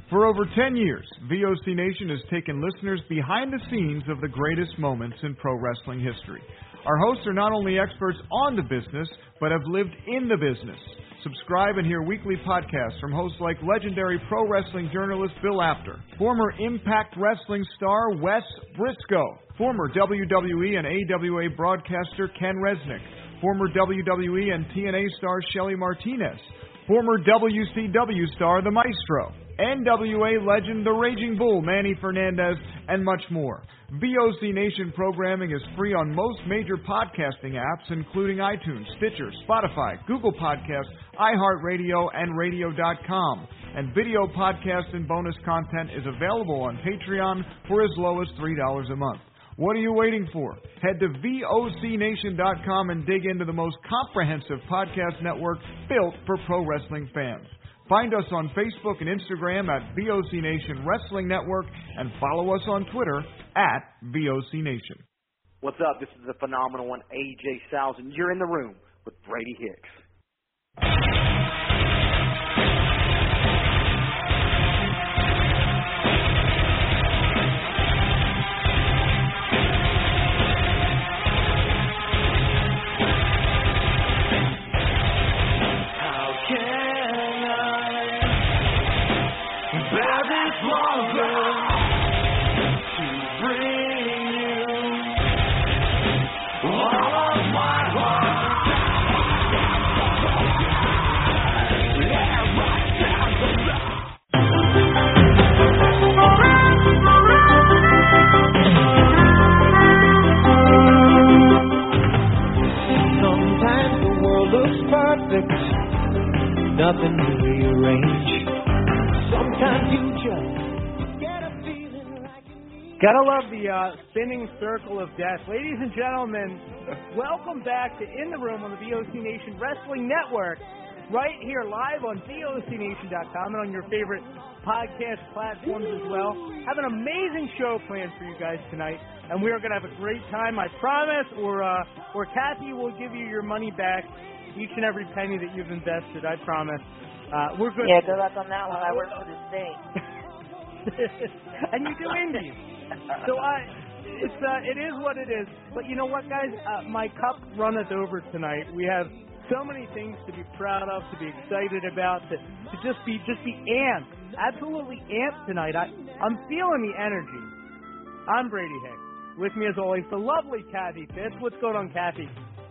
For over 10 years, VOC Nation has taken listeners behind the scenes of the greatest moments in pro wrestling history. Our hosts are not only experts on the business, but have lived in the business. Subscribe and hear weekly podcasts from hosts like legendary pro wrestling journalist Bill Apter, former Impact Wrestling star Wes Briscoe, former WWE and AWA broadcaster Ken Resnick, former WWE and TNA star Shelly Martinez, former WCW star The Maestro, NWA legend The Raging Bull Manny Fernandez, and much more. VOC Nation programming is free on most major podcasting apps, including iTunes, Stitcher, Spotify, Google Podcasts, iHeartRadio, and Radio.com. And video podcast and bonus content is available on Patreon for as low as $3 a month. What are you waiting for? Head to VOCNation.com and dig into the most comprehensive podcast network built for pro wrestling fans. Find us on Facebook and Instagram at VOC Nation Wrestling Network and follow us on Twitter at VOC Nation. What's up? This is the phenomenal one, AJ Styles, and you're in the room with Brady Hicks. Nothing to rearrange. Sometimes you just get a feeling like you need. Gotta love the spinning circle of death. Ladies and gentlemen, welcome back to In the Room on the VOC Nation Wrestling Network. Right here live on VOCNation.com and on your favorite podcast platforms as well. Have an amazing show planned for you guys tonight, and we are going to have a great time, I promise, or Kathy will give you your money back. Each and every penny that you've invested, I promise. We're good. Yeah, good luck on that one. I work for the state. And you do indies. So it is what it is. But you know what, guys? My cup runneth over tonight. We have so many things to be proud of, to be excited about, to just be amped. Absolutely amped tonight. I'm feeling the energy. I'm Brady Hicks. With me, as always, the lovely Kathy Fitz. What's going on, Kathy?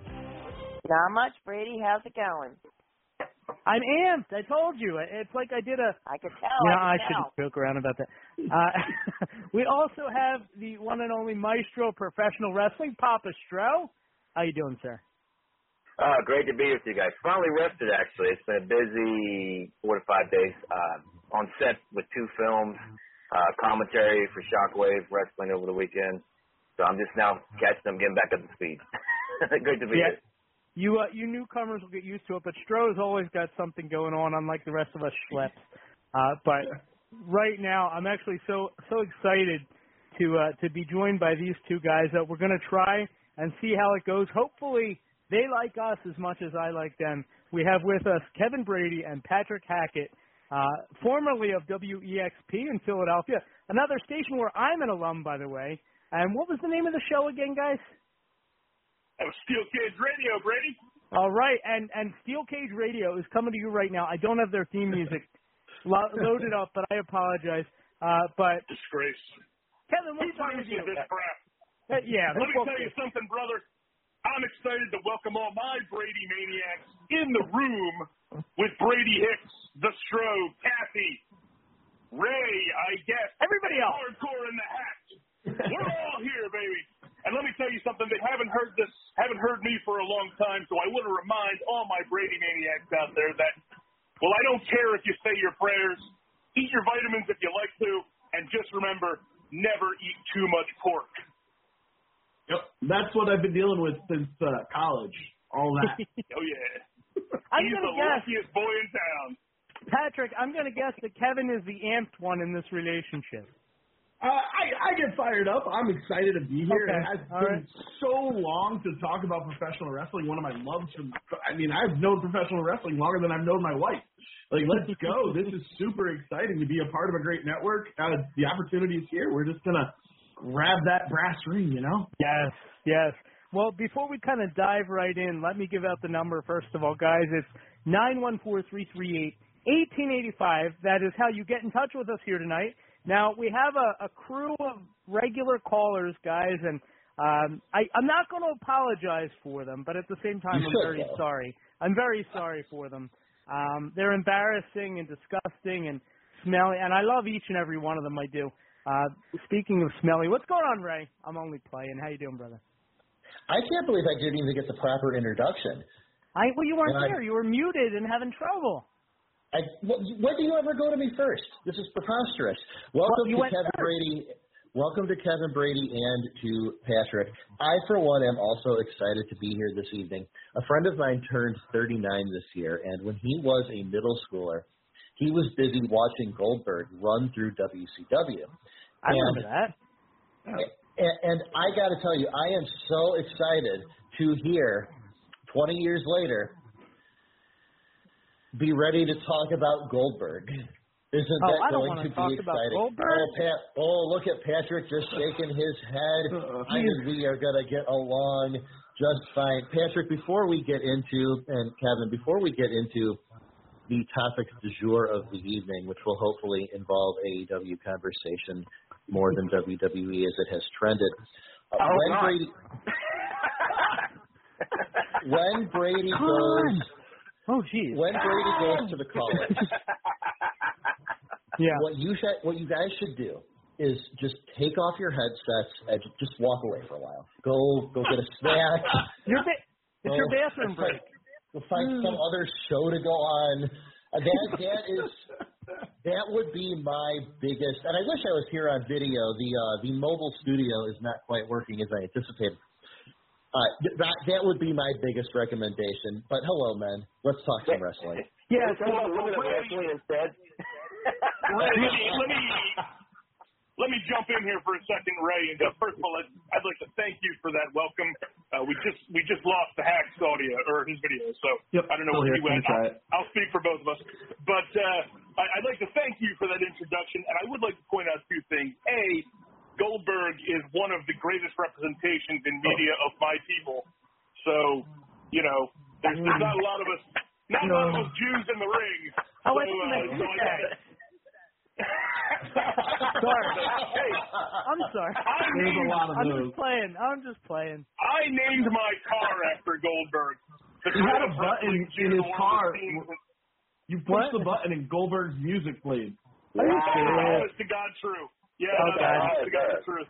Not much, Brady. How's it going? I'm amped. I told you. It's like I did I could tell. Yeah, I tell. shouldn't joke around about that. We also have the one and only Maestro Professional Wrestling, Papa Stro. How you doing, sir? Great to be with you guys. Finally rested, actually. It's been a busy 4 to 5 days on set with 2 films, commentary for Shockwave Wrestling over the weekend. So I'm just now catching them, getting back up to speed. Great to be here. You newcomers will get used to it, but Stroh's always got something going on, unlike the rest of us schleps. But right now, I'm actually so excited to be joined by these 2 guys that we're going to try and see how it goes. Hopefully, they like us as much as I like them. We have with us Kevin Brady and Patrick Hackett, formerly of WEXP in Philadelphia, another station where I'm an alum, by the way. And what was the name of the show again, guys? That was Steel Cage Radio, Brady. All right, and Steel Cage Radio is coming to you right now. I don't have their theme music loaded up, but I apologize. But disgrace. Kevin, what's up with you? This crap. Let me tell you something, brother. I'm excited to welcome all my Brady maniacs in the room with Brady Hicks, the Stro, Kathy, Ray, I guess. Everybody else. Hardcore in the hat. We're all here, baby. And let me tell you something, they haven't heard me for a long time, so I want to remind all my Brady maniacs out there that, well, I don't care if you say your prayers, eat your vitamins if you like to, and just remember, never eat too much pork. Yep, that's what I've been dealing with since college, all that. Oh, yeah. He's the luckiest boy in town. Patrick, I'm going to guess that Kevin is the amped one in this relationship. I get fired up. I'm excited to be here. Okay. It has been so long to talk about professional wrestling. One of my loves I've known professional wrestling longer than I've known my wife. Like, let's go. This is super exciting to be a part of a great network. The opportunity is here. We're just going to grab that brass ring, you know? Yes, yes. Well, before we kind of dive right in, let me give out the number first of all, guys. It's 914-338-1885. That is how you get in touch with us here tonight. Now, we have a crew of regular callers, guys, and I'm not going to apologize for them, but at the same time, I'm very sorry. I'm very sorry for them. They're embarrassing and disgusting and smelly, and I love each and every one of them. I do. Speaking of smelly, what's going on, Ray? I'm only playing. How you doing, brother? I can't believe I didn't even get the proper introduction. Well, you weren't here. You were muted and having trouble. When do you ever go to me first? This is preposterous. Welcome to Kevin Brady. Welcome to Kevin Brady and to Patrick. I, for one, am also excited to be here this evening. A friend of mine turned 39 this year, and when he was a middle schooler, he was busy watching Goldberg run through WCW. I remember that. And I got to tell you, I am so excited to hear, 20 years later, be ready to talk about Goldberg. Isn't that going to be exciting? Look at Patrick just shaking his head. I think we are going to get along just fine. Patrick, before we get into, and Kevin, before we get into the topics du jour of the evening, which will hopefully involve AEW conversation more than WWE as it has trended. When Brady goes to the college, what you guys should do is just take off your headsets and just walk away for a while. Go get a snack. It's your bathroom break. We'll find some other show to go on. That would be my biggest, and I wish I was here on video. The mobile studio is not quite working as I anticipated. That would be my biggest recommendation. But hello, men. Let's talk some wrestling. Yeah, wrestling instead. Let me jump in here for a second, Ray. And first of all, I'd like to thank you for that welcome. We just lost the Hacks audio or his video, so I don't know where he went. I'll speak for both of us, but I'd like to thank you for that introduction, and I would like to point out two things. A, Goldberg is one of the greatest representations in media of my people. So, you know, there's not a lot of us, Jews in the ring. Sorry. Hey, I'm sorry. I'm just playing. I named my car after Goldberg. He had a button in his car. You pushed the button and Goldberg's music played. Honest to God, true. Yeah, honest to God, true.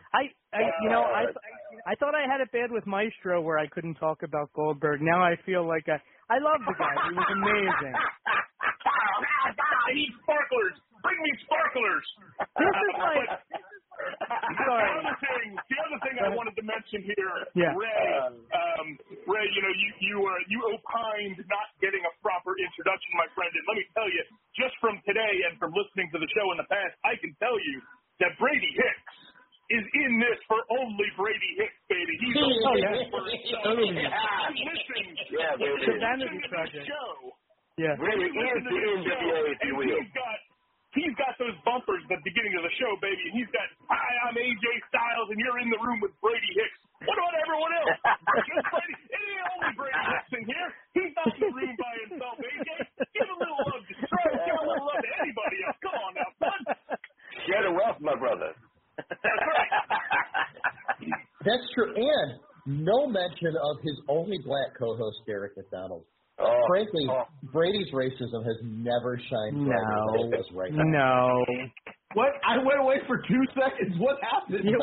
I thought I had it bad with Maestro where I couldn't talk about Goldberg. Now I feel like I love the guy. He was amazing. I need sparklers. Bring me sparklers. This is like. Sorry. The other thing I wanted to mention here, yeah. Ray, you opined not getting a proper introduction, my friend. And let me tell you, just from today and from listening to the show in the past, I can tell you that Brady Hicks is in this for only Brady Hicks, baby. He's missing. Yeah, baby. The vanity project. Show. Yeah. Brady is the NWA, if you will. He's got those bumpers at the beginning of the show, baby. And he's got, hi, I'm AJ Styles, and you're in the room with Brady Hicks. What about everyone else? Just Brady. It ain't only Brady Hicks in here. He's not in the room by himself, AJ. Give a little love to Stroke. Give a little love to anybody else. Come on now, son. Share the wealth, my brother. That's right. That's true. And no mention of his only black co-host, Derek McDonald. Frankly, Brady's racism has never shined brighter than it does right now. No. What? I went away for 2 seconds. What happened? It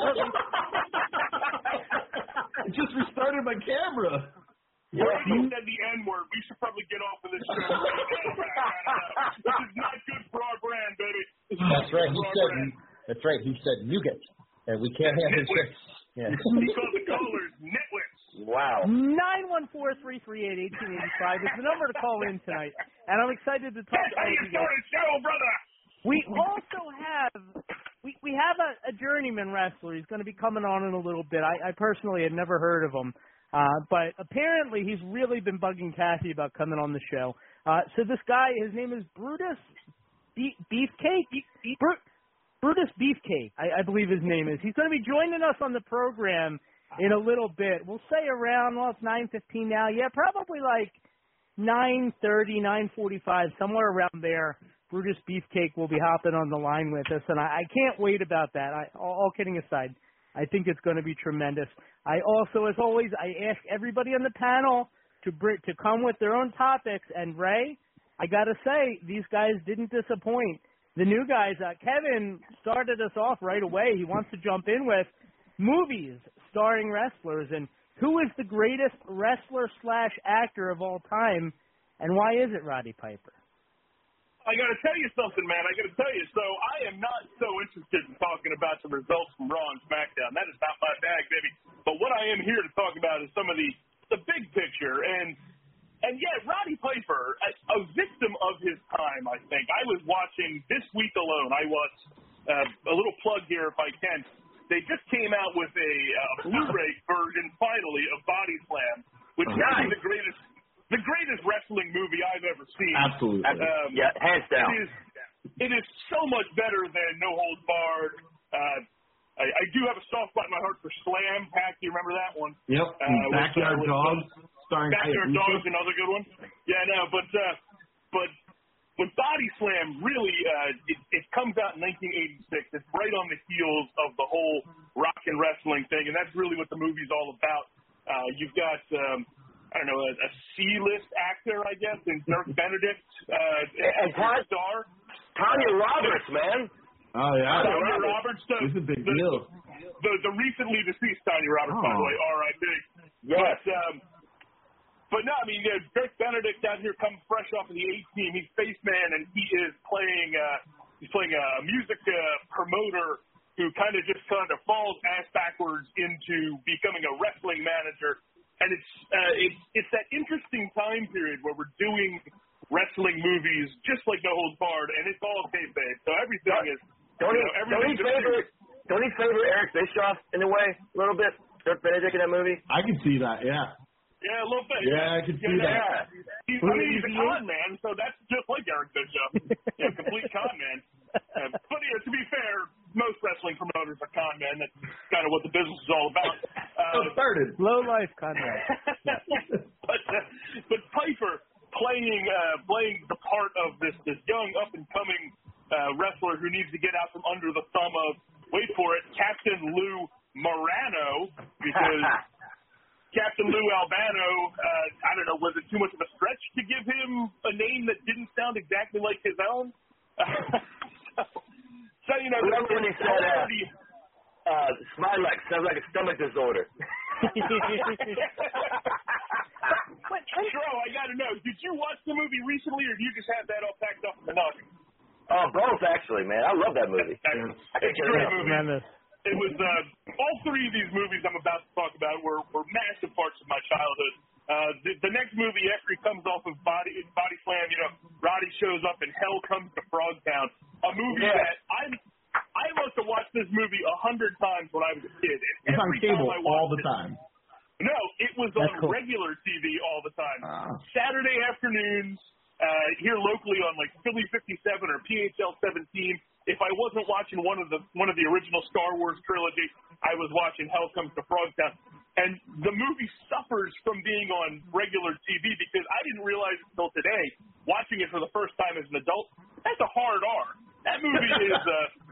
just restarted my camera. Brady said the N-word. We should probably get off of this show right now. This is not good for our brand, baby. That's right. He said nougat, and we can't have his. Yeah. He called the callers nitwits. Wow. 914-338-1885 is the number to call in tonight, and I'm excited to talk about you guys. Show, brother. We also have a journeyman wrestler. He's going to be coming on in a little bit. I personally had never heard of him, but apparently he's really been bugging Kathy about coming on the show. So this guy, his name is Brutus Beefcake? Brutus Beefcake, I believe his name is. He's going to be joining us on the program in a little bit. We'll say around, well, it's 9:15 now. Yeah, probably like 9:30, 9:45, somewhere around there. Brutus Beefcake will be hopping on the line with us, and I can't wait about that. All kidding aside, I think it's going to be tremendous. I also, as always, I ask everybody on the panel to come with their own topics, and Ray, I got to say, these guys didn't disappoint. The new guys, Kevin started us off right away. He wants to jump in with movies starring wrestlers, and who is the greatest wrestler/actor of all time, and why is it Roddy Piper? I got to tell you something, man. I got to tell you. So I am not so interested in talking about the results from Raw and SmackDown. That is not my bag, baby. But what I am here to talk about is some of the big picture. And yeah, Roddy Piper, a victim of his time, I think. I was watching this week alone. I watched a little plug here if I can. They just came out with a Blu-ray version, finally, of Body Slam, which is the greatest wrestling movie I've ever seen. Absolutely. Yeah, hands down. It is so much better than No Holds Barred. I do have a soft spot in my heart for Slam Pack. Do you remember that one? Yep. Backyard Dogs. Backyard Dogs, another good one. Yeah, no, but when Body Slam really, it comes out in 1986. It's right on the heels of the whole rock and wrestling thing, and that's really what the movie's all about. You've got, I don't know, a C-list actor, I guess, and Dirk Benedict, and star. Tanya Roberts, man. Oh, yeah. Tanya Roberts. It's a big deal. The recently deceased Tanya Roberts, by the way, R.I.P. Yes. But no, I mean, Dirk Benedict down here comes fresh off of the A-Team. He's face man, and he is playing a music promoter who kind of falls ass backwards into becoming a wrestling manager. And it's that interesting time period where we're doing wrestling movies just like No Holds Barred, and it's all kayfabe. So everything is. Don't he favor Eric Bischoff in a way a little bit? Dirk Benedict in that movie. I can see that. Yeah. Yeah, a little bit. Yeah, I can see that. He's a con man, so that's just like Eric Bischoff. Complete con man. But to be fair, most wrestling promoters are con men. That's kind of what the business is all about. Started. Low life con man. But Piper playing the part of this young up and coming wrestler who needs to get out from under the thumb of, wait for it, Captain Lou Morano, because Captain Lou Albano, I don't know, was it too much of a stretch to give him a name that didn't sound exactly like his own? So you know, remember when he said, Smilex sounds like a stomach disorder. Stro, I got to know, did you watch the movie recently, or do you just have that all packed up in the noggin? Oh, both, actually, man. I love that movie. It's a great movie. It was all three of these movies I'm about to talk about were massive parts of my childhood. The next movie after he comes off of Body Slam, you know, Roddy shows up and Hell Comes to Frogtown, a movie that I must have watched this movie 100 times when I was a kid. It's on cable all the time. No, it was on regular TV all the time. Saturday afternoons here locally on like Philly 57 or PHL 17. If I wasn't watching one of the original Star Wars trilogy, I was watching Hell Comes to Frogtown. And the movie suffers from being on regular TV because I didn't realize until today, watching it for the first time as an adult, that's a hard R. That movie is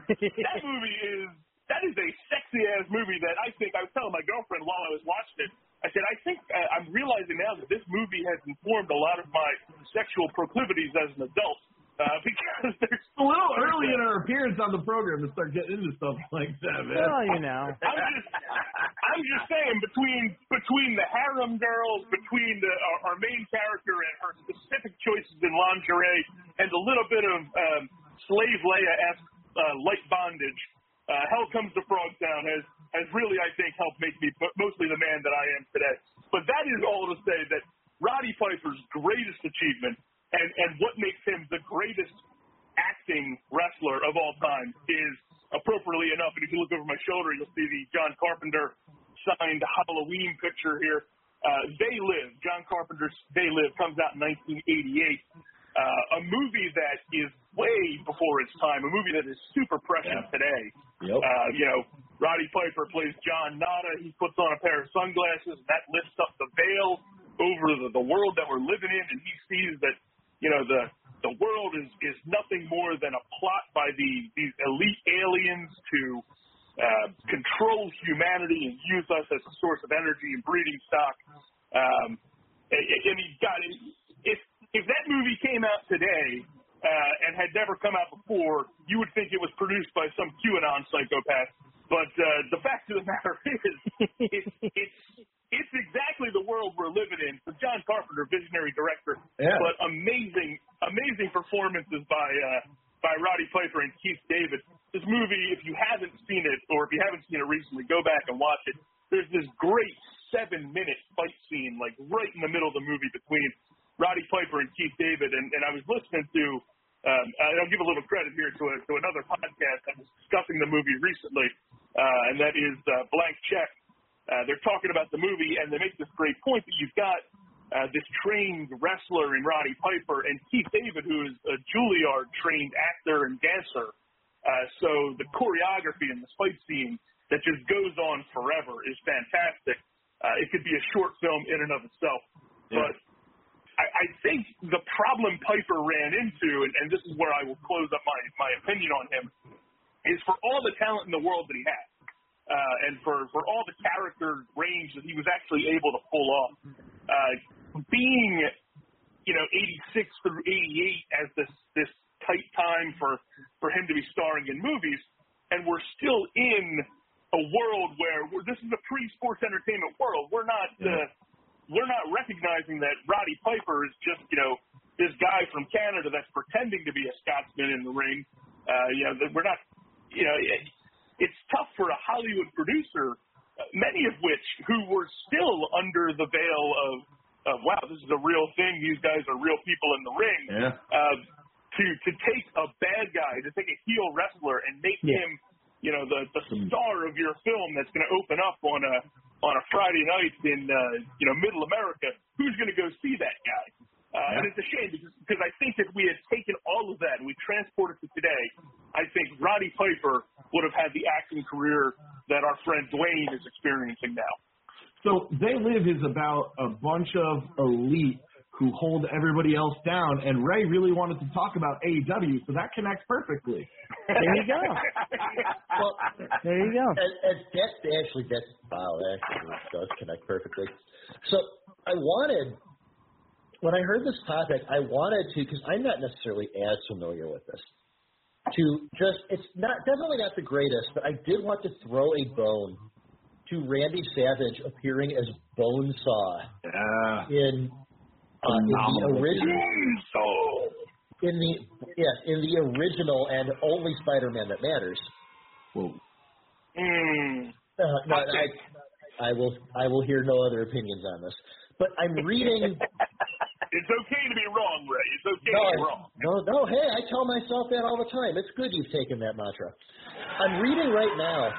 that is a sexy ass movie that I think I was telling my girlfriend while I was watching it. I said, I think I'm realizing now that this movie has informed a lot of my sexual proclivities as an adult. Because there's a little early in our appearance on the program to start getting into stuff like that, man. Well, you know. I'm just saying between the harem girls, between our main character and her specific choices in lingerie, and a little bit of slave Leia-esque light bondage, Hell Comes to Frogtown has really, I think, helped make me mostly the man that I am today. But that is all to say that Roddy Piper's greatest achievement and what makes him the greatest acting wrestler of all time is, appropriately enough, and if you look over my shoulder, you'll see the John Carpenter signed Halloween picture here. They Live, John Carpenter's They Live, comes out in 1988. A movie that is way before its time, a movie that is super prescient today. Yep. Roddy Piper plays John Nada. He puts on a pair of sunglasses, and that lifts up the veil over the world that we're living in, and he sees that, the world is nothing more than a plot by these elite aliens to control humanity and use us as a source of energy and breeding stock. And he's got it. If that movie came out today and had never come out before, you would think it was produced by some QAnon psychopath. But the fact of the matter is, it's exactly the world we're living in. So John Carpenter, visionary director, but amazing performances by Roddy Piper and Keith David. This movie, if you haven't seen it, or if you haven't seen it recently, go back and watch it. There's this great 7-minute fight scene, like right in the middle of the movie between Roddy Piper and Keith David, and I was listening to, I'll give a little credit here to another podcast that was discussing the movie recently, and that is Blank Check. They're talking about the movie, and they make this great point that you've got this trained wrestler in Roddy Piper and Keith David, who is a Juilliard-trained actor and dancer. So the choreography in this fight scene that just goes on forever is fantastic. It could be a short film in and of itself. But I think the problem Piper ran into, and this is where I will close up my opinion on him, is for all the talent in the world that he had, and for all the character range that he was actually able to pull off, being 86 through 88 as this tight time for him to be starring in movies, and we're still in a world where this is a pre-sports entertainment world. We're not recognizing that Roddy Piper is just this guy from Canada that's pretending to be a Scotsman in the ring. We're not. It's tough for a Hollywood producer, many of which who were still under the veil of wow, this is a real thing. These guys are real people in the ring. To take a bad guy, to take a heel wrestler and make him, the star of your film that's going to open up on a Friday night in Middle America. Who's going to go see that guy? And it's a shame because I think if we had taken all of that and we transported it to today, I think Roddy Piper would have had the acting career that our friend Dwayne is experiencing now. So They Live is about a bunch of elite who hold everybody else down, and Ray really wanted to talk about AEW, so that connects perfectly. There you go. Well, there you go. And that actually does connect perfectly. So when I heard this topic, I wanted to, because I'm not necessarily as familiar with this, it's definitely not the greatest, but I did want to throw a bone to Randy Savage appearing as Bonesaw in the original and only Spider-Man that matters. Whoa. I will hear no other opinions on this. But I'm reading. It's okay to be wrong, Ray. It's okay to be wrong. No. Hey, I tell myself that all the time. It's good you've taken that mantra. I'm reading right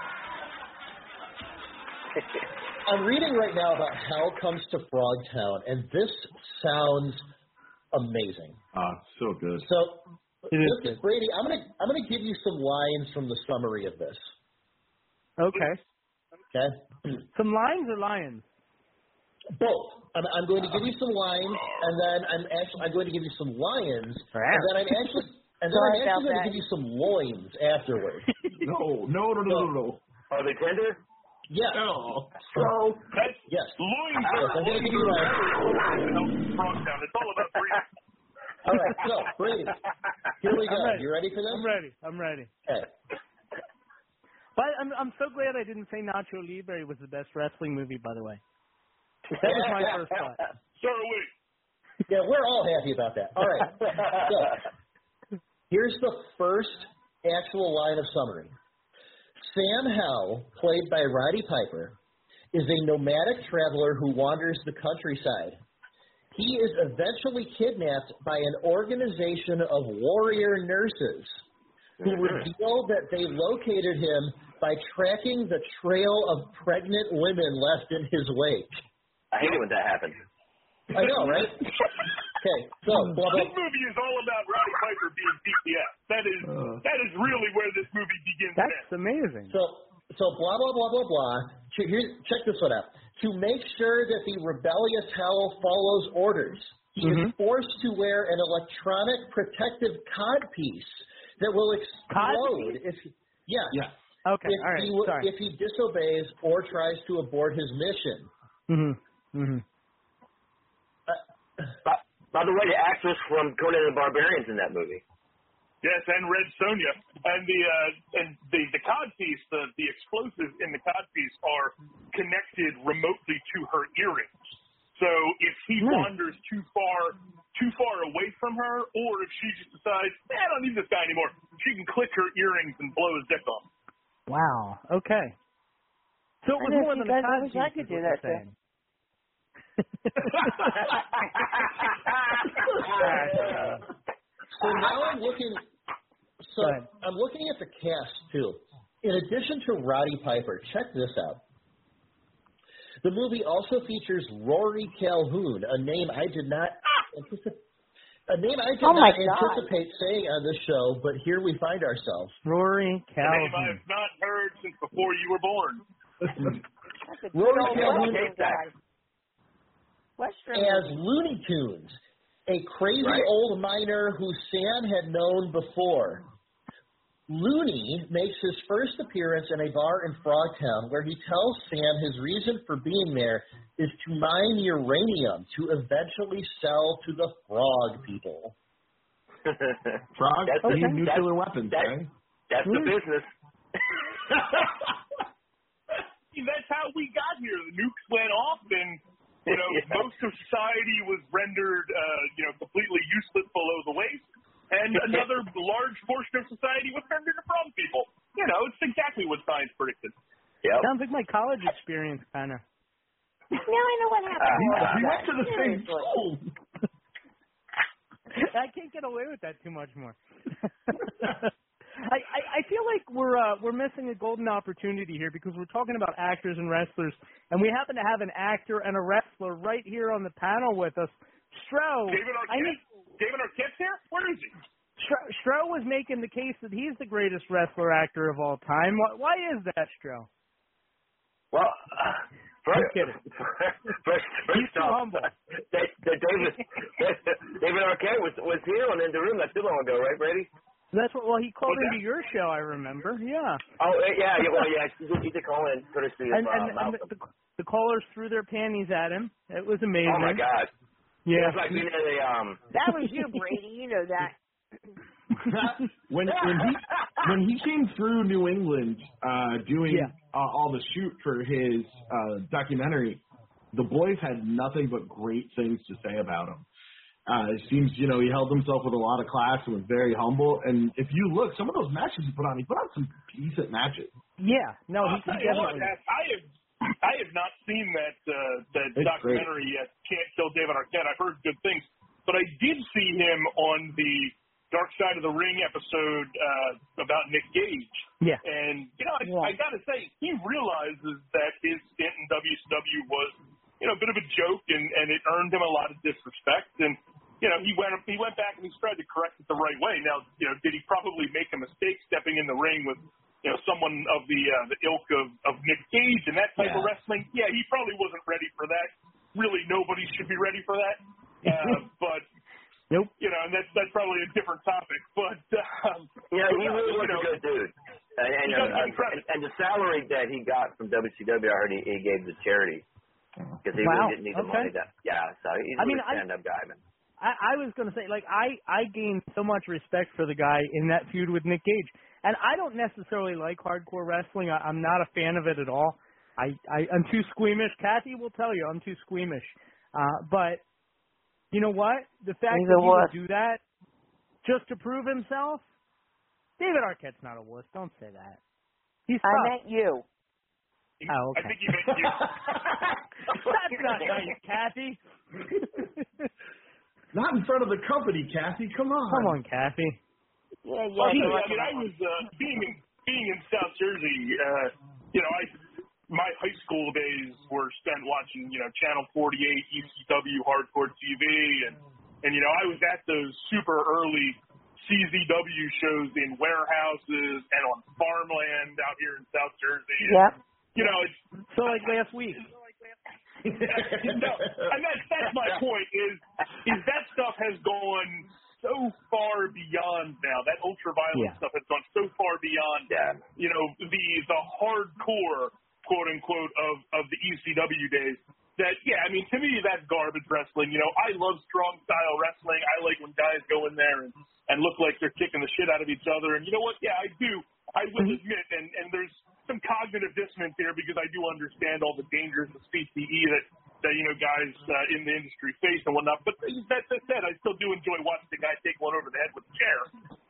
now about Hell Comes to Frogtown, and this sounds amazing. So good. So, Brady, I'm gonna give you some lines from the summary of this. Okay. Some lines or lions? Both. I'm going to give you some lines, and then I'm going to give you some lions, and then I'm actually going to give you some loins afterwards. No. Are they tender? Yes. No. So yes. Loins are very Frogtown. It's all about breeding. All right, so Brady, here we go. You ready for this? I'm ready. Okay. But I'm so glad I didn't say Nacho Libre was the best wrestling movie, by the way. That was my first thought. So are we. Yeah, we're all happy about that. All right. So, here's the first actual line of summary. Sam Howell, played by Roddy Piper, is a nomadic traveler who wanders the countryside. He is eventually kidnapped by an organization of warrior nurses who reveal that they located him by tracking the trail of pregnant women left in his wake. I hate it when that happens. I know, right? Okay, so blah, blah. This movie is all about Roddy Piper being DPS. That is really where this movie begins. That's amazing. So blah, blah, blah, blah, blah. Check this one out. To make sure that the rebellious Hal follows orders, he is forced to wear an electronic protective codpiece that will explode if he, Okay, all right. Sorry. If he disobeys or tries to abort his mission. By the way, the actress from Conan the Barbarian's in that movie. Yes, and Red Sonja, and the codpiece, the explosives in the codpiece are connected remotely to her earrings. So if he wanders too far away from her, or if she just decides, I don't need this guy anymore, she can click her earrings and blow his dick off. Wow. Okay. So it was more than a codpiece. I could do that too. So now I'm looking. So I'm looking at the cast too. In addition to Roddy Piper, check this out. The movie also features Rory Calhoun, a name I did not anticipate saying on this show, but here we find ourselves. Rory Calhoun. A name I have not heard since before you were born. Rory Calhoun as Western. Looney Tunes, a crazy old miner who Sam had known before. Looney makes his first appearance in a bar in Frogtown where he tells Sam his reason for being there is to mine uranium to eventually sell to the frog people. Frog? Nuclear weapons, right? That's the business. That's how we got here. The nukes went off, and most of society was rendered, completely useless below the waist, and another large portion of society was turned into frog people. It's exactly what science predicted. Yep. Sounds like my college experience, kind of. Now I know what happened. We went to the same school. I can't get away with that too much more. I feel like we're missing a golden opportunity here because we're talking about actors and wrestlers, and we happen to have an actor and a wrestler right here on the panel with us. Stro. David Arquette's here? Where is he? Stro was making the case that he's the greatest wrestler actor of all time. Why is that, Stro? Well, I'm kidding. First He's too off, humble. David Arquette was here on In the Room not too long ago, right, Brady? That's what. Well, he called into your show, I remember. Yeah. Oh, yeah. Well, yeah. He did call in courtesy of and the callers threw their panties at him. It was amazing. Oh my God. Yeah. It was like being at a That was you, Brady. You know that. when he came through New England doing all the shoot for his documentary, the boys had nothing but great things to say about him. It seems, he held himself with a lot of class and was very humble. And if you look, some of those matches he put on some decent matches. Yeah. No, I'll tell you what, I have not seen that documentary yet, Can't Kill David Arquette. I've heard good things. But I did see him on the Dark Side of the Ring episode about Nick Gage. Yeah. And, I got to say, he realizes that his stint in WCW was, a bit of a joke, and it earned him a lot of disrespect. And, he went back and he tried to correct it the right way. Now, did he probably make a mistake stepping in the ring with, someone of the ilk of Nick Gage and that type of wrestling? Yeah, he probably wasn't ready for that. Really, nobody should be ready for that. But nope. And that's probably a different topic. But he really was a good dude. And the salary that he got from WCW, I heard he gave to charity because he really didn't need the money. So he's a stand-up guy, man. I was going to say, I gained so much respect for the guy in that feud with Nick Gage. And I don't necessarily like hardcore wrestling. I'm not a fan of it at all. I'm too squeamish. Kathy will tell you I'm too squeamish. But you know what? The fact that he would do that just to prove himself, David Arquette's not a wuss. Don't say that. He's tough. I meant you. Oh, okay. I think he meant you. That's not nice, Kathy. Not in front of the company, Kathy. Come on. Come on, Kathy. Yeah. I was being in South Jersey. my high school days were spent watching, Channel 48, ECW, Hardcore TV, and I was at those super early CZW shows in warehouses and on farmland out here in South Jersey. Yep. It's so like last week. No, and that's my point is that stuff has gone so far beyond now. That ultraviolet stuff has gone so far beyond the hardcore quote unquote of the ECW days. That to me that's garbage wrestling. I love strong style wrestling. I like when guys go in there and look like they're kicking the shit out of each other. And you know what? Yeah, I do. I will admit, and there's some cognitive dissonance here because I do understand all the dangers of CTE that guys in the industry face and whatnot. But that said, I still do enjoy watching the guy take one over the head with a chair.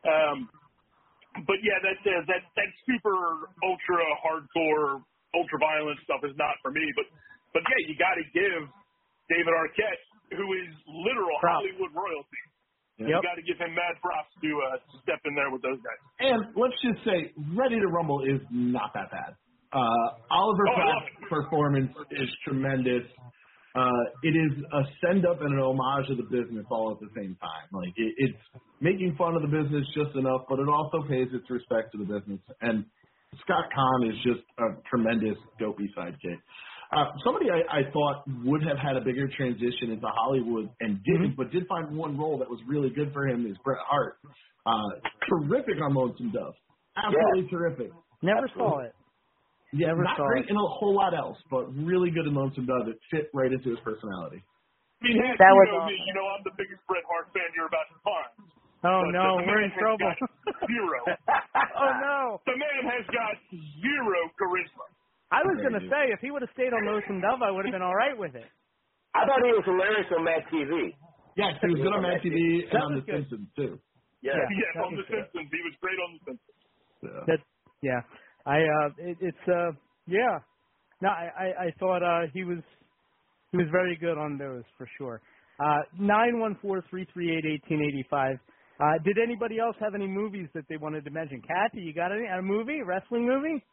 But yeah, that super ultra hardcore ultra violent stuff is not for me. But yeah, you got to give David Arquette, who is literal Hollywood royalty. You got to give him mad props to step in there with those guys. And let's just say, Ready to Rumble is not that bad. Oliver Platt's performance is tremendous. It is a send-up and an homage to the business all at the same time. Like, it's making fun of the business just enough, but it also pays its respect to the business. And Scott Caan is just a tremendous dopey sidekick. Somebody I thought would have had a bigger transition into Hollywood and didn't, but did find one role that was really good for him is Bret Hart. Terrific on Lonesome Dove. Absolutely terrific. Never saw it. Yeah, not great in a whole lot else, but really good in Lonesome Dove. It fit right into his personality. I mean, heck, me. I'm the biggest Bret Hart fan you're about to find. Oh, no, we're in trouble. Zero. Oh, no. The man has got zero charisma. I was going to say, if he would have stayed on Lonesome Dove, I would have been all right with it. I thought he was hilarious on Mad TV. Yes, he was good on Mad TV and on The Simpsons, too. Yeah, on The Simpsons. He was great on The Simpsons. No, I thought he was very good on those for sure. 914-338-1885. Did anybody else have any movies that they wanted to mention? Kathy, you got any? A movie? A wrestling movie?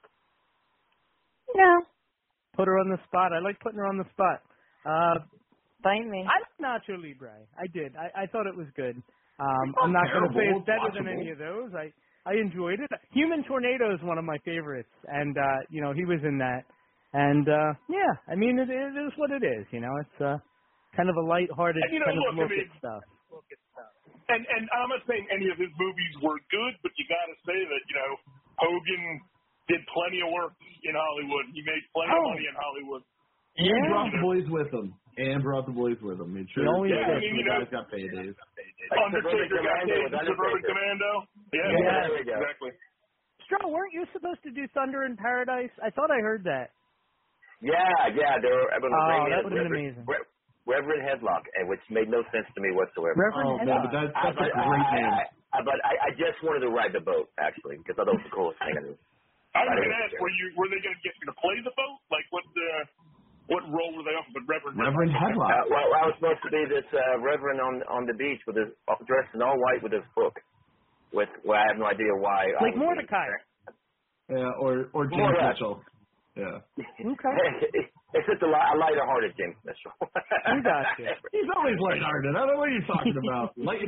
No. Put her on the spot. I like putting her on the spot. Find me. I like Nacho Libre. I did. I thought it was good. I'm not going to say it's better than any of those. I enjoyed it. Human Tornado is one of my favorites, and he was in that. And I mean, it is what it is. It's kind of a light-hearted kind of look at stuff. And I'm not saying any of his movies were good, but you got to say that Hogan did plenty of work in Hollywood. He made plenty of money in Hollywood. And brought the boys with him. Made sure the guys got paydays. Undertaker got paid. Suburban Commando. Yeah, exactly. Stroh, weren't you supposed to do Thunder in Paradise? I thought I heard that. Yeah. They were. That would have been amazing. Reverend Headlock, which made no sense to me whatsoever. Reverend Headlock. Man, but that's a great name. But I just wanted to ride the boat, actually, because I thought that was the coolest thing I knew. I was going to ask, were they going to get you to play the boat? Like, what role were they offered? Reverend Headlock. Well, I was supposed to be this reverend on the beach with his dressed in all white with his book. I have no idea why. Like Mordecai. Yeah, or James Mitchell. Yeah. Okay. It's just a lighter-hearted James Mitchell. You got you. He's always lighthearted. I don't know what you're talking about. In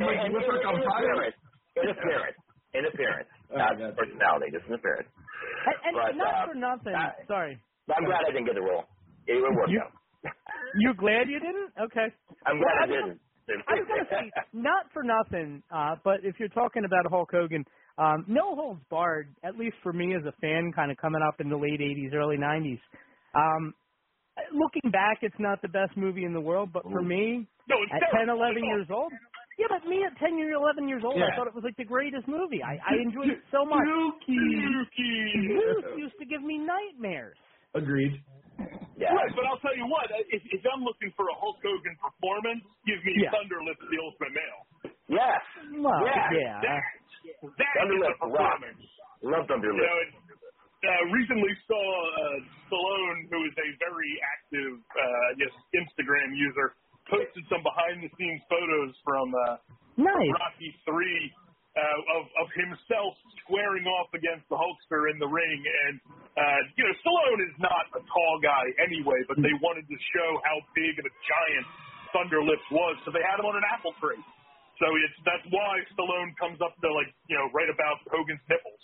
appearance. Not personality, just an appearance. And not for nothing. Sorry. I'm glad I didn't get the role. It worked out. You glad you didn't? Okay. I'm glad I didn't. I was going to say, not for nothing, but if you're talking about Hulk Hogan, No Holds Barred, at least for me as a fan, kind of coming up in the late 80s, early 90s, looking back, it's not the best movie in the world, but for me, at 10, 11 years old, but me at 10 or 11 years old, I thought it was like the greatest movie. I enjoyed it so much. It used to give me nightmares. Agreed. Yeah. Right, but I'll tell you what, if I'm looking for a Hulk Hogan performance, give me Thunder Lips, the Ultimate Male. Yes. Well, That is a performance. Love Thunder Lips. Recently saw Stallone, who is a very active, Instagram user, posted some behind-the-scenes photos from Rocky III of himself squaring off against the Hulkster in the ring, and Stallone is not a tall guy anyway, but they wanted to show how big of a giant Thunder Lips was, so they had him on an apple tree. So that's why Stallone comes up to right about Hogan's nipples.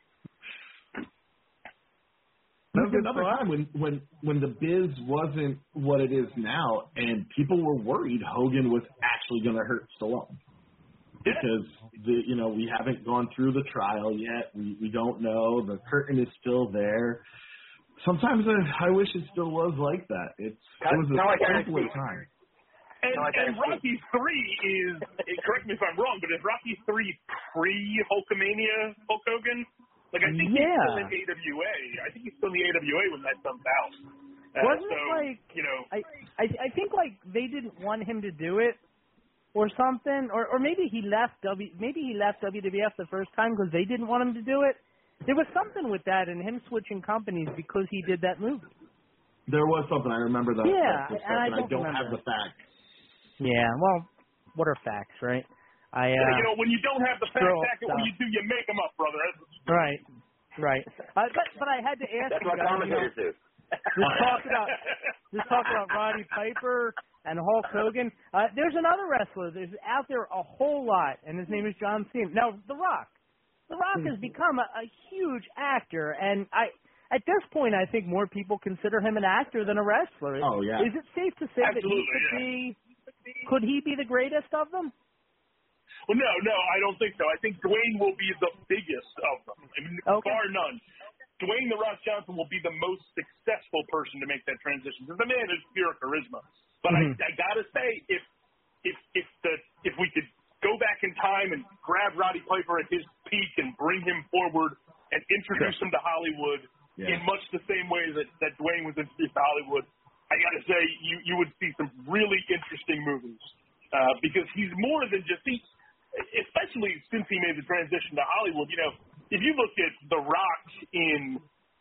That was another time when the biz wasn't what it is now, and people were worried Hogan was actually going to hurt Stallone. Because we haven't gone through the trial yet. We don't know. The curtain is still there. Sometimes I wish it still was like that. It was a simpler time. And Rocky 3 is, correct me if I'm wrong, but is Rocky 3 pre-Hulkamania Hulk Hogan? I think he's still in AWA. I think he's still in the AWA when that comes out. Wasn't it I think they didn't want him to do it or something, or maybe he left WWF the first time because they didn't want him to do it. There was something with that and him switching companies because he did that movie. There was something. I remember that. Yeah, and I don't have the facts. Yeah, well, what are facts, right? When you don't have the facts, what do you make them up, brother? Right. But I had to ask That's you what commentators do. Just talk about Roddy Piper and Hulk Hogan. There's another wrestler that's out there a whole lot, and his name is John Cena. Now, The Rock. The Rock has become a huge actor, and at this point, I think more people consider him an actor than a wrestler. Oh, yeah. Is it safe to say that could he be the greatest of them? Well, no, I don't think so. I think Dwayne will be the biggest of them. Bar none. Dwayne The Rock Johnson will be the most successful person to make that transition because the man is pure charisma. But I gotta say, if we could go back in time and grab Roddy Piper at his peak and bring him forward and introduce him to Hollywood in much the same way that Dwayne was introduced to Hollywood, I gotta say you would see some really interesting movies because he's more than just especially since he made the transition to Hollywood. If you look at The Rock in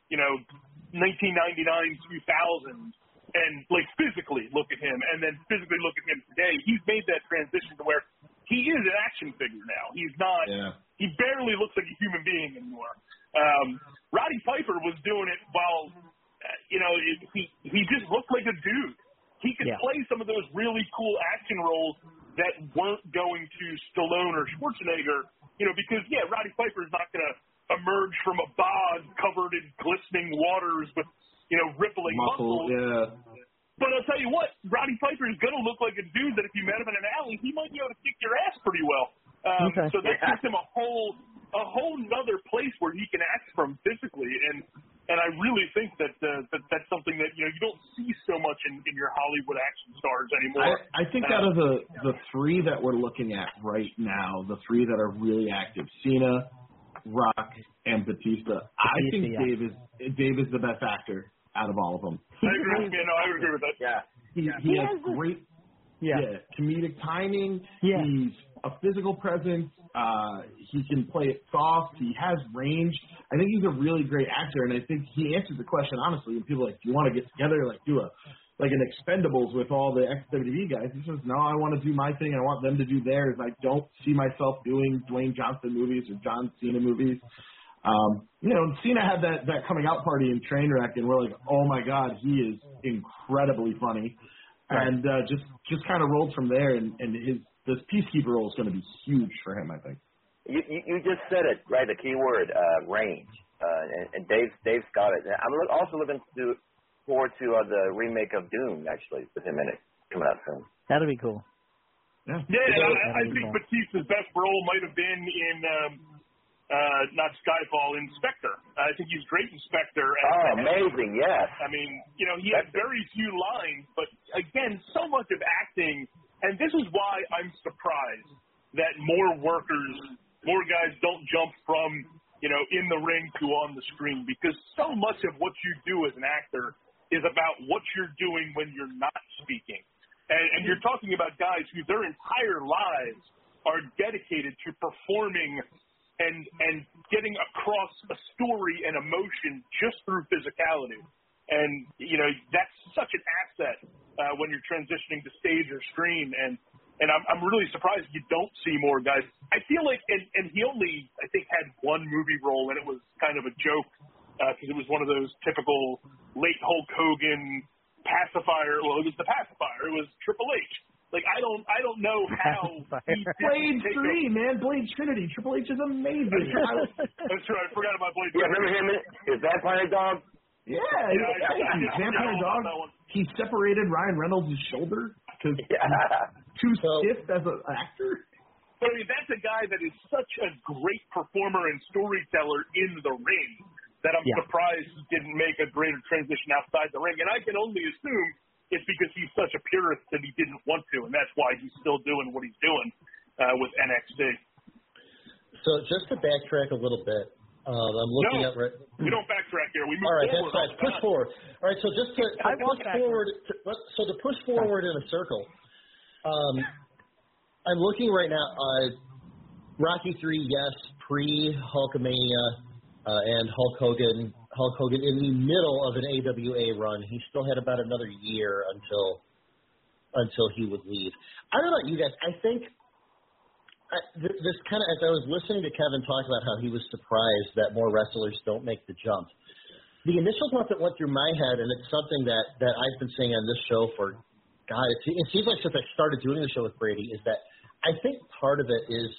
1999, 2000, and physically look at him, and then physically look at him today, he's made that transition to where he is an action figure now. He's not. Yeah. He barely looks like a human being anymore. Roddy Piper was doing it while he just looked like a dude. He could play some of those really cool action roles that weren't going to Stallone or Schwarzenegger, because Roddy Piper is not going to emerge from a bog covered in glistening waters with rippling muscles. Yeah. But I'll tell you what, Roddy Piper is going to look like a dude that if you met him in an alley, he might be able to kick your ass pretty well. So that gives him a whole nother place where he can act from physically, and I really think that that's something that you don't see so much in your Hollywood action stars anymore. I think out of the three that we're looking at right now, the three that are really active, Cena, Rock, and Batista. I think Dave is the best actor out of all of them. I agree with that. Yeah. He has great comedic timing. Yeah. He's a physical presence. He can play it soft. He has range. I think he's a really great actor, and I think he answers the question honestly. And people are like, do you want to get together, do an Expendables with all the ex-WWE guys? He says, no, I want to do my thing. I want them to do theirs. I don't see myself doing Dwayne Johnson movies or John Cena movies. Cena had that coming out party in Trainwreck, and we're like, oh my God, he is incredibly funny, and just kind of rolled from there. And this Peacekeeper role is going to be huge for him, I think. You just said it right. The key word, range, and Dave's got it. I'm also looking forward to the remake of Doom, actually, with him in it coming out soon. That'll be cool. Yeah, I think Batista's best role might have been in not Skyfall, Inspector. I think he's great Inspector. Amazing, yes. I mean, he had very few lines, but again, so much of acting, and this is why I'm surprised that more guys don't jump from, in the ring to on the screen, because so much of what you do as an actor is about what you're doing when you're not speaking. And you're talking about guys who their entire lives are dedicated to performing and getting across a story and emotion just through physicality. And, that's such an asset when you're transitioning to stage or screen. And I'm really surprised you don't see more guys. I feel like, and he only, I think, had one movie role, and it was kind of a joke because it was one of those typical late Hulk Hogan pacifier. Well, it was the pacifier. It was Triple H. Like, I don't know how Blade 3, man. Blade Trinity. Triple H is amazing. That's true. I forgot about Blade 3. Yeah, remember him? His Vampire Dog? Yeah, Vampire Dog. He separated Ryan Reynolds' shoulder because he's too stiff as an actor. But I mean, that's a guy that is such a great performer and storyteller in the ring that I'm surprised he didn't make a greater transition outside the ring. And I can only assume it's because he's such a purist that he didn't want to, and that's why he's still doing what he's doing with NXT. So just to backtrack a little bit, I'm looking at. We don't backtrack here. We move forward. That's right. Push forward. All right. So just to push forward. To push forward in a circle, I'm looking right now. Rocky III, yes, pre-Hulkamania, and Hulk Hogan in the middle of an AWA run. He still had about another year until he would leave. I don't know about you guys. I think this kind of, as I was listening to Kevin talk about how he was surprised that more wrestlers don't make the jump, the initial thought that went through my head, and it's something that I've been saying on this show for, God, it seems like since I started doing the show with Brady, is that I think part of it is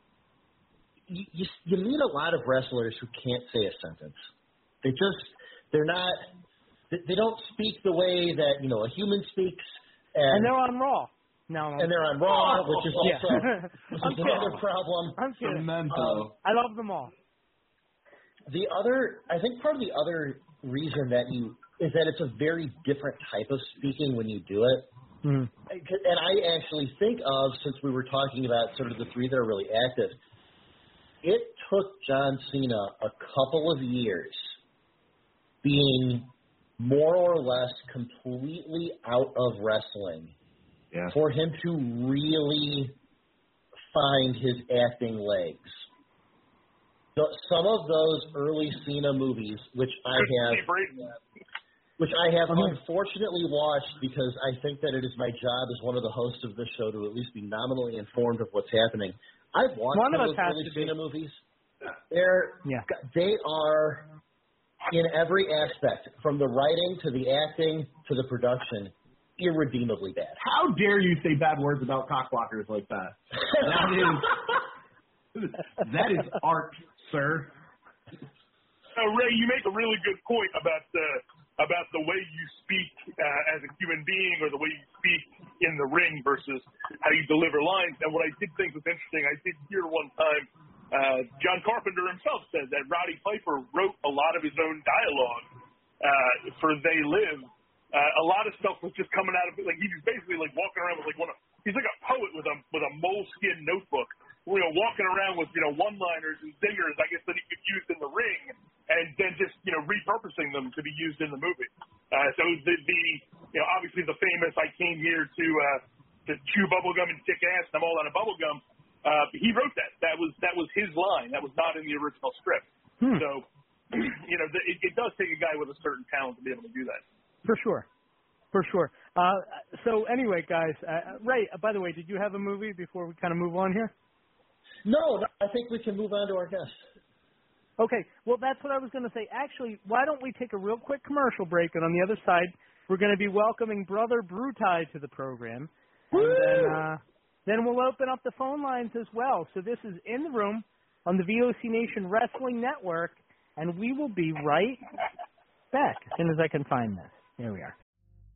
you meet a lot of wrestlers who can't say a sentence. They don't speak the way that, a human speaks. And they're on Raw. And they're on Raw, which is also another problem. I'm kidding. I love them all. I think part of the other reason is that it's a very different type of speaking when you do it. Mm-hmm. And I actually think of, since we were talking about sort of the three that are really active, it took John Cena a couple of years being more or less completely out of wrestling for him to really find his acting legs. So some of those early Cena movies, which I have unfortunately watched because I think that it is my job as one of the hosts of this show to at least be nominally informed of what's happening. I've watched some of those early Cena movies. They are, in every aspect, from the writing to the acting to the production, irredeemably bad. How dare you say bad words about cockblockers like that? That is art, sir. Ray, you make a really good point about the way you speak as a human being or the way you speak in the ring versus how you deliver lines. And what I did think was interesting, I did hear one time John Carpenter himself said that Roddy Piper wrote a lot of his own dialogue for They Live. A lot of stuff was just coming out of it. Like, he was basically like walking around with he's like a poet with a moleskin notebook, walking around with, one-liners and zingers, I guess, that he could use in the ring, and then just, repurposing them to be used in the movie. So obviously the famous, I came here to chew bubblegum and kick ass, and I'm all out of bubblegum. He wrote that. That was his line. That was not in the original script. So, it does take a guy with a certain talent to be able to do that. For sure. So anyway, guys, Ray, by the way, did you have a movie before we kind of move on here? No, I think we can move on to our guest. Okay, well, that's what I was going to say. Actually, why don't we take a real quick commercial break, and on the other side, we're going to be welcoming Brother Brutai to the program. And then we'll open up the phone lines as well. So this is In the Room on the VOC Nation Wrestling Network, and we will be right back as soon as I can find this. Here we are.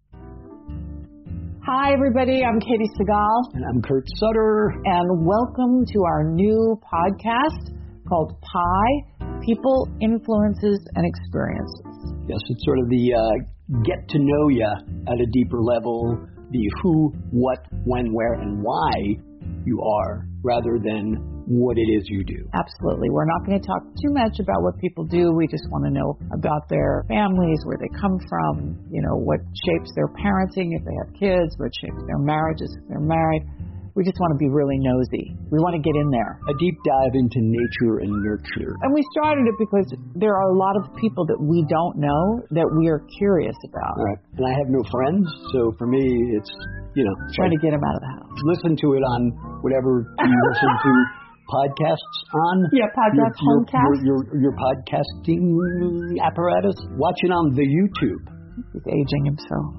Hi, everybody. I'm Katie Segal. And I'm Kurt Sutter. And welcome to our new podcast called PIE, People, Influences, and Experiences. Yes, it's sort of the get to know you at a deeper level, the who, what, when, where, and why you are, rather than what it is you do. Absolutely. We're not going to talk too much about what people do. We just want to know about their families, where they come from, what shapes their parenting if they have kids, what shapes their marriages if they're married. We just want to be really nosy. We want to get in there. A deep dive into nature and nurture. And we started it because there are a lot of people that we don't know that we are curious about. Right. And I have no friends, so for me, it's, trying to get them out of the house. Listen to it on whatever you listen to podcasts on? Yeah, podcast homecast. Your podcasting apparatus. Watch it on the YouTube. He's aging himself.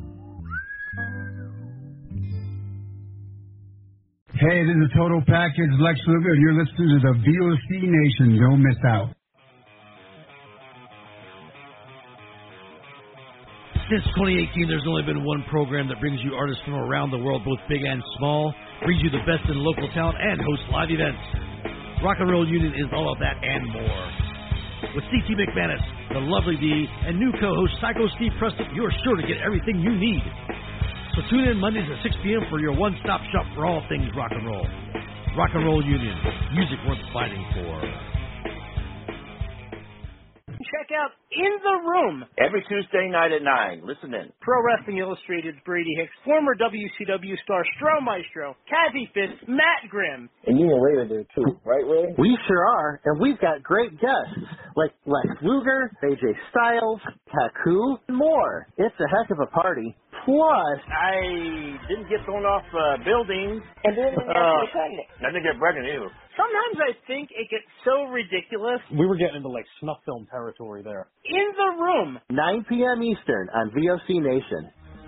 Hey, this is Total Package Lex Luger. You're listening to the VOC Nation. Don't miss out. Since 2018, there's only been one program that brings you artists from around the world, both big and small, brings you the best in local talent, and hosts live events. Rock and Roll Union is all of that and more. With C.T. McManus, the lovely D, and new co-host Psycho Steve Preston, you're sure to get everything you need. So tune in Mondays at 6 p.m. for your one-stop shop for all things rock and roll. Rock and Roll Union, music worth fighting for. Check out In the Room every Tuesday night at 9. Listen in. Pro Wrestling Illustrated's Brady Hicks, former WCW star Stro Maestro, Kathy Fitz, Matt Grimm. And you and Ray are there too, right, Ray? We sure are, and we've got great guests like Lex Luger, AJ Styles, Taku, and more. It's a heck of a party. Plus, I didn't get thrown off buildings. And then I didn't get pregnant either. Sometimes I think it gets so ridiculous. We were getting into like snuff film territory there. In the Room. 9 p.m. Eastern on VOC Nation.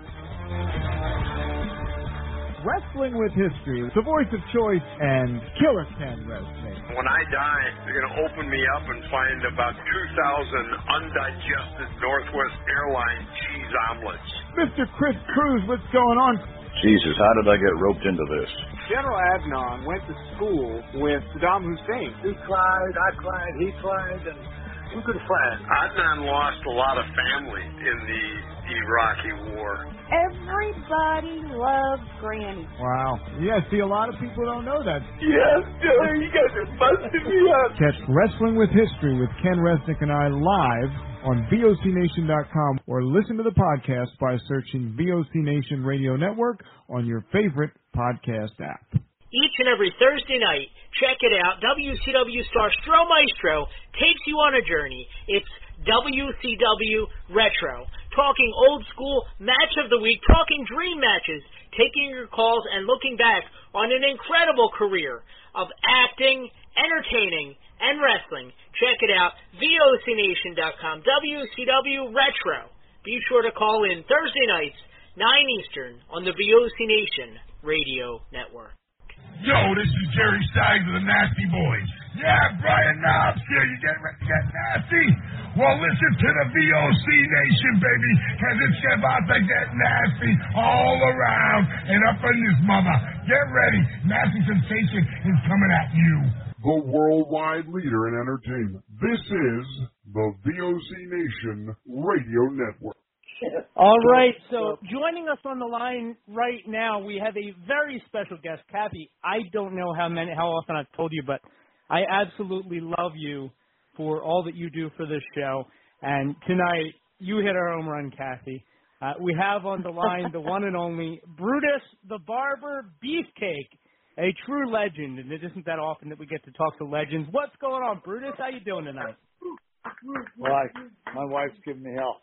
Wrestling with History, the voice of choice, and Killer Ken Wrestling. When I die, they're going to open me up and find about 2,000 undigested Northwest Airlines cheese omelets. Mr. Chris Cruz, what's going on? Jesus, how did I get roped into this? General Adnan went to school with Saddam Hussein. He cried, I cried, he cried, and we could friend. Adnan lost a lot of family in the Iraqi war. Everybody loves Granny. Wow. Yeah, see, a lot of people don't know that. Yes, you guys are busting me up. Catch Wrestling with History with Ken Resnick and I live on VOCNation.com or listen to the podcast by searching VOC Nation Radio Network on your favorite podcast app. Each and every Thursday night, check it out. WCW star Stro Maestro takes you on a journey. It's WCW Retro. Talking old school match of the week, talking dream matches, taking your calls and looking back on an incredible career of acting, entertaining, and wrestling. Check it out, VOCNation.com, WCW Retro. Be sure to call in Thursday nights, 9 Eastern, on the VOC Nation Radio Network. Yo, this is Jerry Stein of the Nasty Boys. Yeah, Brian Knobs here. You getting ready to get nasty? Well, listen to the VOC Nation, baby, because it's about to get nasty all around and up in this mother. Get ready. Nasty Sensation is coming at you. The worldwide leader in entertainment. This is the VOC Nation Radio Network. All right, so joining us on the line right now, we have a very special guest, Kathy. I don't know how often I've told you, but I absolutely love you for all that you do for this show. And tonight, you hit our home run, Kathy. We have on the line the one and only Brutus the Barber Beefcake, a true legend, and it isn't that often that we get to talk to legends. What's going on, Brutus? How you doing tonight? Well, my wife's giving me hell.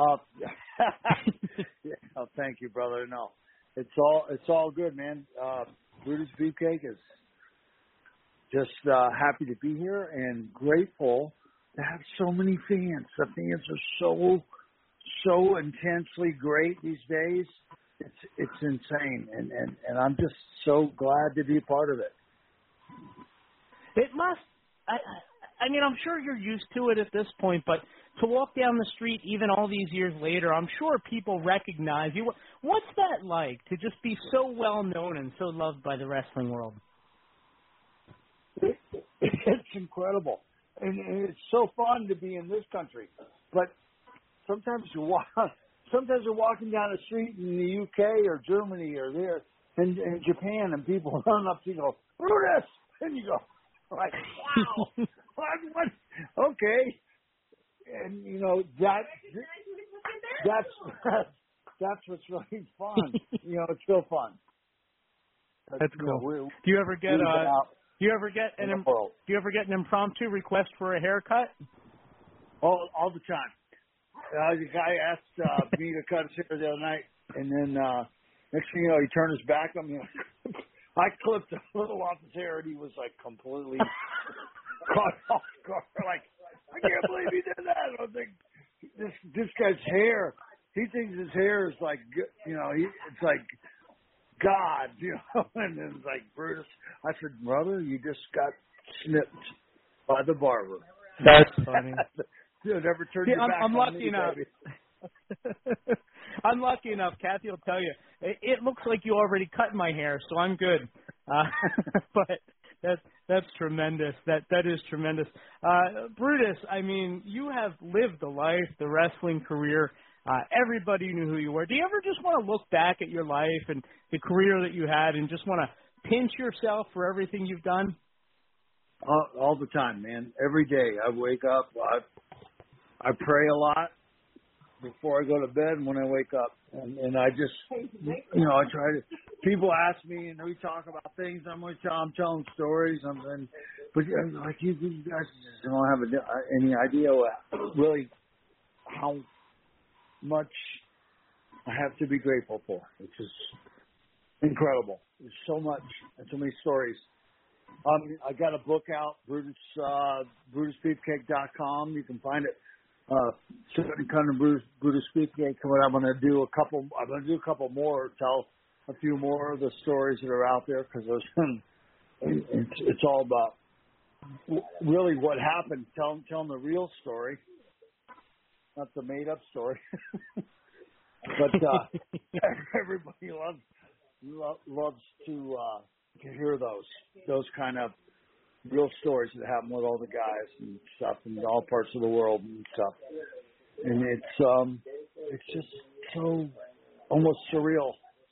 Oh, thank you, brother. No, it's all good, man. Brutus Beefcake is just happy to be here and grateful to have so many fans. The fans are so intensely great these days. It's insane, and I'm just so glad to be a part of it. It must. I mean, I'm sure you're used to it at this point, but to walk down the street even all these years later, I'm sure people recognize you. What's that like, to just be so well known and so loved by the wrestling world? It's incredible, and it's so fun to be in this country. But sometimes you're walking down the street in the UK or Germany or there in Japan, and people run up to you and go, Brutus, and you go, like, wow, what? Okay. And you know that's what's really fun. You know, it's still fun. That's cool. Do you ever get an impromptu request for a haircut? All the time. The guy asked me to cut his hair the other night, and then next thing you know, he turned his back on me. I clipped a little off his hair, and he was like completely caught off guard. Like, I can't believe he did that. I think this guy's hair. He thinks his hair is like, it's like God, And then it's like, Brutus. I said, brother, you just got snipped by the barber. That's funny. Never turn your back I'm on lucky me, enough. baby. I'm lucky enough. Kathy will tell you. It looks like you already cut my hair, so I'm good. But that's tremendous. That is tremendous. Brutus, I mean, you have lived the life, the wrestling career. Everybody knew who you were. Do you ever just want to look back at your life and the career that you had and just want to pinch yourself for everything you've done? All the time, man. Every day I wake up, I pray a lot before I go to bed and when I wake up. And I just, I try to, people ask me and we talk about things. I'm telling stories. But like you guys just don't have any idea really how much I have to be grateful for. It's just incredible. There's so much and so many stories. I got a book out, BrutusBeefcake.com. You can find it. Certain kind of Brutus Beefcake. I'm going to do a couple more. Tell a few more of the stories that are out there because it's all about really what happened. Telling the real story, not the made up story. But everybody loves to hear those kind of real stories that happen with all the guys and stuff in all parts of the world and stuff. And it's just so almost surreal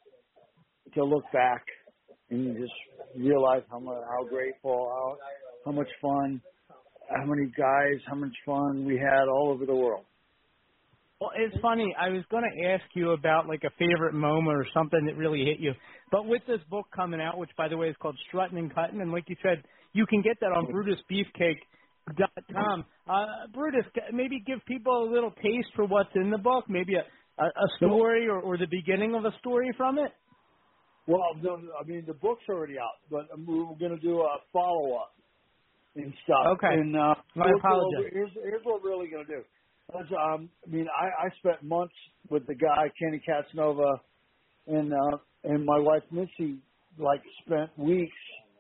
to look back and you just realize how grateful, how much fun, how many guys, how much fun we had all over the world. Well, it's funny. I was going to ask you about like a favorite moment or something that really hit you. But with this book coming out, which, by the way, is called Strutting and Cutting, and like you said, you can get that on BrutusBeefcake.com. Brutus, maybe give people a little taste for what's in the book, maybe a story or the beginning of a story from it? Well, no, I mean, the book's already out, but we're going to do a follow-up and stuff. Okay. And, I apologize. Here's what we're really going to do. I spent months with the guy, Kenny Casanova, and my wife, Missy, spent weeks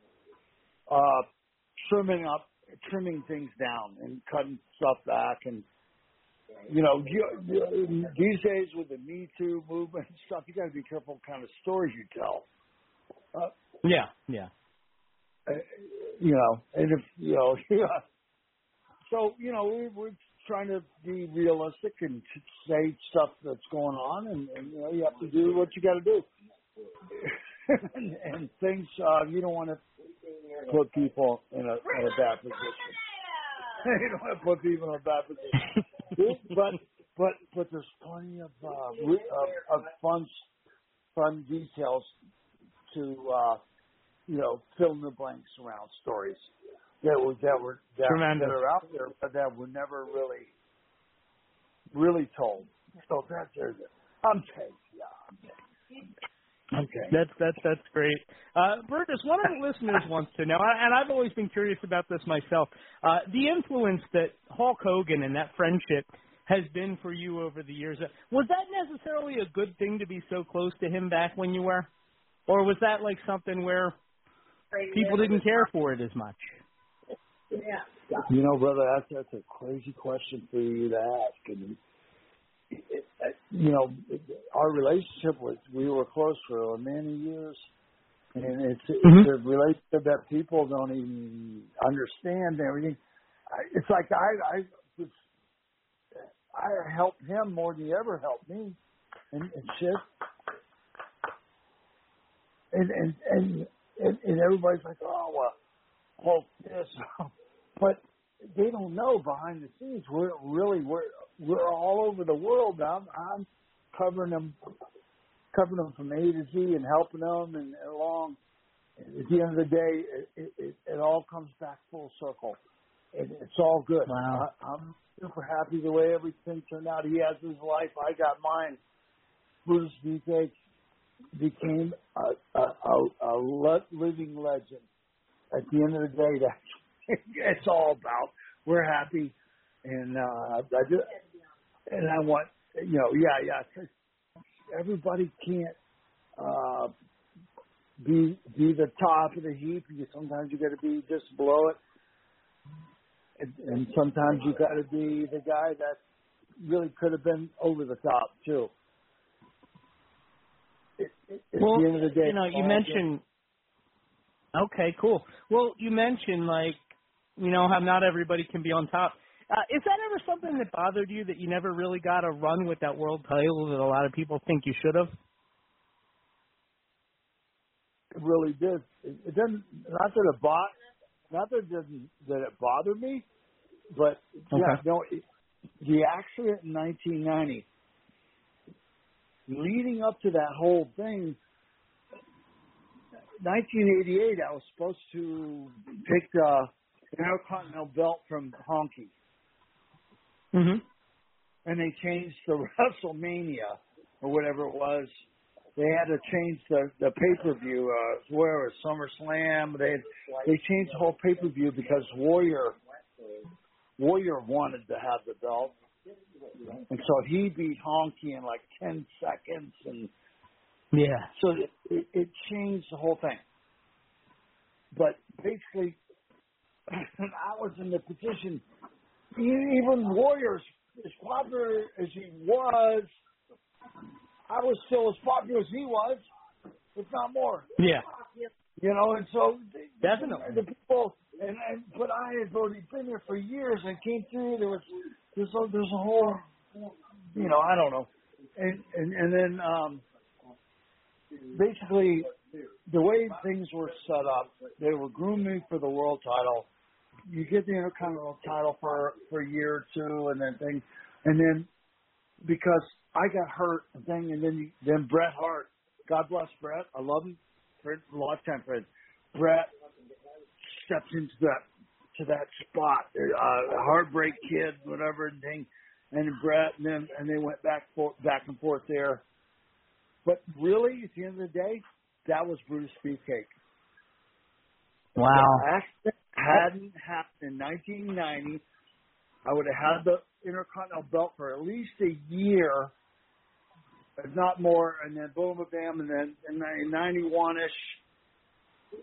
trimming things down and cutting stuff back. And, these days with the Me Too movement and stuff, you got to be careful what kind of stories you tell. Yeah. And if, So, we're trying to be realistic and say stuff that's going on, and you have to do what you got to do. and things, you don't want to put people in a bad position. You don't want to put people in a bad position. but there's plenty of fun details to fill in the blanks around stories that are out there, but that were never really told. So I'm okay. That's great. Brutus, one of the listeners wants to know, and I've always been curious about this myself, the influence that Hulk Hogan and that friendship has been for you over the years. Was that necessarily a good thing to be so close to him back when you were? Or was that like something where people didn't care for it as much? Brother, that's a crazy question for you to ask. And, our relationship we were close for many years. And it's a relationship that people don't even understand and everything. It's like I helped him more than he ever helped me. And shit. And everybody's like, well, this. But they don't know behind the scenes. We're all over the world. I'm covering them from A to Z and helping them and along. At the end of the day, it all comes back full circle. It's all good. Wow. I'm super happy the way everything turned out. He has his life. I got mine. Brutus Beefcake, became a living legend. At the end of the day, that's it's all about. We're happy, and I want, everybody can't be the top of the heap. Sometimes you got to be just below it, and sometimes you got to be the guy that really could have been over the top too. At the end of the day, you mentioned. Okay, cool. Well, you mentioned how not everybody can be on top. Is that ever something that bothered you, that you never really got a run with that world title that a lot of people think you should have? It really did. It doesn't. Not that it bothered me, but the accident in 1990, leading up to that whole thing. 1988, I was supposed to take the Intercontinental belt from Honky. Mm-hmm. And they changed the WrestleMania, or whatever it was. They had to change the pay-per-view, where it was SummerSlam. They changed the whole pay-per-view because Warrior wanted to have the belt. And so he beat Honky in 10 seconds, and so it changed the whole thing. But basically, I was in the position, even Warriors, as popular as he was, I was still as popular as he was, if not more. Yeah. And so definitely the people, but I had already been there for years and came through. There's a whole, I don't know, and then basically the way things were set up, they were grooming for the world title. You get the Intercontinental title for a year or two, and then because I got hurt, and then Bret Hart, God bless Bret, I love him, lifetime friend. Bret stepped into that spot, Heartbreak Kid, whatever thing, and Bret, and they went back and forth there. But really, at the end of the day, that was Brutus Beefcake. Wow. If the accident hadn't happened in 1990, I would have had the Intercontinental belt for at least a year, if not more, and then boom, bam, and then in 91-ish,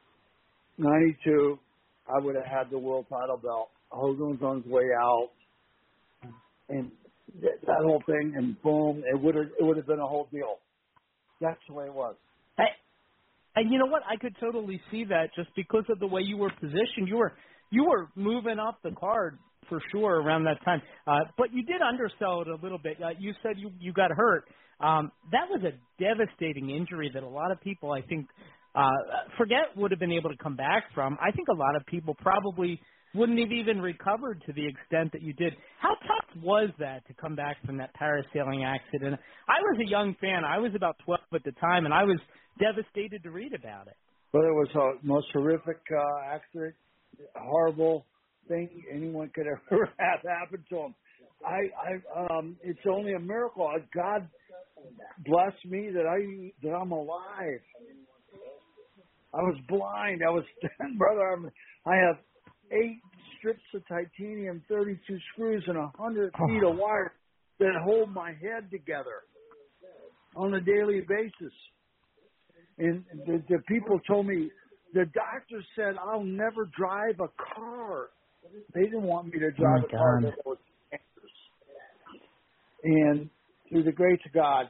92, I would have had the world title belt. Hogan was on his way out, and that whole thing, and boom, it would have been a whole deal. That's the way it was. And you know what? I could totally see that just because of the way you were positioned. You were moving up the card for sure around that time. But you did undersell it a little bit. You said you got hurt. That was a devastating injury that a lot of people, I think, forget would have been able to come back from. I think a lot of people probably wouldn't have even recovered to the extent that you did. How tough was that to come back from that parasailing accident? I was a young fan. I was about 12 at the time, and I was devastated to read about it. Well, it was the most horrific accident, horrible thing anyone could ever have happen to him. It's only a miracle. God bless me that I'm alive. I was blind. Brother, I have 8 strips of titanium, 32 screws, and 100 feet of wire that hold my head together on a daily basis. And the people told me, the doctor said, I'll never drive a car. They didn't want me to drive a car that was dangerous. And through the grace of God,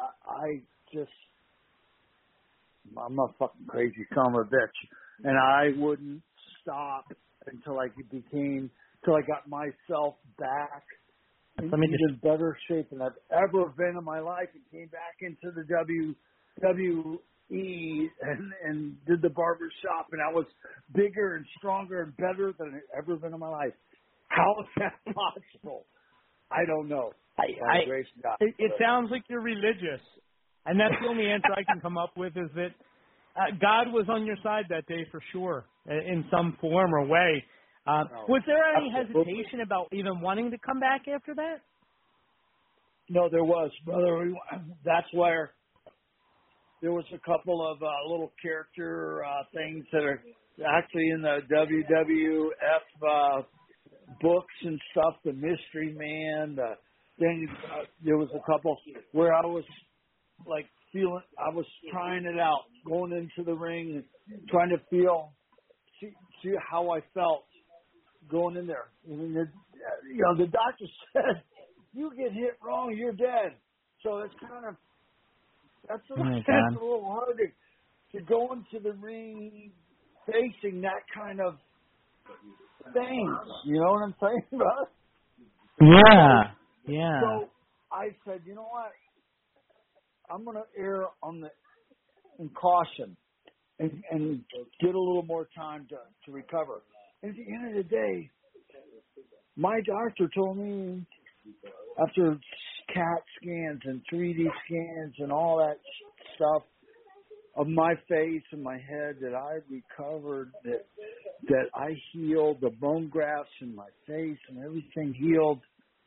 I'm a fucking crazy son of a bitch. And I wouldn't stop until I got myself back in even better shape than I've ever been in my life, and came back into the WWE and did the barber shop, and I was bigger and stronger and better than I've ever been in my life. How is that possible? I don't know. It sounds like you're religious, and that's the only answer I can come up with, is that God was on your side that day for sure, in some form or way. Was there any hesitation about even wanting to come back after that? No, there was, brother. That's where there was a couple of little character things that are actually in the WWF books and stuff. The Mystery Man. Then there was a couple where I was like feeling. I was trying it out, going into the ring, and trying to see how I felt going in there. I mean, the doctor said, "You get hit wrong, you're dead." So it's kind of that's a little hard to go into the ring facing that kind of thing. You know what I'm saying, bro? Yeah. So I said, you know what? I'm going to err in caution and get a little more time to recover. And at the end of the day, my doctor told me after CAT scans and 3D scans and all that stuff of my face and my head that I recovered, that I healed, the bone grafts in my face and everything healed.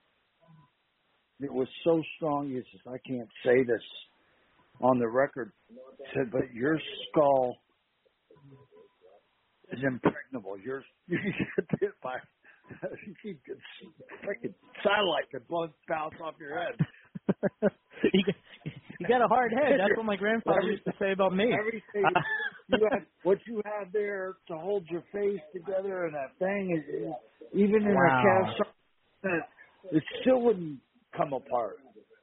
It was so strong. He says, I can't say this on the record. He said, but your skull is impregnable. You get hit by freaking satellite that bounce off your head. You got a hard head. That's what my grandfather used to say about me. Everything what you have there to hold your face together and that thing is even in a cast, it still wouldn't come apart.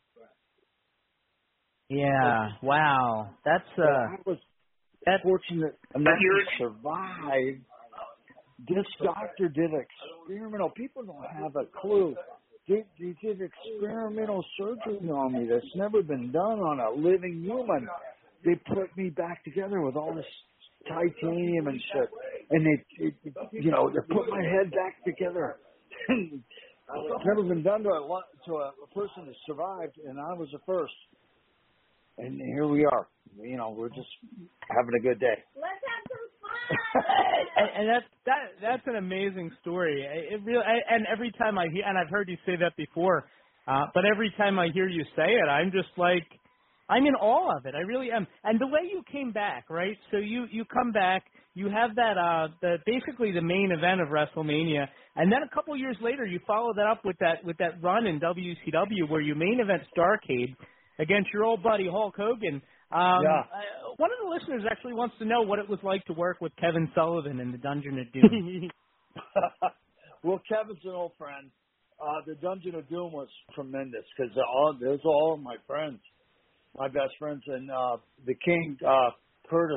Yeah. Wow. That's I was fortunate enough to survive. This doctor did experimental. People don't have a clue. They did experimental surgery on me that's never been done on a living human. They put me back together with all this titanium and shit, and they put my head back together. It's never been done to a person that survived, and I was the first. And here we are. We're just having a good day. Let's have some fun. and that's an amazing story. It really, and every time I hear, and I've heard you say that before, but every time I hear you say it, I'm just like, I'm in awe of it. I really am. And the way you came back, right? So you come back, you have that basically the main event of WrestleMania, and then a couple years later, you follow that up with that run in WCW where you main event Starrcade against your old buddy Hulk Hogan. One of the listeners actually wants to know what it was like to work with Kevin Sullivan in the Dungeon of Doom. Well, Kevin's an old friend. The Dungeon of Doom was tremendous because those are all my friends, my best friends, and the King, Curtis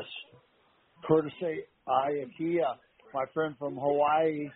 Iakia, my friend from Hawaii.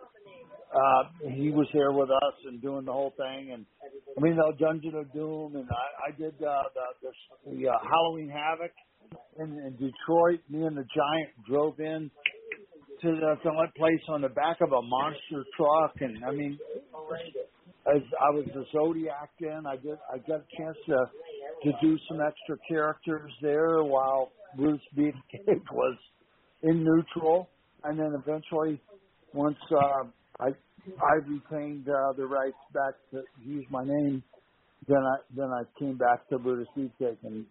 He was there with us and doing the whole thing, and I mean the Dungeon of Doom, and I did the Halloween Havoc in Detroit. Me and the Giant drove in to the place on the back of a monster truck, and I mean, as I was the Zodiac then, I got a chance to do some extra characters there while Bruce Beefcake was in neutral, and then eventually once I retained the rights back to use my name. Then I came back to Brutus Beefcake, and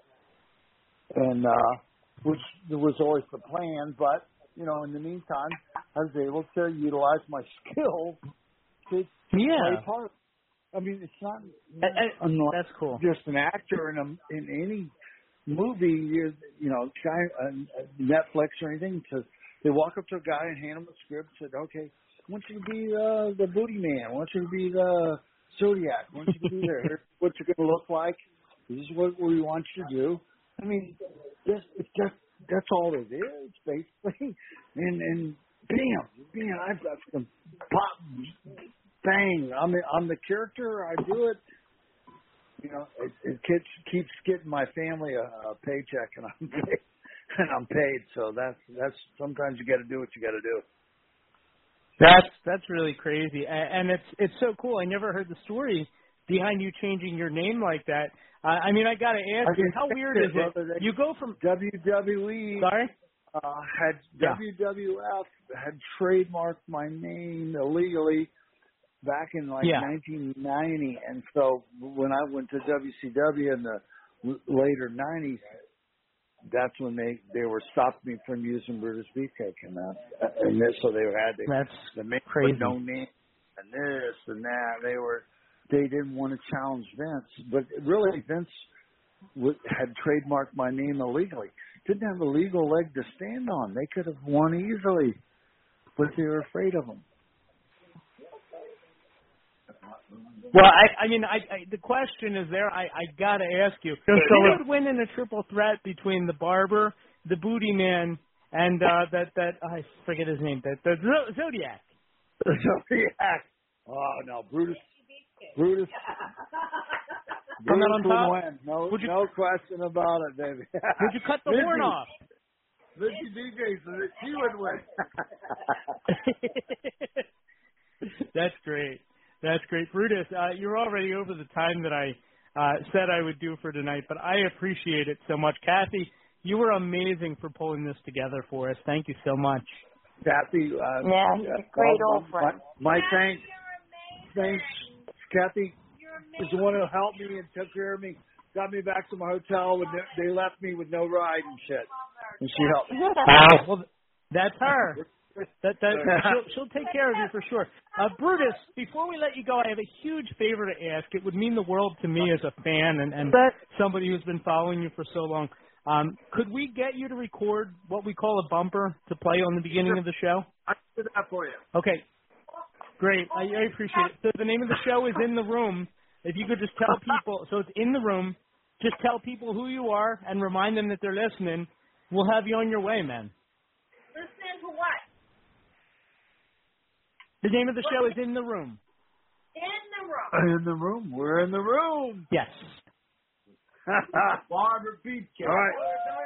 which was always the plan. But in the meantime, I was able to utilize my skill to play part. I mean, it's not that's cool. Just an actor in any movie, Netflix or anything. They walk up to a guy and hand him a script. Said, "Okay, I want you to be the Booty Man. I want you to be the Zodiac. I want you to be there. Here's what you're going to look like. This is what we want you to do." I mean, that's all it is, basically. And bam, I've got some pop, bang. I'm the character. I do it. It keeps getting my family a paycheck, and I'm paid. So that's sometimes you got to do what you got to do. That's really crazy, and it's so cool. I never heard the story behind you changing your name like that. I mean, I got to ask you, how weird is it? You go from WWE. Sorry. WWF had trademarked my name illegally back in 1990, and so when I went to WCW in the later 90s, that's when they were stopping me from using Brutus Beefcake and so they had the make crazy. No name and this and that. They didn't want to challenge Vince, but really Vince had trademarked my name illegally. Didn't have a legal leg to stand on. They could have won easily, but they were afraid of him. Well, I mean, the question is there. I got to ask you. Who would win in a triple threat between the Barber, the Booty Man, and that I forget his name. The Zodiac. The Zodiac. Oh no, Brutus. Brutus would win. No question about it, baby. Would you cut the horn off? Vicky DJ said that she would win. That's great. That's great. Brutus, you're already over the time that I said I would do for tonight, but I appreciate it so much. Kathy, you were amazing for pulling this together for us. Thank you so much. Kathy. Great old friend. My thanks. Kathy is the one who helped me and took care of me, got me back to my hotel when they left me with no ride and shit. And she helped me. Well, that's her. She'll take care of you for sure. Brutus, before we let you go, I have a huge favor to ask. It would mean the world to me as a fan and somebody who's been following you for so long. Could we get you to record what we call a bumper to play on the beginning of the show? I can do that for you. Okay. Great. I appreciate it. So the name of the show is In the Room. If you could just tell people, so it's In the Room, just tell people who you are and remind them that they're listening. We'll have you on your way, man. Listening to what? The name of the show is In the Room. In the Room. In the room. We're in the room. Yes. Barbara Beefcake. All right.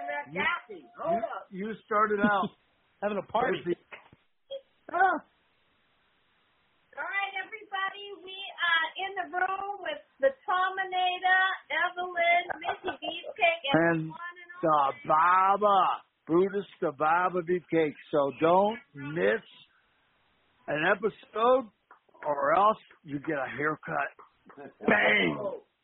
You started out. Having a party. All right, everybody. We are in the room with the Terminator, Evelyn, Missy Beefcake, and the Baba. Brutus the Baba Beefcake. So don't miss an episode or else you get a haircut. Bang!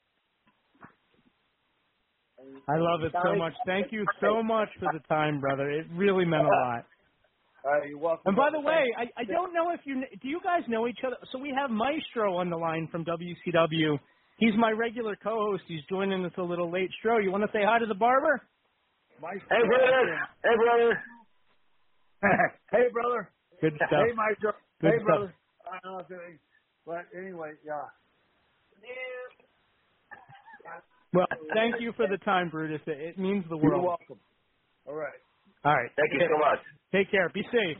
I love it so much. Thank you so much for the time, brother. It really meant a lot. You're welcome. And by the way, I don't know if do you guys know each other? So we have Maestro on the line from WCW. He's my regular co-host. He's joining us a little late. Stro, you want to say hi to the Barber? Hey, brother. Hey, brother. Hey, brother. Good stuff. Hey, Maestro. Good hey, stuff. brother. I don't know if but anyway, yeah. Well, thank you for the time, Brutus. It means the world. You're welcome. All right. All right. Thank you so much. Take care. Be safe.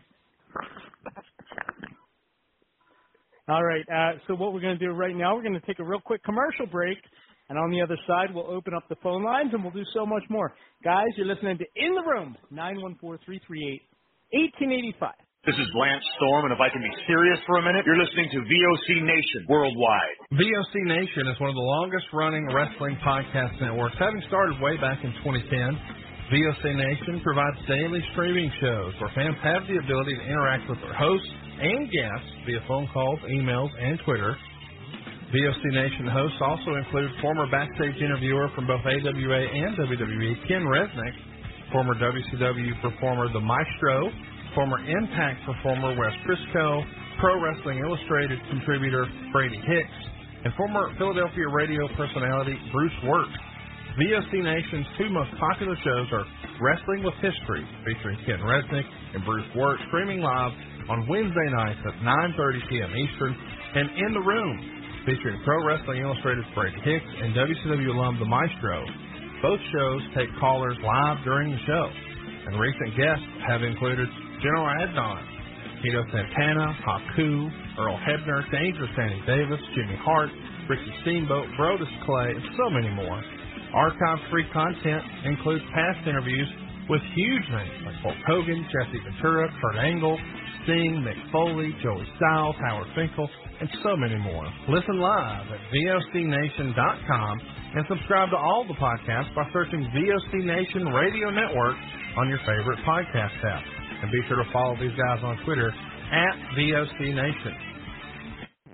All right. So what we're going to do right now, we're going to take a real quick commercial break. And on the other side, we'll open up the phone lines, and we'll do so much more. Guys, you're listening to In the Room, 914-338-1885. This is Lance Storm, and if I can be serious for a minute, you're listening to VOC Nation worldwide. VOC Nation is one of the longest-running wrestling podcast networks, having started way back in 2010. VOC Nation provides daily streaming shows where fans have the ability to interact with their hosts and guests via phone calls, emails, and Twitter. VOC Nation hosts also include former backstage interviewer from both AWA and WWE, Ken Resnick, former WCW performer The Maestro, former Impact performer Wes Briscoe, Pro Wrestling Illustrated contributor Brady Hicks, and former Philadelphia radio personality Bruce Wirt. VOC Nation's two most popular shows are Wrestling with History, featuring Ken Resnick and Bruce Wirt, streaming live on Wednesday nights at 9:30 p.m. Eastern, and In the Room, featuring Pro Wrestling Illustrated's Brady Hicks and WCW alum The Maestro. Both shows take callers live during the show, and recent guests have included General Adnan, Tito Santana, Haku, Earl Hebner, Dangerous Danny Davis, Jimmy Hart, Ricky Steamboat, Brodus Clay, and so many more. Archive-free content includes past interviews with huge names like Hulk Hogan, Jesse Ventura, Kurt Angle, Sting, Mick Foley, Joey Styles, Howard Finkel, and so many more. Listen live at VOCNation.com and subscribe to all the podcasts by searching VOC Nation Radio Network on your favorite podcast app. And be sure to follow these guys on Twitter at VOC Nation. Hola,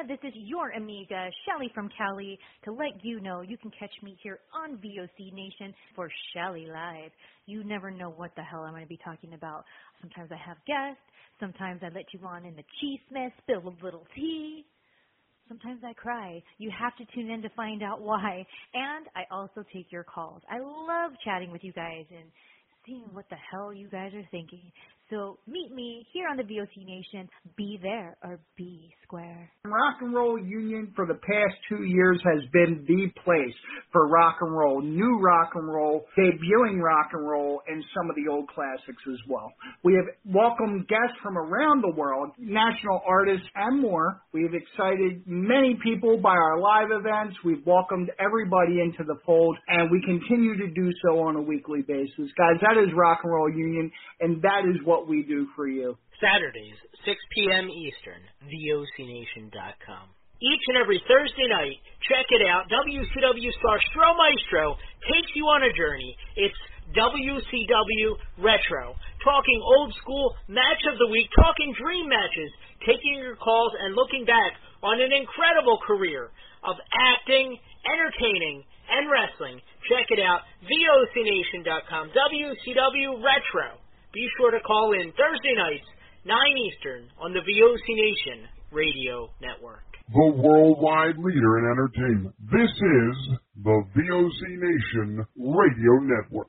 This is your amiga, Shelly from Cali, to let you know you can catch me here on VOC Nation for Shelly Live. You never know what the hell I'm going to be talking about. Sometimes I have guests. Sometimes I let you on in the cheese-mess, spill a little tea. Sometimes I cry. You have to tune in to find out why. And I also take your calls. I love chatting with you guys and seeing what the hell you guys are thinking. So meet me here on the VOC Nation. Be there or be square. Rock and Roll Union for the past 2 years has been the place for rock and roll, new rock and roll, debuting rock and roll, and some of the old classics as well. We have welcomed guests from around the world, national artists, and more. We have excited many people by our live events. We've welcomed everybody into the fold, and we continue to do so on a weekly basis. Guys, that is Rock and Roll Union, and that is what we do for you. Saturdays, 6 p.m. Eastern, VOCNation.com. Each and every Thursday night, check it out, WCW star Stro Maestro takes you on a journey. It's WCW Retro, talking old school match of the week, talking dream matches, taking your calls and looking back on an incredible career of acting, entertaining, and wrestling. Check it out, VOCNation.com, WCW Retro. Be sure to call in Thursday nights, 9 Eastern, on the VOC Nation Radio Network. The worldwide leader in entertainment. This is the VOC Nation Radio Network.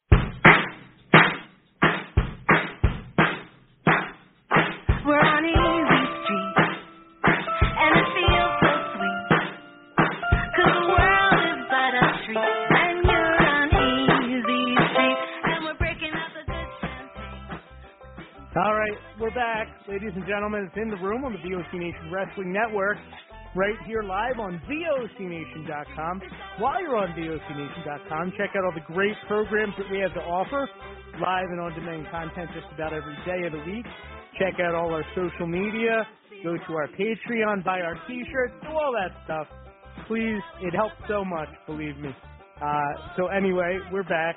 We're on easy street, and it feels so sweet, 'cause the world is but a street, and you're on easy street, and we're breaking up a good champagne. All right, we're back. Ladies and gentlemen, it's In the Room on the VOC Nation Wrestling Network, right here live on VOCNation.com. While you're on VOCNation.com, check out all the great programs that we have to offer, live and on-demand content just about every day of the week. Check out all our social media, go to our Patreon, buy our T-shirts, do all that stuff. Please, it helps so much, believe me. So anyway, we're back.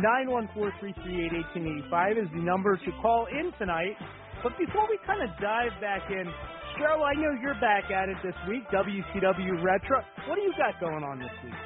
914-338-1885 is the number to call in tonight. But before we kind of dive back in, Stro, I know you're back at it this week, WCW Retro. What do you got going on this week?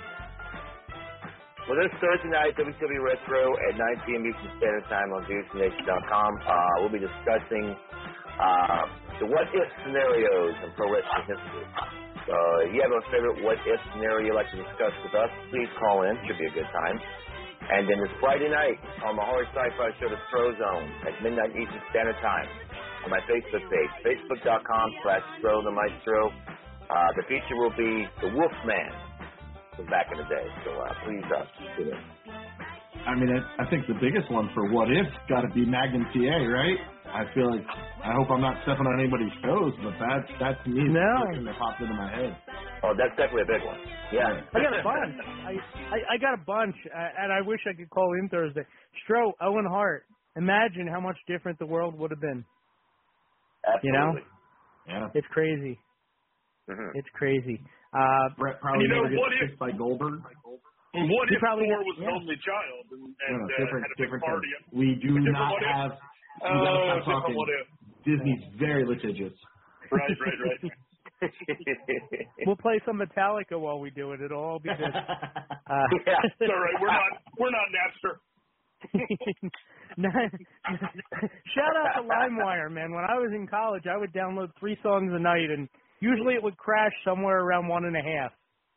Well, this Thursday night, WCW Retro at 9 p.m. Eastern Standard Time on VOCNation.com. We'll be discussing the what-if scenarios in pro wrestling history. So if you have a favorite what-if scenario you'd like to discuss with us, please call in. Should be a good time. And then this Friday night on the Horror Sci-Fi Show, The Stro Zone at midnight Eastern Standard Time on my Facebook page, facebook.com/Stro the Maestro. The feature will be The Wolfman from back in the day. So please tune in. I mean, I think the biggest one for what if got to be Magnum TA, right? I feel like, I hope I'm not stepping on anybody's toes, but that to me is the thing that popped into my head. Oh, that's definitely a big one. Yeah. I got a bunch. I got a bunch, and I wish I could call in Thursday. Stro, Owen Hart. Imagine how much different the world would have been. Absolutely. You know? Yeah. It's crazy. Mm-hmm. It's crazy. Brett probably never gets kicked by Goldberg. What He if probably Thor had- was yeah. an only child and different, had a big different party? thing. We do not what if? have. We gotta stop talking. What if? Disney's very litigious. Right. We'll play some Metallica while we do it. It'll all be good. Yeah. It's all right. We're not Napster. Shout out to LimeWire, man. When I was in college, I would download 3 songs a night, and usually it would crash somewhere around 1.5.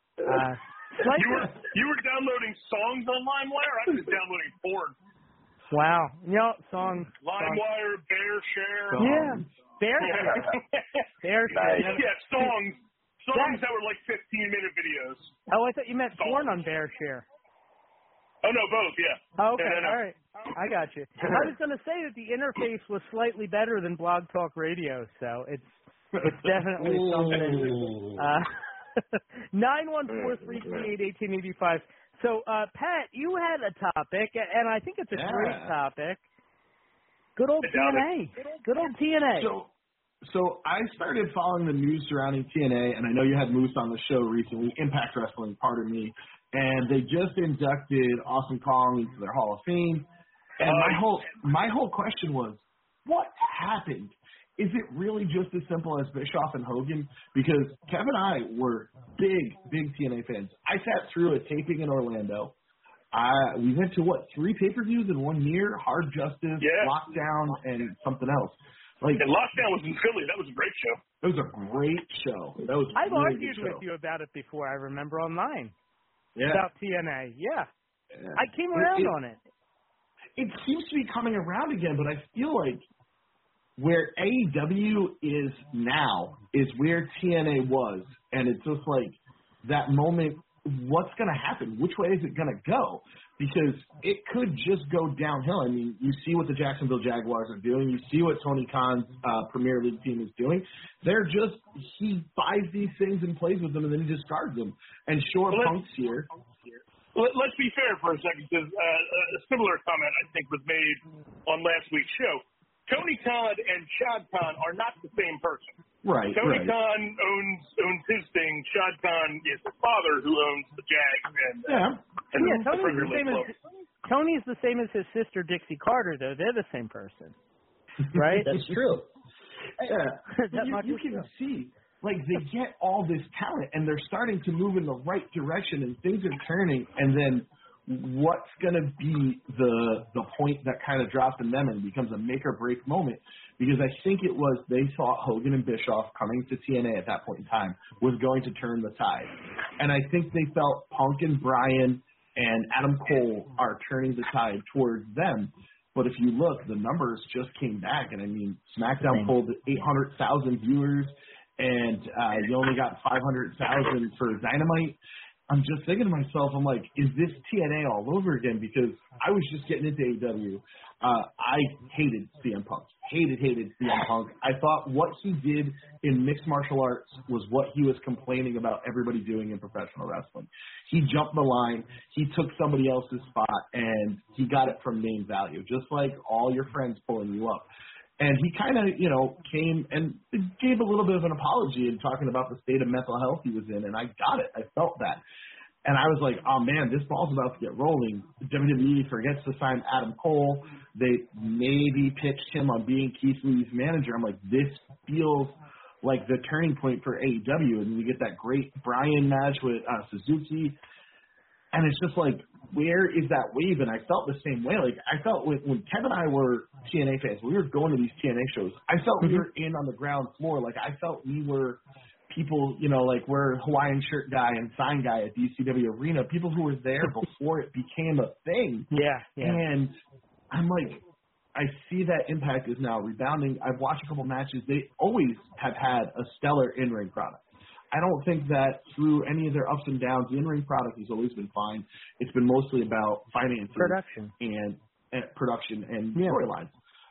You were downloading songs on LimeWire? I was downloading porn. Wow. Songs. LimeWire, BearShare. Yeah. BearShare. BearShare. Yeah, songs. Songs that were like 15-minute videos. Oh, I thought you meant porn on BearShare. Oh, no, both, yeah. Okay, No. all right. I got you. I was going to say that the interface was slightly better than Blog Talk Radio, so it's definitely something. 914-338-1885. So, Pat, you had a topic, and I think it's a great topic. Good old TNA. Good old TNA. So I started following the news surrounding TNA, and I know you had Moose on the show recently, Impact Wrestling, pardon me, and they just inducted Awesome Kong into their Hall of Fame. And my whole question was, what happened is it really just as simple as Bischoff and Hogan? Because Kev and I were big TNA fans. I sat through a taping in Orlando. We went to, 3 pay-per-views in 1 year? Hard Justice, Lockdown, and something else. And Lockdown was in Philly. That was a great show. It was a great show. That was I've really argued good show. with you about it before, I remember, online. Yeah. About TNA. Yeah. I came around on it. It seems to be coming around again, but I feel like where AEW is now is where TNA was. And it's just like that moment, what's going to happen? Which way is it going to go? Because it could just go downhill. I mean, you see what the Jacksonville Jaguars are doing. You see what Tony Khan's Premier League team is doing. He buys these things and plays with them, and then he discards them. And Punk's here. Let's be fair for a second, because a similar comment, I think, was made on last week's show. Tony Khan and Shad Khan are not the same person. Right. Tony Khan owns his thing. Shad Khan is his father, who owns the Jags and the Premier League club. Tony's the same as his sister Dixie Carter, though. They're the same person, right? That's true. You can see, like, they get all this talent, and they're starting to move in the right direction, and things are turning, and then what's going to be the point that kind of drops in them and becomes a make-or-break moment? Because I think it was they thought Hogan and Bischoff coming to TNA at that point in time was going to turn the tide. And I think they felt Punk and Bryan and Adam Cole are turning the tide towards them. But if you look, the numbers just came back. And, I mean, SmackDown pulled 800,000 viewers, and you only got 500,000 for Dynamite. I'm just thinking to myself, I'm like, is this TNA all over again? Because I was just getting into AEW. I hated CM Punk. Hated CM Punk. I thought what he did in mixed martial arts was what he was complaining about everybody doing in professional wrestling. He jumped the line. He took somebody else's spot, and he got it from name value, just like all your friends pulling you up. And he kind of, came and gave a little bit of an apology and talking about the state of mental health he was in, and I got it. I felt that. And I was like, oh, man, this ball's about to get rolling. WWE forgets to sign Adam Cole. They maybe pitched him on being Keith Lee's manager. I'm like, this feels like the turning point for AEW. And we get that great Bryan match with Suzuki. And it's just like, where is that wave? And I felt the same way. Like, I felt when Kevin and I were TNA fans, we were going to these TNA shows, I felt we were in on the ground floor. Like, I felt we were people, like we're Hawaiian shirt guy and sign guy at DCW Arena, people who were there before it became a thing. Yeah. And I'm like, I see that Impact is now rebounding. I've watched a couple matches. They always have had a stellar in-ring product. I don't think that through any of their ups and downs, the in-ring product has always been fine. It's been mostly about finances, production, and storylines.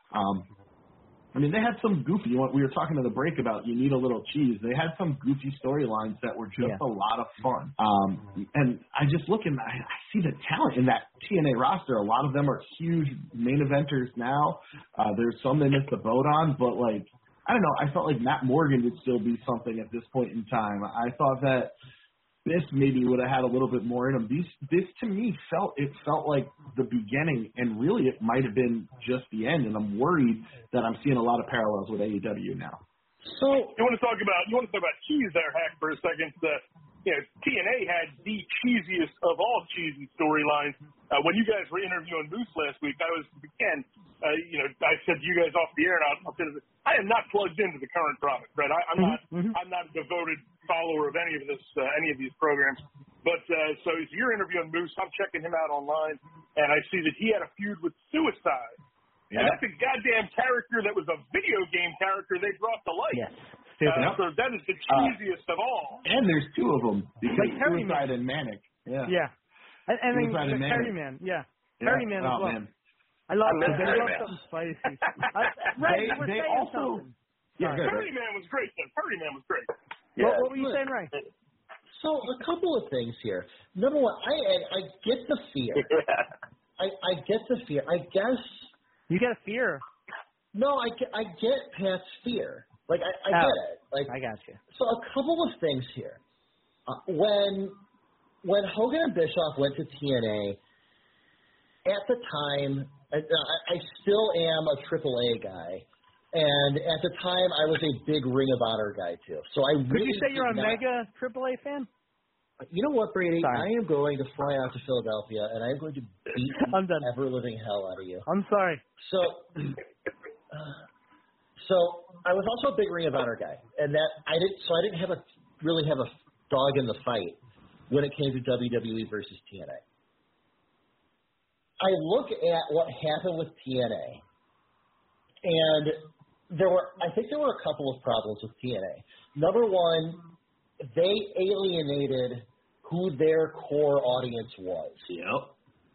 I mean, they had some goofy. We were talking to the break about you need a little cheese. They had some goofy storylines that were just a lot of fun. And I just look and I see the talent in that TNA roster. A lot of them are huge main eventers now. There's some they missed the boat on, but like, I don't know. I felt like Matt Morgan would still be something at this point in time. I thought that this maybe would have had a little bit more in him. This to me felt like the beginning, and really it might have been just the end. And I'm worried that I'm seeing a lot of parallels with AEW now. So you want to talk about cheese there, Hack, for a second? TNA had the cheesiest of all cheesy storylines. When you guys were interviewing Moose last week, I said to you guys off the air, and I'll say this, I am not plugged into the current product, right? I'm not a devoted follower of any of these programs. But so if you're interviewing Moose, I'm checking him out online, and I see that he had a feud with Suicide. Yeah. And that's a goddamn character that was a video game character they brought to life. Yes. So that is the cheesiest of all. And there's two of them, because Suicide and Manic. Yeah. And then Perryman. Yeah. Perryman as well. Man. I love something spicy. They also. Perryman was great. Perryman was great. Yeah. What were you saying, Ray? So a couple of things here. Number one, I get the fear. I get the fear. I guess you get a fear. No, I get Pat's fear. Like I get it. Like I got you. So a couple of things here. When Hogan and Bischoff went to TNA, at the time, I still am a AAA guy, And at the time, I was a big Ring of Honor guy, too. So I Could really you say you're a did not- mega AAA fan? You know what, Brady? Sorry. I am going to fly out to Philadelphia, and I'm going to beat the ever-living hell out of you. I'm sorry. So I was also a big Ring of Honor guy, and that I didn't really have a dog in the fight when it came to WWE versus TNA. I look at what happened with TNA, and I think there were a couple of problems with TNA. Number one, they alienated who their core audience was. Yep.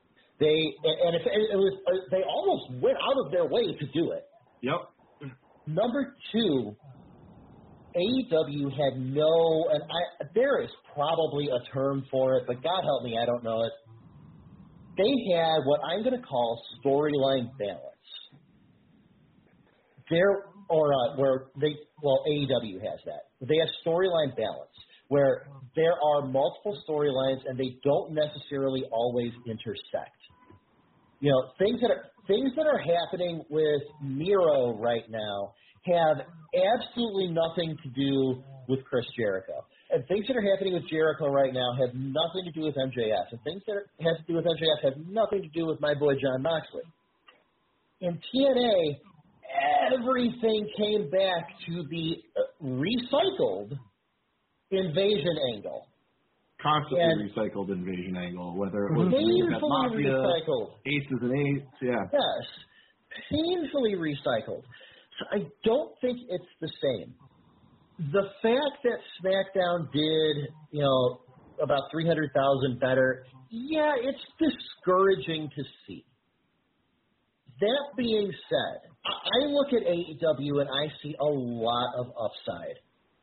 They almost went out of their way to do it. Yep. Number two, AEW had there is probably a term for it, but God help me, I don't know it. They had what I'm going to call storyline balance. AEW has that. They have storyline balance, where there are multiple storylines and they don't necessarily always intersect. You know, things that are happening with Miro right now have absolutely nothing to do with Chris Jericho. And things that are happening with Jericho right now have nothing to do with MJF. And things that have to do with MJF have nothing to do with my boy Jon Moxley. In TNA, everything came back to the recycled invasion angle. Constantly recycled invasion angle, whether it was painfully Mafia, recycled. Aces and Eights, yeah. Yes, painfully recycled. So I don't think it's the same. The fact that SmackDown did, about 300,000 better, yeah, it's discouraging to see. That being said, I look at AEW and I see a lot of upside.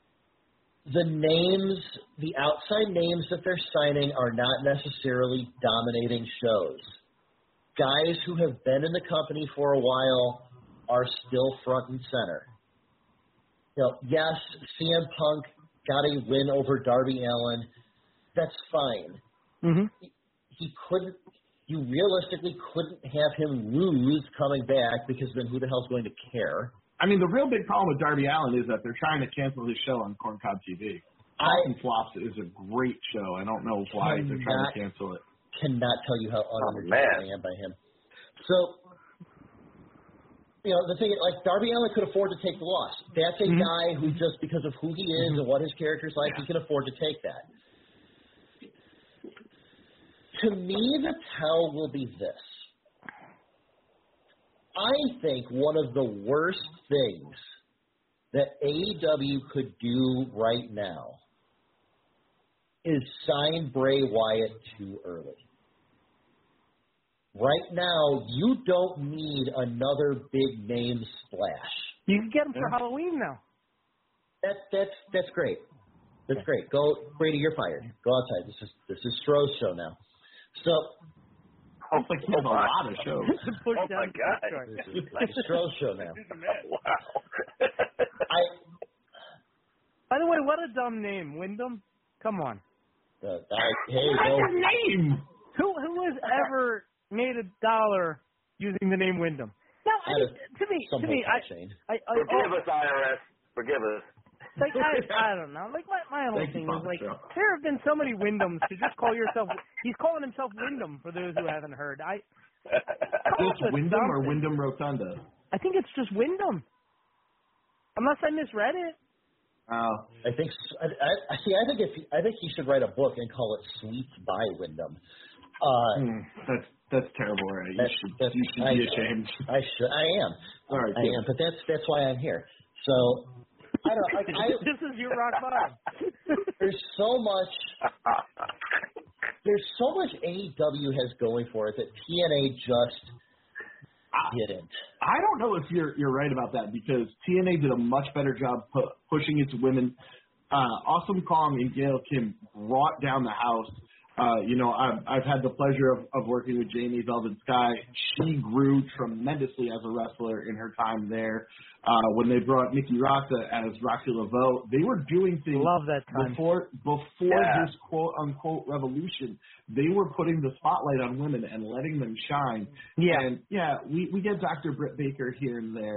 The outside names that they're signing are not necessarily dominating shows. Guys who have been in the company for a while are still front and center. Yes, CM Punk got a win over Darby Allin. That's fine. Mm-hmm. You realistically couldn't have him lose coming back, because then who the hell's going to care? I mean, the real big problem with Darby Allin is that they're trying to cancel his show on Corncob TV. Austin Flops is a great show. I don't know why they're trying to cancel it. Cannot tell you how uneducated I am by him. So, the thing is, Darby Allin could afford to take the loss. That's a guy who, just because of who he is and what his character's like, he can afford to take that. To me, the tell will be this. I think one of the worst things that AEW could do right now is sign Bray Wyatt too early. Right now, you don't need another big name splash. You can get him for Halloween now. That's great. That's great. Go, Brady. You're fired. Go outside. This is Stroh's show now. So, hopefully, he has a lot of shows. Oh my God! This is Stroh's show now. Wow. By the way, what a dumb name, Wyndham. Come on. What's his name? Who has ever made $1 using the name Wyndham? No, to me, forgive us, IRS. Forgive us. I don't know. My whole thing is there have been so many Wyndhams to just call yourself. He's calling himself Wyndham for those who haven't heard. It's Wyndham or Wyndham Rotunda? I think it's just Wyndham. Unless I misread it. I think he should write a book and call it Sweets by Wyndham. That's terrible, right? You should be ashamed. I am. All right, I am, but that's why I'm here. So I don't know. This is your rock bottom. There's so much AEW has going for it that TNA just didn't. I don't know if you're right about that, because TNA did a much better job pushing its women. Awesome Kong and Gail Kim brought down the house. I've had the pleasure of working with Jamie Velvet Sky. She grew tremendously as a wrestler in her time there. When they brought Nikki Rasa as Roxy Laveau, they were doing things before this quote-unquote revolution. They were putting the spotlight on women and letting them shine. Yeah. And, we get Dr. Britt Baker here and there.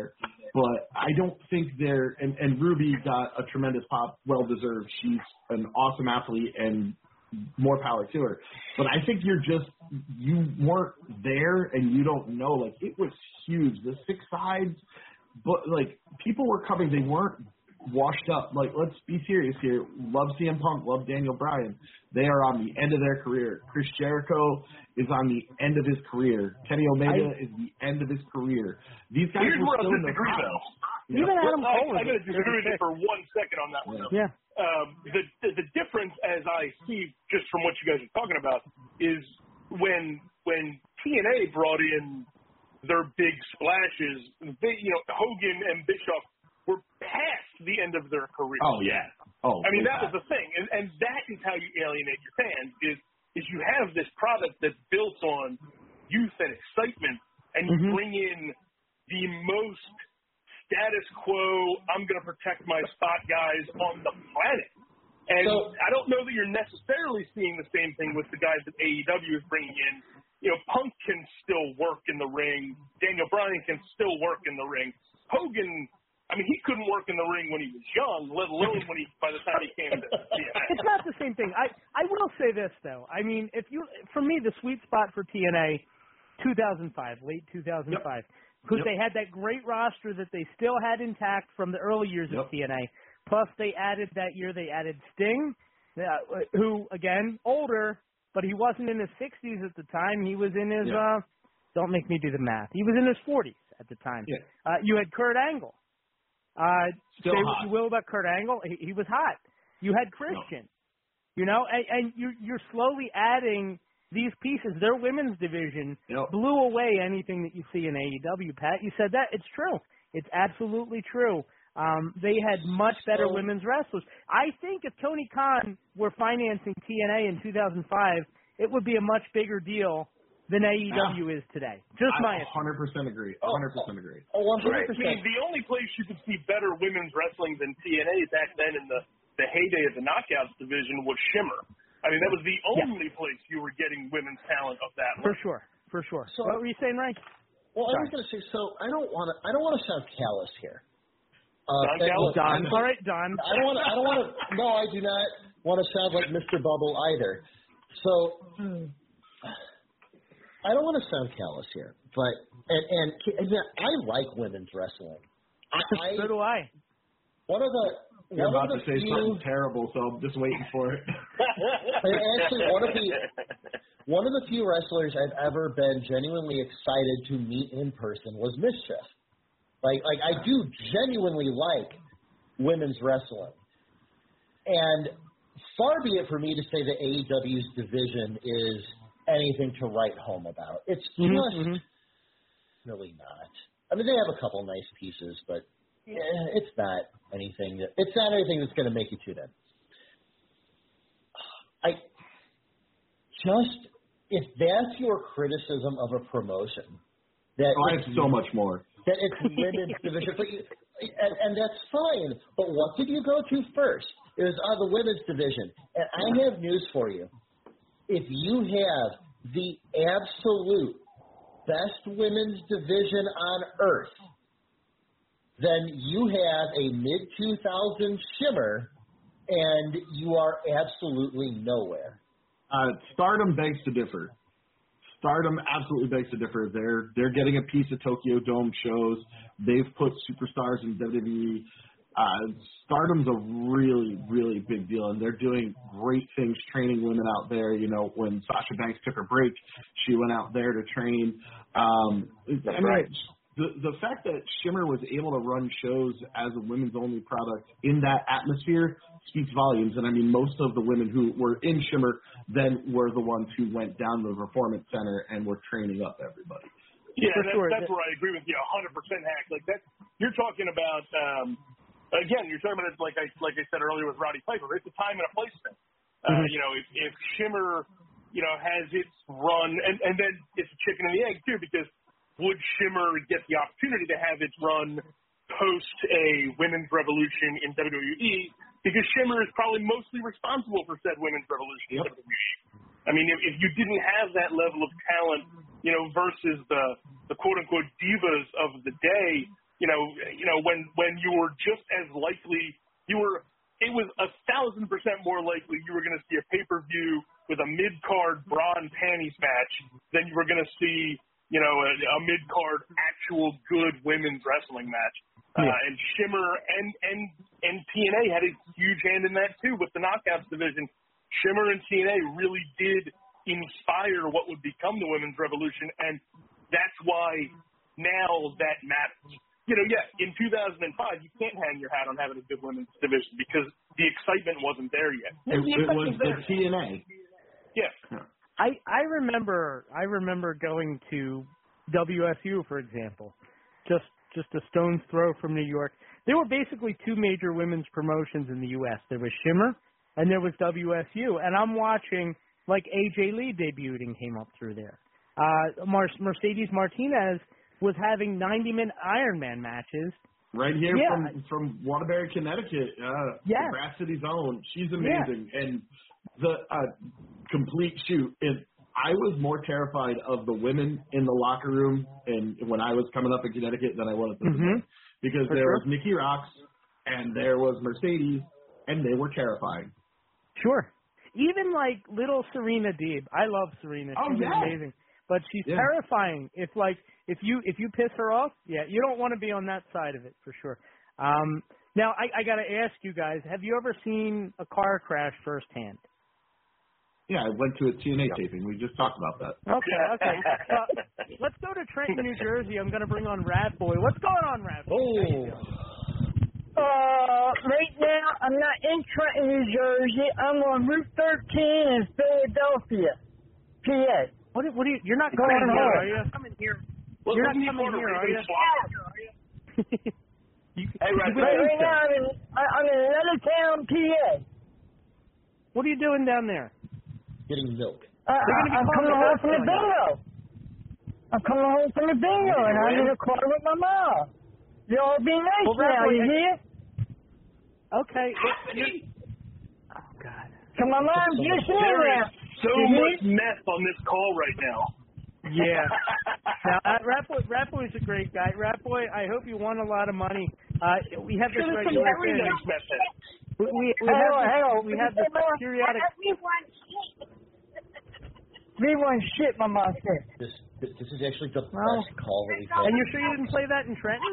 but I don't think they're and Ruby got a tremendous pop, well deserved. She's an awesome athlete and more power to her. But I think you weren't there and you don't know. Like, it was huge. The 6 sides, but like, people were coming, they weren't washed up. Like, let's be serious here. Love CM Punk, love Daniel Bryan. They are on the end of their career. Chris Jericho is on the end of his career. Kenny Omega is the end of his career. These guys Here's were where still I'll in the disagree, top. though. Yeah. Even Adam Cole. I'm going to disagree with you for 1 second on that one. Though. Yeah. The difference, as I see just from what you guys are talking about, is when TNA brought in their big splashes, Hogan and Bischoff were past the end of their career. Oh, yeah. Oh, I mean, that was the thing. And that is how you alienate your fans, is you have this product that's built on youth and excitement, and you bring in the most status quo, I'm going to protect my spot guys on the planet. And I don't know that you're necessarily seeing the same thing with the guys that AEW is bringing in. Punk can still work in the ring. Daniel Bryan can still work in the ring. Hogan, I mean, he couldn't work in the ring when he was young, let alone by the time he came to TNA. It's not the same thing. I will say this, though. I mean, for me, the sweet spot for TNA, 2005, late 2005. Because they had that great roster that they still had intact from the early years of TNA. Plus, they added Sting, who, again, older, but he wasn't in his 60s at the time. He was in his, don't make me do the math. He was in his 40s at the time. Yeah. You had Kurt Angle. Say what you will about Kurt Angle. He was hot. You had Christian. And you're slowly adding these pieces. Their women's division blew away anything that you see in AEW, Pat. You said that. It's true. It's absolutely true. They had much better women's wrestlers. I think if Tony Khan were financing TNA in 2005, it would be a much bigger deal than AEW is today. Just my 100% agree. 100% agree. Oh, 100%. I mean, the only place you could see better women's wrestling than TNA back then in the heyday of the Knockouts division was Shimmer. I mean, that was the only place you were getting women's talent of that level. For sure. So, what were you saying, Ray? Well, I was going to say, I don't want to sound callous here. Don. All right, Don. I don't want to. No, I do not want to sound like Mr. Bubble either. So I don't want to sound callous here, but and I like women's wrestling. So do I. You're about to say something terrible, so I'm just waiting for it. Actually, one of the few wrestlers I've ever been genuinely excited to meet in person was Mischief. Like I do genuinely like women's wrestling. And far be it for me to say that AEW's division is anything to write home about. It's just really not. I mean, they have a couple nice pieces, but it's not anything that's going to make you tune in. If that's your criticism of a promotion, that I have so much more. That it's women's division, and that's fine. But what did you go to first? It was the women's division. And I have news for you. If you have the absolute best women's division on earth, then you have a mid-2000s Shimmer, and you are absolutely nowhere. Stardom begs to differ. Stardom absolutely begs to differ. They're getting a piece of Tokyo Dome shows. They've put superstars in WWE. Stardom's a really, really big deal, and they're doing great things training women out there. When Sasha Banks took her break, she went out there to train. The fact that Shimmer was able to run shows as a women's-only product in that atmosphere speaks volumes. And, I mean, most of the women who were in Shimmer then were the ones who went down to the Performance Center and were training up everybody. Yeah, that's where I agree with you 100%, Hack. Like, you're talking about, again, you're talking about it like I said earlier with Roddy Piper. It's a time and a place thing. If Shimmer, has its run, and then it's a chicken and the egg, too, because would Shimmer get the opportunity to have its run post a women's revolution in WWE? Because Shimmer is probably mostly responsible for said women's revolution in WWE. I mean, if you didn't have that level of talent, versus the quote-unquote divas of the day, when you were just as likely, it was 1,000% more likely you were going to see a pay-per-view with a mid-card bra and panties match than you were going to see, a mid-card actual good women's wrestling match. And Shimmer and TNA had a huge hand in that too with the Knockouts division. Shimmer and TNA really did inspire what would become the women's revolution, and that's why now that matters. In 2005, you can't hang your hat on having a good women's division because the excitement wasn't there yet. It was the TNA. Yeah. I remember going to WSU, for example, just a stone's throw from New York. There were basically two major women's promotions in the U.S. There was Shimmer and there was WSU, and I'm watching like AJ Lee debuting came up through there. Mercedes Martinez was having 90-minute Ironman matches. Right here from Waterbury, Connecticut. Grass City's own. She's amazing. Yeah. And the complete shoot. I was more terrified of the women in the locker room and when I was coming up in Connecticut than I was of the men. Because there was Nikki Roxx and there was Mercedes, and they were terrifying. Sure. Even like little Serena Deeb. I love Serena. She's amazing. But she's terrifying. If you piss her off, you don't want to be on that side of it for sure. Now I got to ask you guys: have you ever seen a car crash firsthand? Yeah, I went to a TNA taping. We just talked about that. Okay. Let's go to Trenton, New Jersey. I'm going to bring on Rat Boy. What's going on, Rat Boy? Right now, I'm not in Trenton, New Jersey. I'm on Route 13 in Philadelphia, PA. What are you? You're not going home, are you? Coming here. You're not coming here, are you? Right now, I'm in another town, PA. What are you doing down there? Getting milk. I'm coming home from the bingo. And I'm in the car with my mom. Y'all be nice now, you hear? Okay. Oh, God. So my mom's just here now. So much mess on this call right now. Yeah. Now, Rat Boy's a great guy. Rat Boy, I hope you won a lot of money. We have this regular thing. We have this periodic. We won shit, my mom said. This is actually the best call that we've had. And you're sure you didn't play that in Trenton?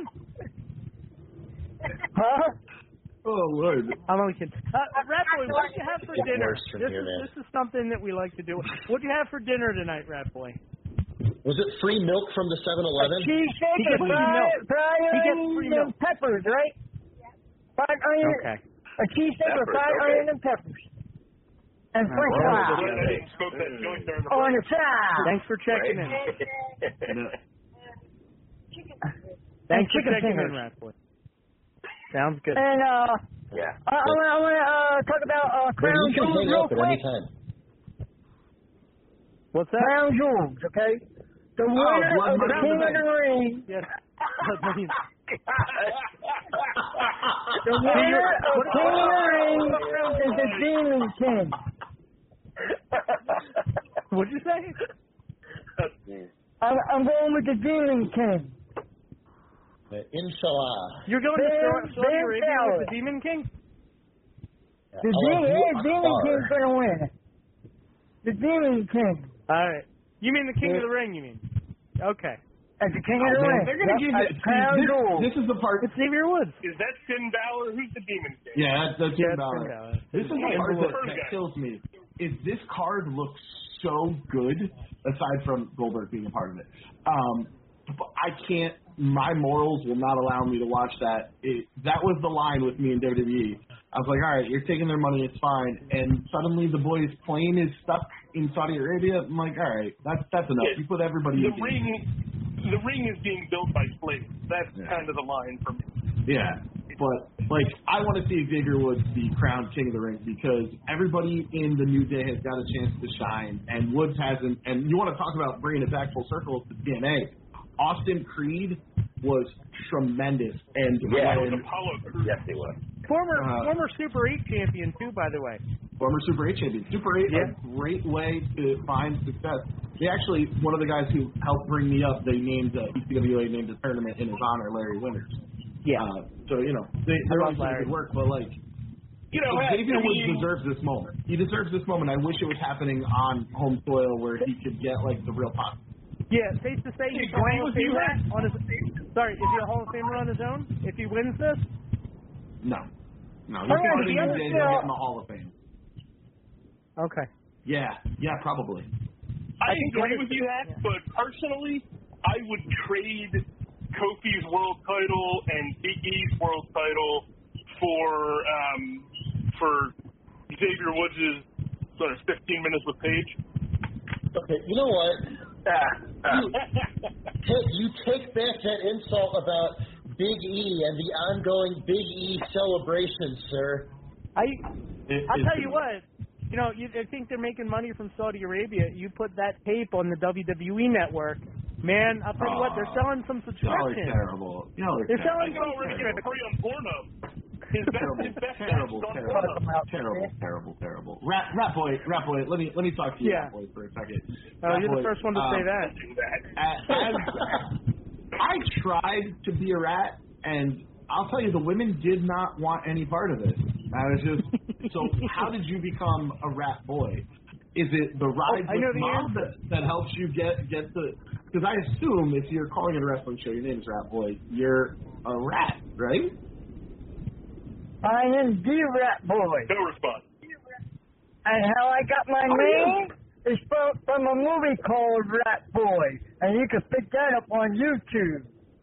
Huh? Oh, Lord. I'm only kidding. Rat Boy, what did you have for dinner? This is something that we like to do. What did you have for dinner tonight, Rat Boy? Was it free milk from the 7-Eleven? Cheesesteak and fried onions and peppers, right? Fried onion. Okay. A cheesesteak with fried onion and peppers. And French fries. On the side. Thanks for checking in. Thanks for checking in, Rat Boy. Sounds good. And I want to talk about Crown Jewels real quick. What's that? Crown Jewels, okay? The winner of the King of the Ring. Yes. The winner of King of the Ring is the Demon King. What'd you say? I'm going with the Demon King. Inshallah. You're going to Saudi Arabia with the Demon King? The Demon King's going to win. The Demon King. All right. You mean the King of the Ring, you mean? Okay. As the King of the Ring. They're going to give you this is the part. It's Xavier Woods. Is that Finn Balor? Who's the Demon King? Yeah, that's Finn Balor. This is the part that kills me. Is this card looks so good, aside from Goldberg being a part of it. But I can't. My morals will not allow me to watch that. That was the line with me in WWE. I was like, all right, you're taking their money, it's fine. And suddenly the boys' plane is stuck in Saudi Arabia. I'm like, all right, that's enough. You put everybody in. The ring is being built by slaves. That's kind of the line for me. Yeah, but like I want to see Xavier Woods be crowned King of the Ring because everybody in the New Day has got a chance to shine, and Woods hasn't. And you want to talk about bringing it back full circle to TNA. Austin Creed was tremendous, and Yes, he was. Former Super 8 champion too, by the way. Former Super 8 champion. Super 8, a great way to find success. They actually, one of the guys who helped bring me up, ECWA named a tournament in his honor, Larry Winters. Yeah. So, they're always doing good work, but Xavier Woods deserves this moment. He deserves this moment. I wish it was happening on home soil where he could get, the real pop. Yeah, safe to say he's a Hall of Famer on his. Sorry, is he a Hall of Famer on his own? If he wins this? No. He's getting in the Hall of Fame. Okay. Yeah, probably. I agree with you, Hack, but personally, I would trade Kofi's world title and Big E's world title for Xavier Woods' 15 minutes with Paige. Okay, you know what? You take back that insult about Big E and the ongoing Big E celebration, sir. I'll tell you what. You think they're making money from Saudi Arabia. You put that tape on the WWE network. Man, I'll tell you what, they're selling some subscriptions. Y'all are terrible. They're selling some already getting free on Pornhub. His best Terrible. Rat boy, let me talk to you, Rat boy, for a second. You're the first one to say that. I tried to be a rat, and I'll tell you, the women did not want any part of it. I was just so. How did you become a rat boy? Is it the ride with mom that helps you get the? Because I assume if you're calling it a wrestling show, your name's Rat Boy. You're a rat, right? I am the Rat Boy. No response. And how I got my name is from a movie called Rat Boy, and you can pick that up on YouTube.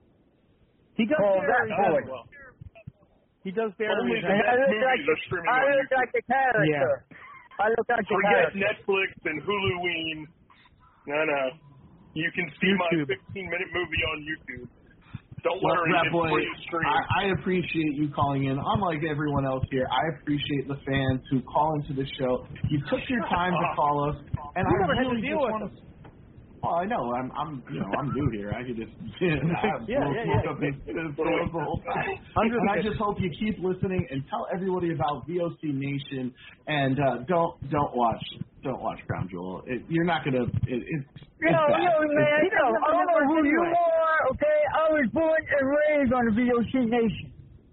He does Rat Boy. Well. He does barely. I look like the character. Yeah. I look like the character. character. Netflix and Huluween. No. You can see my 15-minute movie on YouTube. Don't worry, Rat it's Boy, free stream. I appreciate you calling in. Unlike everyone else here, I appreciate the fans who call into the show. You took your time to call us, and I really just want to. Oh, I know. I'm new here. I could just smoke up these the whole time. And I just hope you keep listening and tell everybody about VOC Nation. And don't watch Crown Jewel. You're not gonna. It's man. I don't know who you are. Okay, I was born and raised on the VOC Nation.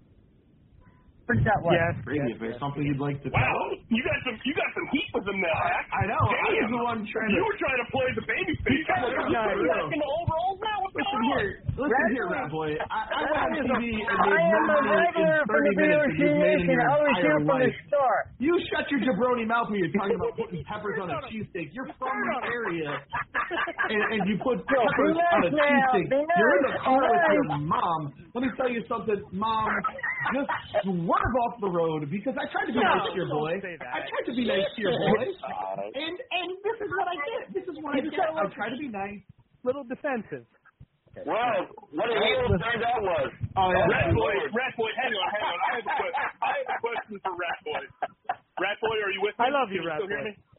Put it that way. If there's something you'd like to tell. Wow, you got some heat with him now, Hack. I know. I was the one trying to. You were trying to play the baby face. You're back in the old roles now. What's going on? Listen here, Rat Boy. I went on TV and I am a regular from the VOC Nation. I was here from the start. You shut your jabroni mouth when you're talking about putting peppers on a cheesesteak. You're from the area, and you put peppers on a cheesesteak. You're in the car with your mom. Let me tell you something, Mom. Just swerve off the road because I tried to be nice to your boy. I tried to be nice to your boy, and this is what I get. This is what I get. I try to be nice. Little defensive. Well, what a heel turned out was. Rat Boy, hang on. I have a question for Rat Boy. Rat Boy, are you with me? I love you, Rat Boy.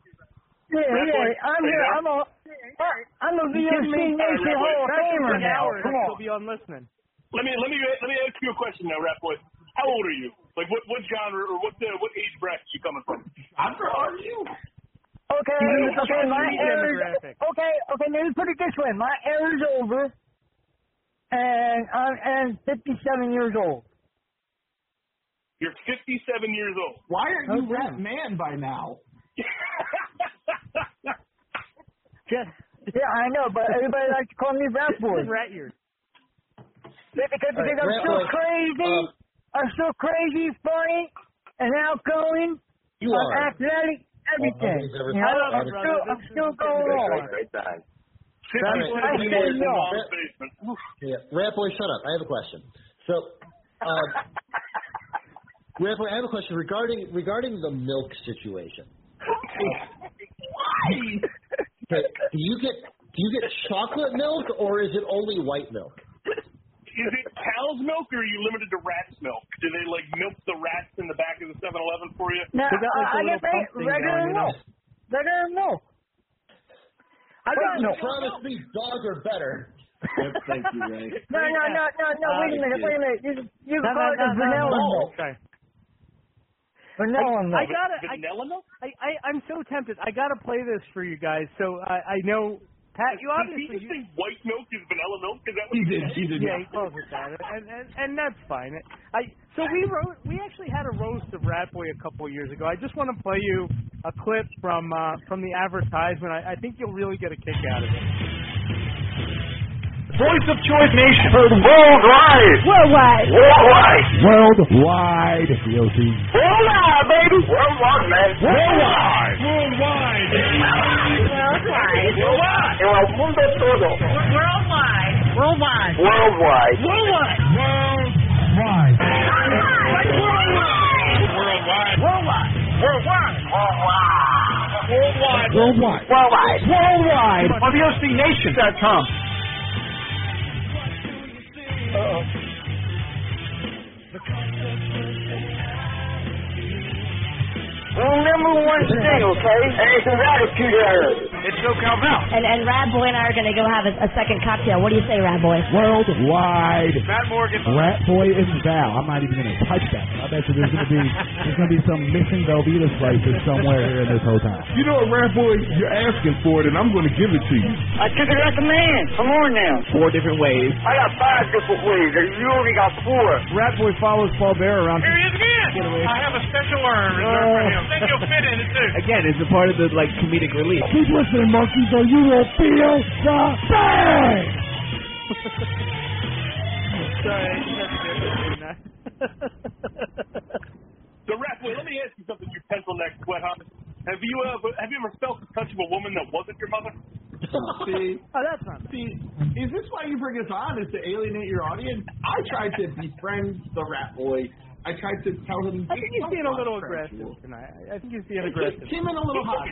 Yeah, I'm here. I'm a VOC Nation Hall of Famer now. Come on. He'll be on listening. Let me ask you a question now, Rat Boy. How old are you? Like what genre or what age bracket are you coming from? How are you? Okay, my era. Okay, let me put it this way. My era's over, and I'm 57 years old. You're 57 years old. Why are you Rat Man by now? Yeah, I know, but everybody likes to call me Rat Boy. Rat years. Because I'm so crazy. I'm so crazy, funny, and outgoing. I'm athletic, everything. I'm still going on. Great time. Rat Boy, shut up. I have a question. So, Rat Boy, I have a question regarding the milk situation. Why? Okay, do you get chocolate milk or is it only white milk? Is it cow's milk or are you limited to rat's milk? Do they milk the rats in the back of the 7-Eleven for you? No, I get regular milk. Regular milk. I got milk. Promise me dogs are better. Thank you, Ray. No. Wait a minute. You call it vanilla milk. Okay. Vanilla milk. Vanilla milk? I'm so tempted. I gotta play this for you guys. So I know Pat. You obviously Did he just say white milk is vanilla milk? Is that what He did. Yeah, he calls it that, and that's fine. So we actually had a roast of Ratboy a couple of years ago. I just want to play you a clip from the advertisement. I think you'll really get a kick out of it. Voice of Choice Nation. Worldwide. Worldwide. Worldwide. Worldwide. VOC. Worldwide, baby. Worldwide, man. Worldwide. Worldwide. Worldwide. Worldwide. En el mundo todo. Worldwide. Worldwide. Worldwide. Worldwide. Worldwide. Worldwide. Worldwide. Worldwide. Worldwide. Worldwide. Worldwide. Worldwide. On VOCNation.com. Remember one thing, okay? Hey, it's an attitude error. It's no Calvel. And Ratboy and I are going to go have a second cocktail. What do you say, Ratboy? Worldwide. Matt Morgan. Ratboy and Val. I'm not even going to touch that. I bet you there's going to be some missing Velveeta slices somewhere here in this hotel. You know what, Ratboy? You're asking for it, and I'm going to give it to you. I took it like a man. Come on now. 4 different ways. I got 5 different ways, and you only got 4. Ratboy follows Paul Bear around. Here he is again. I have a special urn reserved for him. Think you'll fit in it, too. Again, it's a part of the comedic relief. Keep listening, monkeys, or you will feel the bang! Sorry. So, Ratboy, let me ask you something, you pencil neck sweat hop. Have you ever felt the touch of a woman that wasn't your mother? See, that's not. See, is this why you bring us on? Is to alienate your audience? I tried to befriend the Ratboy. I tried to tell him. I think he's being a little aggressive tonight. I think he's being aggressive. Came in a little hot.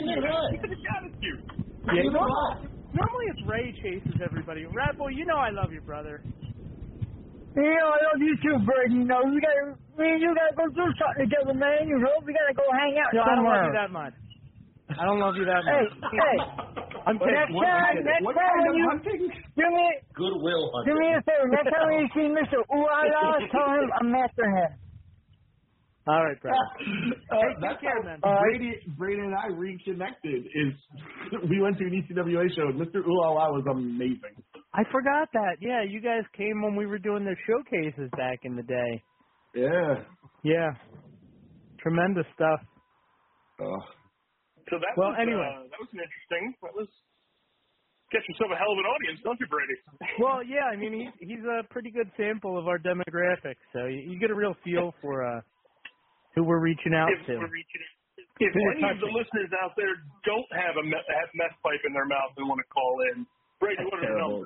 Yeah, normally it's Ray chases everybody. Ratboy, you know I love you, brother. You know, I love you too, Brady. You know, you gotta go do something together, man. You know, we gotta go hang out No, somewhere. I don't love you that much. I don't love you that much. Hey. I'm kidding. Next time when you do me, Goodwill do me a favor. Next time you see Mr. Uala, tell him I'm after him. All right, brother. That's take care, man. Brady and I reconnected. We went to an ECWA show, and Mr. Ulala was amazing. I forgot that. Yeah, you guys came when we were doing the showcases back in the day. Yeah. Yeah. Tremendous stuff. So that was an interesting. That was get yourself a hell of an audience, don't you, Brady? Well, yeah. I mean, he's a pretty good sample of our demographic, so you get a real feel for who we're reaching out to. If any of the listeners out there don't have a meth pipe in their mouth and want to call in, Brady, what are the numbers?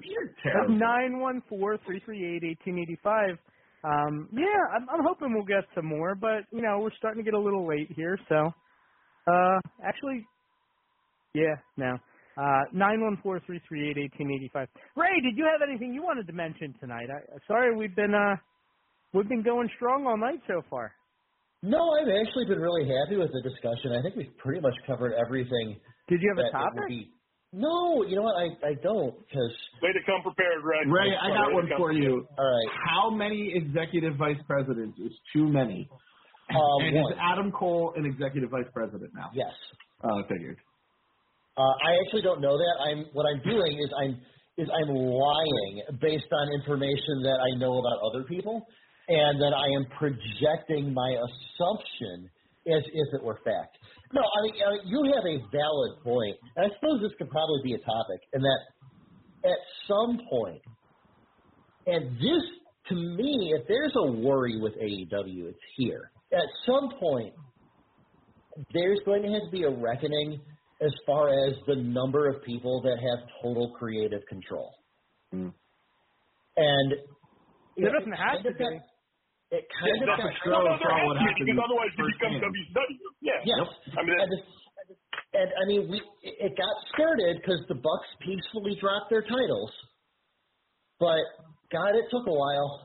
914-338-1885. Yeah, I'm hoping we'll get some more, but we're starting to get a little late here, so. Actually, yeah, no. 914-338-1885. Ray, did you have anything you wanted to mention tonight? Sorry, we've been going strong all night so far. No, I've actually been really happy with the discussion. I think we've pretty much covered everything. Did you have a topic? No, you know what? I don't, because... Way to come prepared, Ray. Ray, I got one for you. All right. How many executive vice presidents is too many? And is Adam Cole an executive vice president now? Yes. I figured. I actually don't know that. What I'm doing is I'm lying based on information that I know about other people, and then I am projecting my assumption as if it were fact. No, I mean you have a valid point, and I suppose this could probably be a topic, and that at some point, and this to me, if there's a worry with AEW, it's here. At some point, there's going to have to be a reckoning as far as the number of people that have total creative control. Mm. And it doesn't have to be. It kind of otherwise you become WCW. Yeah. Yes. I mean, and I mean, it got skirted because the Bucks peacefully dropped their titles, but God, it took a while.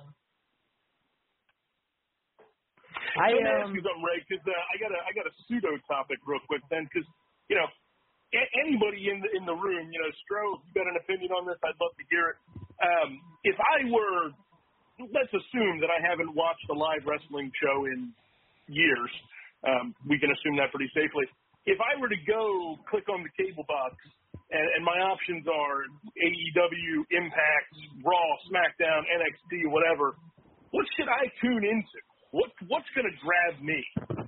Let me ask you something, Ray, because I got a pseudo topic real quick then, because anybody in the room, Stro, if you got an opinion on this, I'd love to hear it. If I were, let's assume that I haven't watched a live wrestling show in years, We can assume that pretty safely. If I were to go click on the cable box and my options are AEW, Impact, Raw, SmackDown, NXT, whatever, what should I tune into? What's going to grab me?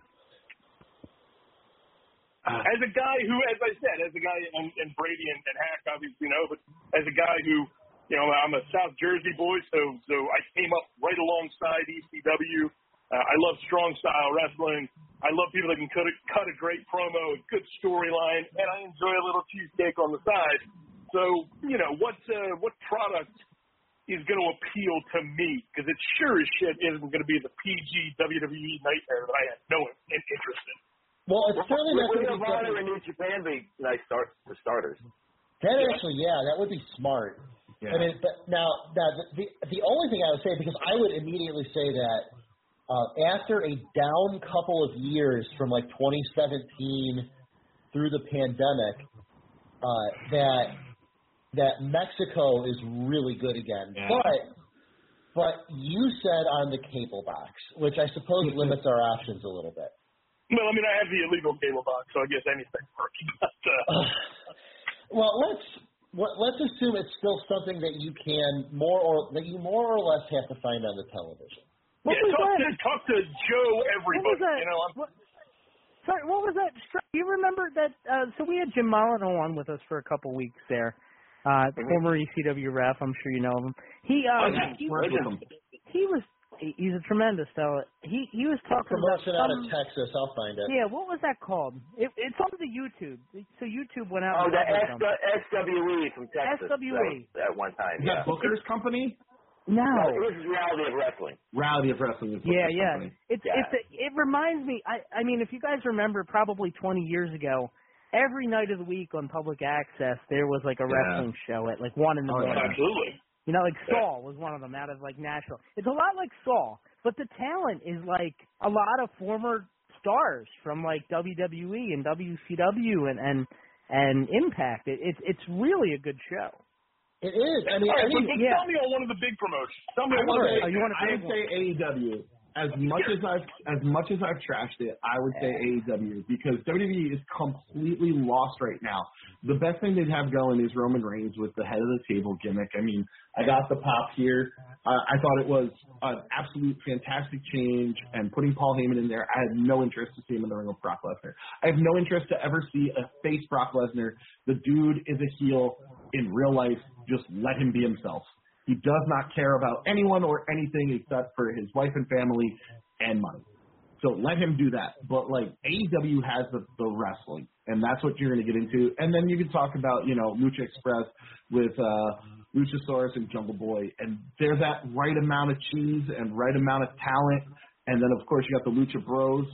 As a guy who, as I said, and Brady and Hack obviously know, but as a guy who, I'm a South Jersey boy, so I came up right alongside ECW. I love strong style wrestling. I love people that can cut a great promo, a good storyline, and I enjoy a little cheesecake on the side. So, what product is going to appeal to me? Because it sure as shit isn't going to be the PG WWE nightmare that I have no interest in. Well, it's certainly not Ring of Honor and New Japan be nice for starters. That actually, that would be smart. Yeah. I mean, but now the only thing I would say, because I would immediately say that after a down couple of years from like 2017 through the pandemic, that Mexico is really good again. Yeah. But you said on the cable box, which I suppose limits our options a little bit. Well, I mean, I have the illegal cable box, so I guess anything works. Well, let's assume it's still something that you more or less have to find on the television. Talk to Joe everybody. Sorry, what was that? Do you remember that? So we had Jim Molyneux on with us for a couple weeks there. Former ECW ref, I'm sure you know him. He's a tremendous fellow. He was talking about promotion out of Texas. I'll find it. Yeah, what was that called? It's on the YouTube. So YouTube went out. Oh, the SWE from Texas. SWE at one time. Is that Booker's company? No. This is Reality of Wrestling. Reality of Wrestling is Booker's company. It reminds me. I mean, if you guys remember, probably 20 years ago, every night of the week on public access there was like a wrestling show at like 1 in the morning. Absolutely. Like Saul was one of them out of like Nashville. It's a lot like Saul, but the talent is like a lot of former stars from like WWE and WCW and Impact. It's really a good show. It is. I mean, tell me on one of the big promotions. Tell me I would say AEW. As much as I've trashed it, I would say AEW because WWE is completely lost right now. The best thing they'd have going is Roman Reigns with the head of the table gimmick. I mean, I got the pop here. I thought it was an absolute fantastic change, and putting Paul Heyman in there, I had no interest to see him in the ring with Brock Lesnar. I have no interest to ever see a face Brock Lesnar. The dude is a heel in real life. Just let him be himself. He does not care about anyone or anything except for his wife and family and money. So let him do that. But, like, AEW has the wrestling, and that's what you're going to get into. And then you can talk about, Lucha Express with Luchasaurus and Jungle Boy. And they're that right amount of cheese and right amount of talent. And then, of course, you got the Lucha Bros.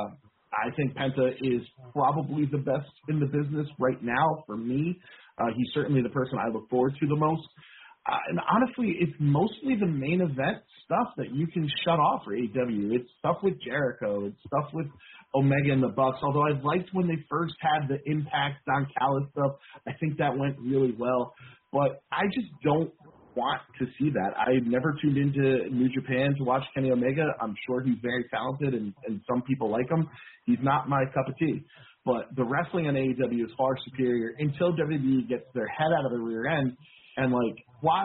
I think Penta is probably the best in the business right now for me. He's certainly the person I look forward to the most. And honestly, it's mostly the main event stuff that you can shut off for AEW. It's stuff with Jericho. It's stuff with Omega and the Bucks. Although I liked when they first had the Impact Don Callis stuff. I think that went really well. But I just don't want to see that. I never tuned into New Japan to watch Kenny Omega. I'm sure he's very talented and some people like him. He's not my cup of tea. But the wrestling on AEW is far superior until WWE gets their head out of the rear end. And, like,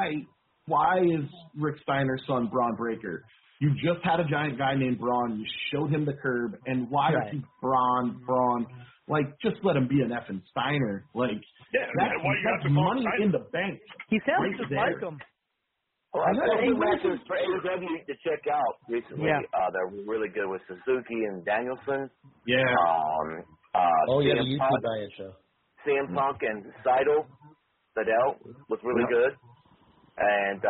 why is Rick Steiner's son Braun Breaker? You just had a giant guy named Braun. You showed him the curb. And why is he Braun? Like, just let him be an effing Steiner. Like, that's money in the bank. He sounds just like him. Well, I got two matches for AEW to check out recently. Yeah. They're really good with Suzuki and Danielson. Yeah. The YouTube Diet show. CM Punk and Seidel was really good, and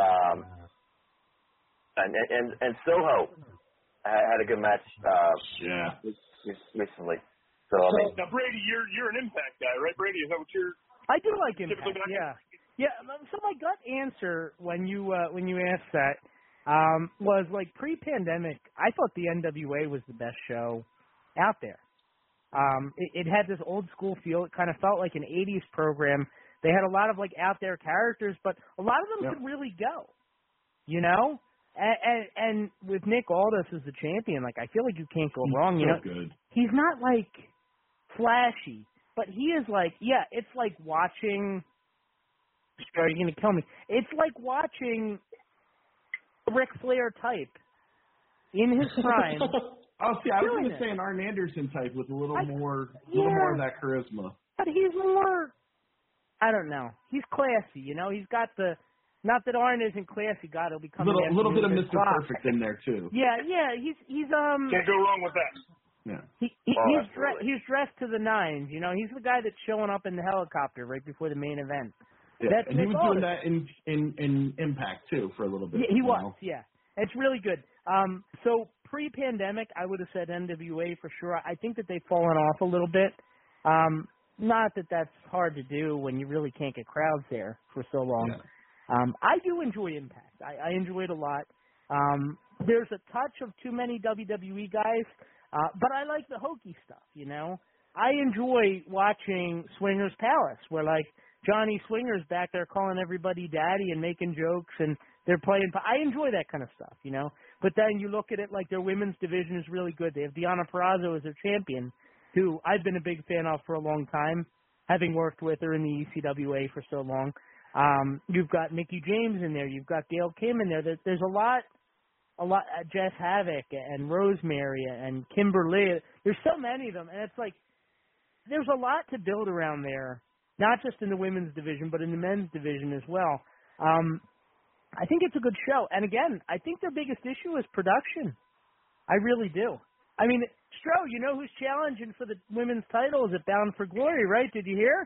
Soho had a good match. Recently. So now Brady, you're an Impact guy, right? Brady, is that what you're? I do like Impact. Yeah. So my gut answer when you asked that was like pre-pandemic. I thought the NWA was the best show out there. It had this old school feel. It kind of felt like an 80s program. They had a lot of like out there characters, but a lot of them could really go, and with Nick Aldis as the champion, like I feel like you can't go wrong. You know, good. he's not like flashy, but he is like, yeah, it's like watching. Are you gonna kill me? It's like watching a Ric Flair type in his prime. Oh, see, I was doing going to it. say an Arn Anderson type with a little more yeah. of that charisma. But he's more, I don't know. He's classy, you know. He's got the, not that Arn isn't classy. God, he'll be coming. A little bit of his Mr. clock. Perfect in there too. Yeah. He's Can't go wrong with that. Yeah. He's dressed to the nines. You know, he's the guy that's showing up in the helicopter right before the main event. Yeah. That's And he Nick was doing Aldis. that in Impact too for a little bit. Yeah, he you was. know? Yeah, it's really good. So pre-pandemic, I would have said NWA for sure. I think that they've fallen off a little bit. Not that that's hard to do when you really can't get crowds there for so long. Yeah. I do enjoy Impact. I enjoy it a lot. There's a touch of too many WWE guys, but I like the hokey stuff, you know. I enjoy watching Swingers Palace, where like Johnny Swinger's back there calling everybody daddy and making jokes, and they're playing. I enjoy that kind of stuff, you know. But then you look at it like their women's division is really good. They have Deonna Purrazzo as their champion, who I've been a big fan of for a long time, having worked with her in the ECWA for so long. You've got Mickie James in there. You've got Gail Kim in there. There's a lot, Jess Havoc and Rosemary and Kimberly. There's so many of them, and it's like there's a lot to build around there, not just in the women's division, but in the men's division as well. I think it's a good show. And again, I think their biggest issue is production. I really do. I mean, Stro, you know who's challenging for the women's title is at Bound for Glory, right? Did you hear?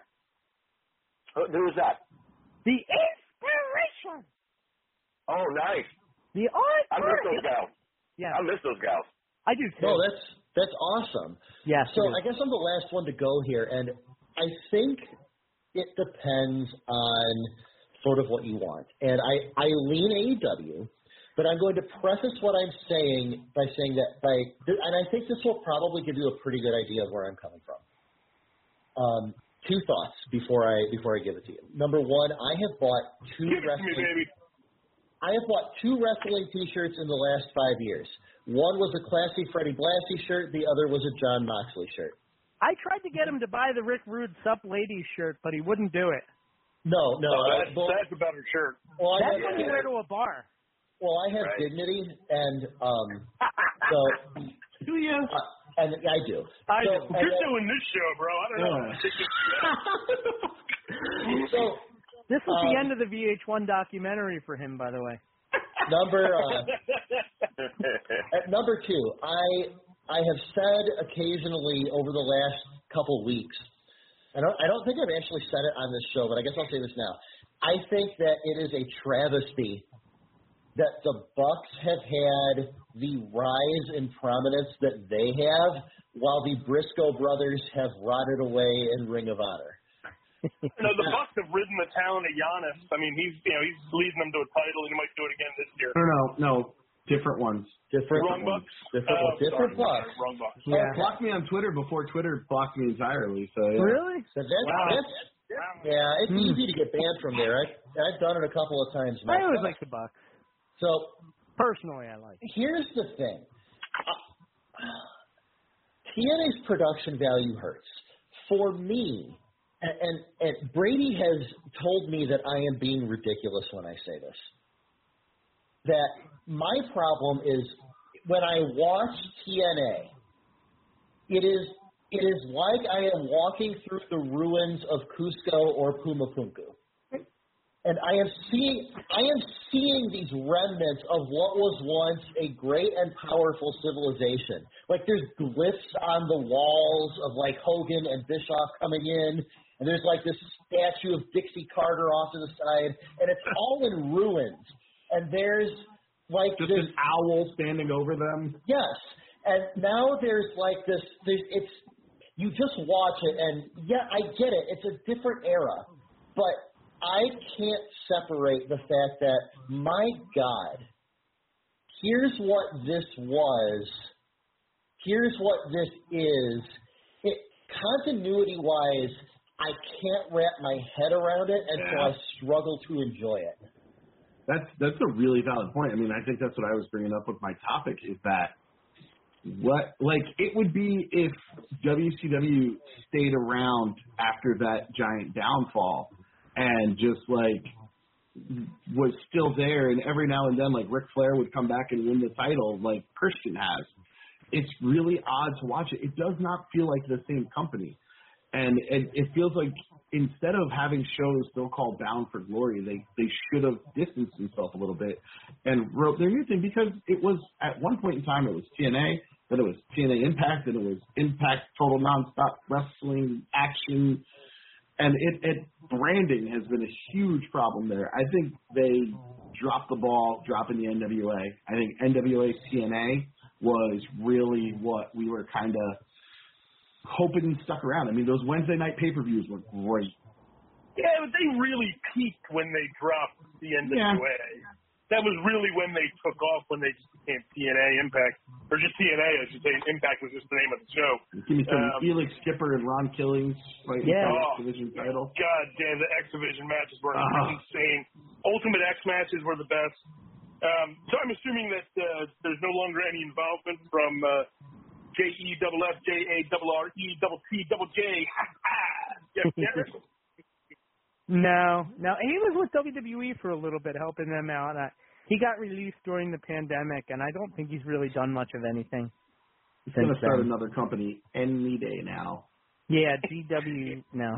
Who's that? The Inspiration. Oh, nice. The I miss those gals. Yeah. I miss those gals. I do too. No, that's awesome. Yes. So I guess I'm the last one to go here, and I think it depends on sort of what you want. And I lean AEW, but I'm going to preface what I'm saying by saying that and I think this will probably give you a pretty good idea of where I'm coming from. Two thoughts before I give it to you. Number one, I have bought two wrestling T-shirts in the last 5 years. One was a classy Freddie Blassie shirt. The other was a John Moxley shirt. I tried to get him to buy the Rick Rude Sup Ladies shirt, but he wouldn't do it. No. That's a better shirt. Well, that's when you wear to a bar. Well, I have dignity, and so. Do you? And I do. You're doing this show, bro. I don't know. So this was the end of the VH1 documentary for him, by the way. At number two, I have said occasionally over the last couple weeks, I don't think I've actually said it on this show, but I guess I'll say this now. I think that it is a travesty that the Bucks have had the rise in prominence that they have, while the Briscoe brothers have rotted away in Ring of Honor. No, the Bucks have ridden the talent of Giannis. I mean, he's leading them to a title, and he might do it again this year. No, different ones. Wrong Bucks. Different Bucks. Wrong Bucks. Yeah. Block me on Twitter before Twitter blocked me entirely. So yeah. Really? It's easy to get banned from there. I've done it a couple of times myself. I always like the Bucks. So personally, I like. Here's the thing. TNA's production value hurts. For me, and Brady has told me that I am being ridiculous when I say this, that my problem is when I watch TNA, it is like I am walking through the ruins of Cusco or Pumapunku. And I am seeing these remnants of what was once a great and powerful civilization. Like there's glyphs on the walls of like Hogan and Bischoff coming in, and there's like this statue of Dixie Carter off to the side, and it's all in ruins. And there's like just this an owl standing over them. Yes, and now there's like this. You just watch it, and yeah, I get it. It's a different era, but I can't separate the fact that, my God, here's what this was. Here's what this is. Continuity-wise, I can't wrap my head around it, and so I struggle to enjoy it. That's a really valid point. I mean, I think that's what I was bringing up with my topic is that it would be if WCW stayed around after that giant downfall and just was still there, and every now and then Ric Flair would come back and win the title like Christian has. It's really odd to watch it. It does not feel like the same company. And it feels like instead of having shows still called Bound for Glory, they should have distanced themselves a little bit and wrote their new thing, because it was, at one point in time, it was TNA, then it was TNA Impact, then it was Impact Total Nonstop Wrestling Action, and branding has been a huge problem there. I think they dropped the ball dropping the NWA. I think NWA TNA was really what we were kind of hoping stuck around. I mean, those Wednesday night pay-per-views were great. Yeah, but they really peaked when they dropped the NWA. Yeah. That was really when they took off, when they just became TNA Impact, or just TNA, I should say. Impact was just the name of the show. Give me some Felix Skipper and Ron Killings fighting for the X Division title. God damn, the X Division matches were insane. Ultimate X matches were the best. So I'm assuming that there's no longer any involvement from JEFFJARRETTJ. Jeff Jarrett. No. He was with WWE for a little bit, helping them out. He got released during the pandemic, and I don't think he's really done much of anything. He's going to start another company any day now. Yeah, GW no.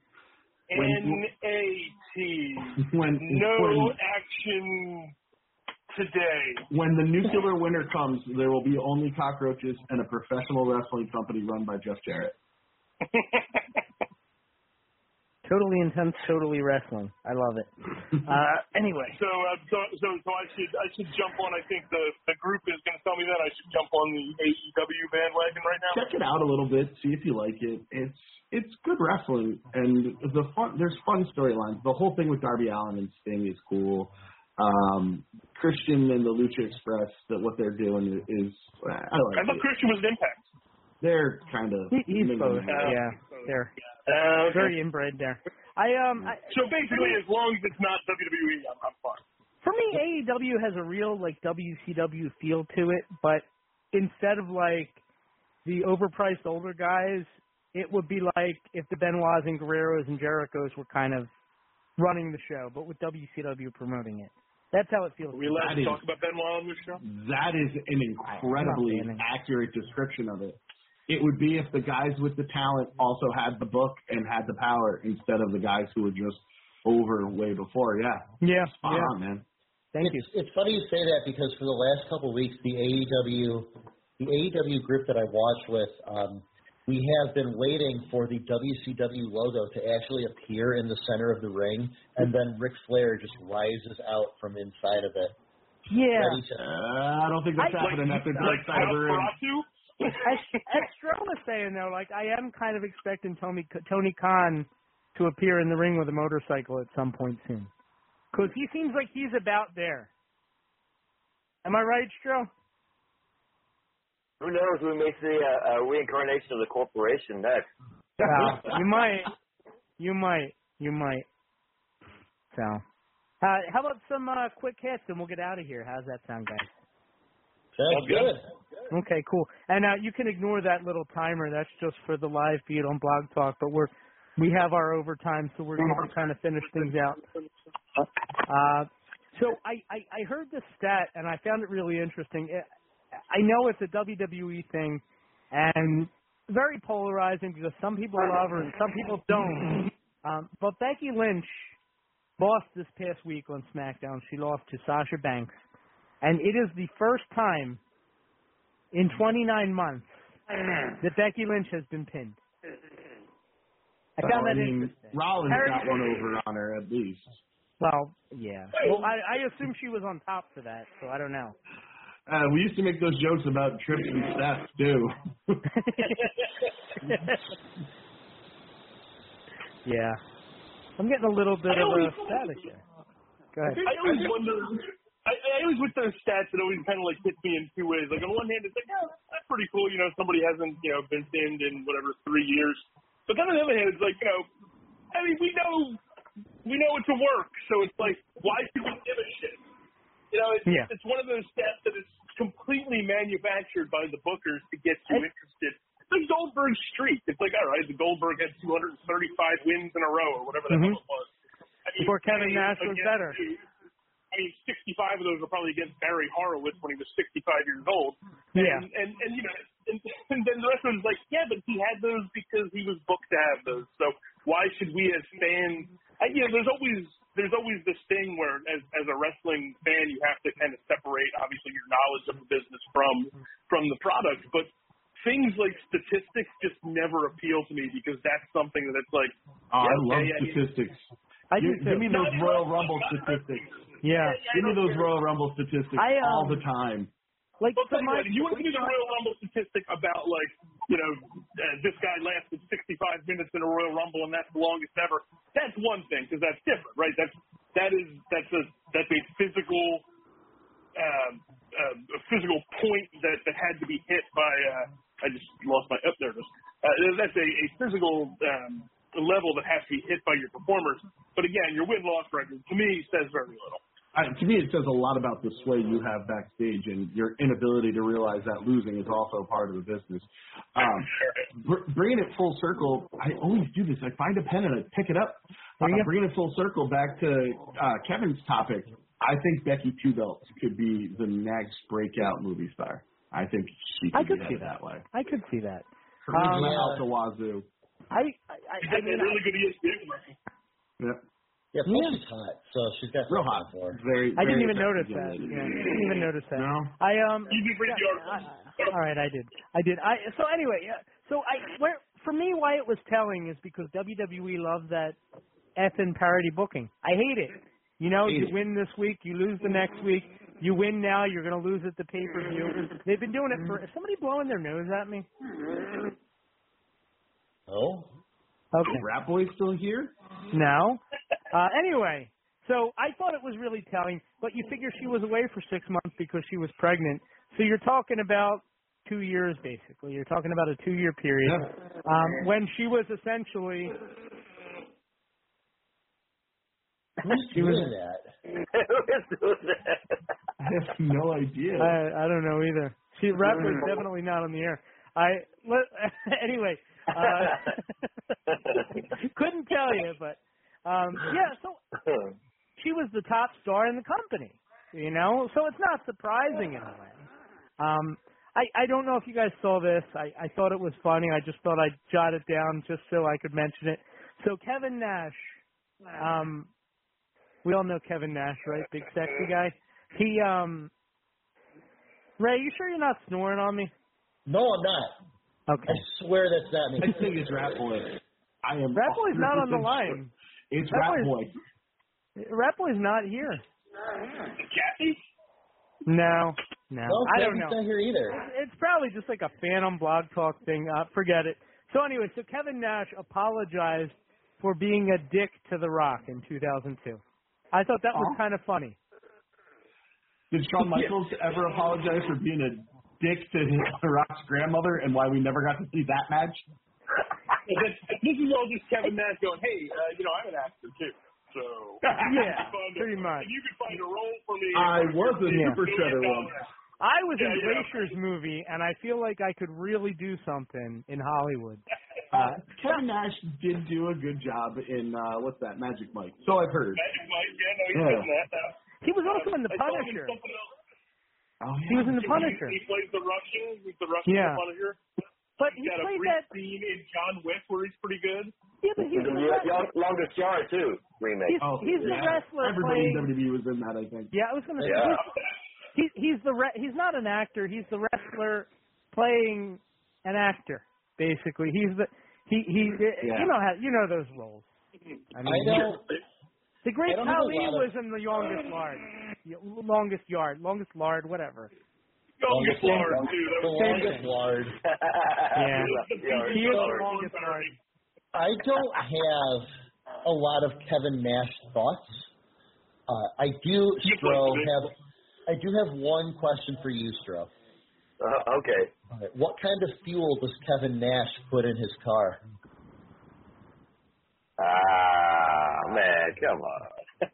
NAT. No action today. When the nuclear winter comes, there will be only cockroaches and a professional wrestling company run by Jeff Jarrett. Totally intense, totally wrestling. I love it. Anyway. So I should jump on. I think the group is going to tell me that I should jump on the AEW bandwagon right now. Check it out a little bit. See if you like it. It's good wrestling, and there's fun storylines. The whole thing with Darby Allin and Sting is cool. Christian and the Lucha Express, what they're doing is I thought Christian was an Impact. They're kind of he's both. Yeah, they're very inbred there. So basically, as long as it's not WWE, I'm fine. For me, AEW has a real WCW feel to it, but instead of the overpriced older guys, it would be like if the Benoits and Guerreros and Jerichos were kind of running the show, but with WCW promoting it. That's how it feels. Are we allowed to talk about Benoit on this show? That is an incredibly accurate description of it. It would be if the guys with the talent also had the book and had the power instead of the guys who were just over way before. Yeah. Yeah. Spot on, man. Thank you. It's funny you say that because for the last couple of weeks, the AEW group that I watch with, we have been waiting for the WCW logo to actually appear in the center of the ring, and then Ric Flair just rises out from inside of it. Yeah. I don't think that's happening at the dark side of the ring. As Stro was saying, though, I am kind of expecting Tony Khan to appear in the ring with a motorcycle at some point soon. Because he seems like he's about there. Am I right, Stro? Who knows? We may see a reincarnation of the corporation next. You might. So, how about some quick hits, and we'll get out of here. How's that sound, guys? Sounds good. Okay, cool. And you can ignore that little timer. That's just for the live feed on Blog Talk. But we have our overtime, so we're going to kind of finish things out. So I heard this stat, and I found it really interesting. I know it's a WWE thing, and very polarizing because some people love her and some people don't. But Becky Lynch lost this past week on SmackDown. She lost to Sasha Banks. And it is the first time in 29 months that Becky Lynch has been pinned. I found that interesting. Rollins got one over on her at least. Well, yeah. Well, I assume she was on top for that, so I don't know. We used to make those jokes about Trips and Steph, too. Yeah. I'm getting a little bit of a static here. Go ahead. I always wonder... I always with those stats, it always kind of hits me in two ways. On one hand, it's that's pretty cool. Somebody hasn't, been pinned in 3 years. But then on the other hand, it's we know we know it's a work, so it's like, why should we give a shit? You know, it's one of those stats that is completely manufactured by the bookers to get you interested. It's like Goldberg's streak. It's like, all right, the Goldberg had 235 wins in a row or whatever the hell it was. Before Kevin Nash was better. 65 of those were probably against Barry Horowitz when he was 65 years old. Yeah. And you know, and then the rest of it was like, yeah, but he had those because he was booked to have those. So why should we as fans? There's always this thing where as a wrestling fan you have to kind of separate obviously your knowledge of the business from the product, but things like statistics just never appeal to me because that's something that's like, I love statistics. Give me those Royal Rumble statistics. Yeah. Give me those Royal Rumble statistics all the time. Like, you want to do the Royal Rumble statistic about, like, you know, this guy lasted 65 minutes in a Royal Rumble and that's the longest ever. That's one thing because that's different, right? That's a physical point that had to be hit by. I just lost my. Oh, there it is. That's a physical level that has to be hit by your performers. But again, your win-loss record to me says very little. To me, it says a lot about the sway you have backstage and your inability to realize that losing is also part of the business. Bringing it full circle, I always do this. I find a pen and I pick it up. Bringing it full circle back to Kevin's topic, I think Becky Two Belts could be the next breakout movie star. I think she could be that way. I could see that. Charisma out the wazoo. I mean, really good ESPN. Yep. Yeah, plus she's hot, so she's got real hot for her. I didn't even notice that. Yeah, I didn't even notice that. No. You did read the article. All right, I did. So anyway, for me, why it was telling is because WWE loves that effing parody booking. I hate it. You know, you win this week, you lose the next week. You win now, you're going to lose at the pay-per-view. They've been doing it for. Is somebody blowing their nose at me? Oh. Okay. Rat Boy's still here? No. Anyway, so I thought it was really telling, but you figure she was away for 6 months because she was pregnant. So you're talking about 2 years, basically. You're talking about a 2-year period when she was essentially. Who's doing that? I have no idea. I don't know either. Rat Boy's definitely not on the air. Anyway. Couldn't tell you, but so she was the top star in the company, you know, so it's not surprising in a way. I don't know if you guys saw this. I thought it was funny. I just thought I'd jot it down just so I could mention it. So Kevin Nash, we all know Kevin Nash, right? Big sexy guy. He Ray, you sure you're not snoring on me? No, I'm not. Okay. I swear that's not me. I think it's Rat Boy. I am. Rat Boy's not on the line. It's Rat Boy. Rat Boy's not here. Kathy? No. I don't know. Not here either. It's probably just like a Phantom Blog Talk thing. Forget it. So anyway, Kevin Nash apologized for being a dick to The Rock in 2002. I thought that was kind of funny. Did Shawn Michaels ever apologize for being a dick to The Rock's grandmother and why we never got to see that match? This is all just Kevin Nash going, hey, I'm an actor too. So yeah, pretty much. If you could find a role for me. I was a Super Shredder once. I was in Glacier's movie, and I feel like I could really do something in Hollywood. Kevin Nash did do a good job in, what's that, Magic Mike. So I've heard. Magic Mike, he's in that. He was also in The Punisher. Oh, yeah. He was in The Punisher. He plays the Russian. He's the Russian in The Punisher. But he's got a brief scene in John Wick where he's pretty good. Yeah, but he's the Longest Yard too remake. He's the wrestler. Everybody in WWE was in that, I think. Yeah, I was going to say he's not an actor. He's the wrestler playing an actor. Basically, he's the you know those roles. I mean, the Great Khali was in the Longest Yard, whatever. Longest Lard, too. The Longest Lard. Yeah. He is the Longest Lard. I don't have a lot of Kevin Nash thoughts. I do have one question for you, Stro. Okay. Right. What kind of fuel does Kevin Nash put in his car? man, come on.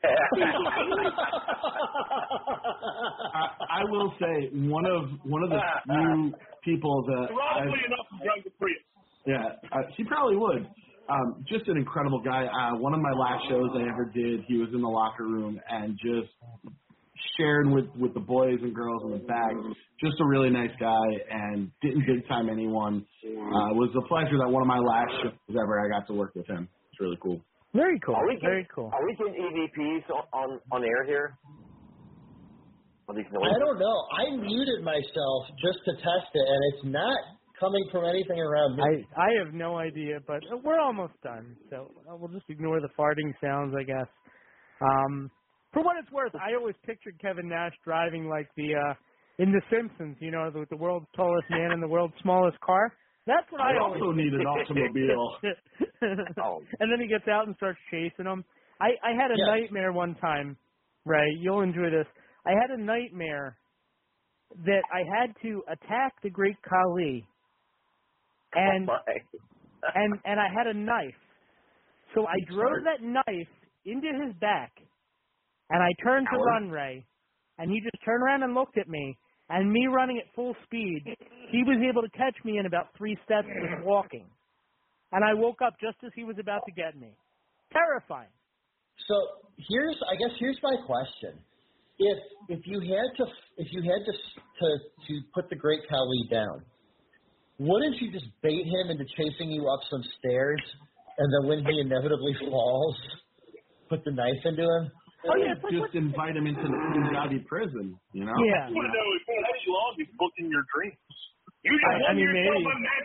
I will say one of the few people that Probably enough to drive the Prius. Yeah, he probably would. Just an incredible guy. One of my last shows I ever did, he was in the locker room and just shared with the boys and girls in the back. Just a really nice guy and didn't big time anyone. It was a pleasure that one of my last shows ever I got to work with him. It's really cool. Very cool. Very cool. Are we getting EVPs on air here? I don't know. I muted myself just to test it, and it's not coming from anything around me. I have no idea, but we're almost done, so we'll just ignore the farting sounds, I guess. For what it's worth, I always pictured Kevin Nash driving like in The Simpsons, you know, the world's tallest man in the world's smallest car. That's what I always also need an automobile. And then he gets out and starts chasing them. I had a nightmare one time, Ray. You'll enjoy this. I had a nightmare that I had to attack the Great Khali, and I had a knife. So I drove that knife into his back, and I turned to run, Ray, and he just turned around and looked at me, and me running at full speed, he was able to catch me in about 3 steps just walking. And I woke up just as he was about to get me. Terrifying. So here's my question. If you had to put the Great Khali down, wouldn't you just bait him into chasing you up some stairs, and then when he inevitably falls, put the knife into him? Oh yeah, just invite him into the Punjabi prison, you know? Yeah. I want to know if how long he's booking your dreams. I mean, maybe.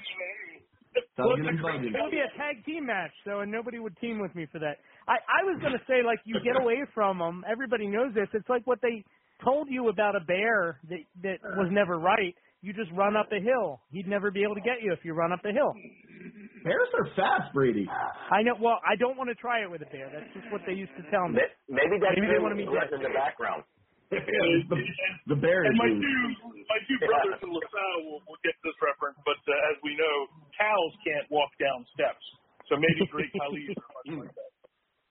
It would be a tag team match, so and nobody would team with me for that. I was going to say, like, you get away from them. Everybody knows this. It's like what they told you about a bear that was never right. You just run up a hill. He'd never be able to get you if you run up the hill. Bears are fast, Brady. I know. Well, I don't want to try it with a bear. That's just what they used to tell me. Maybe they want to be in the background. the bear and is my two brothers in LaSalle will get this reference, but as we know, cows can't walk down steps. So maybe Great Khali is much like that.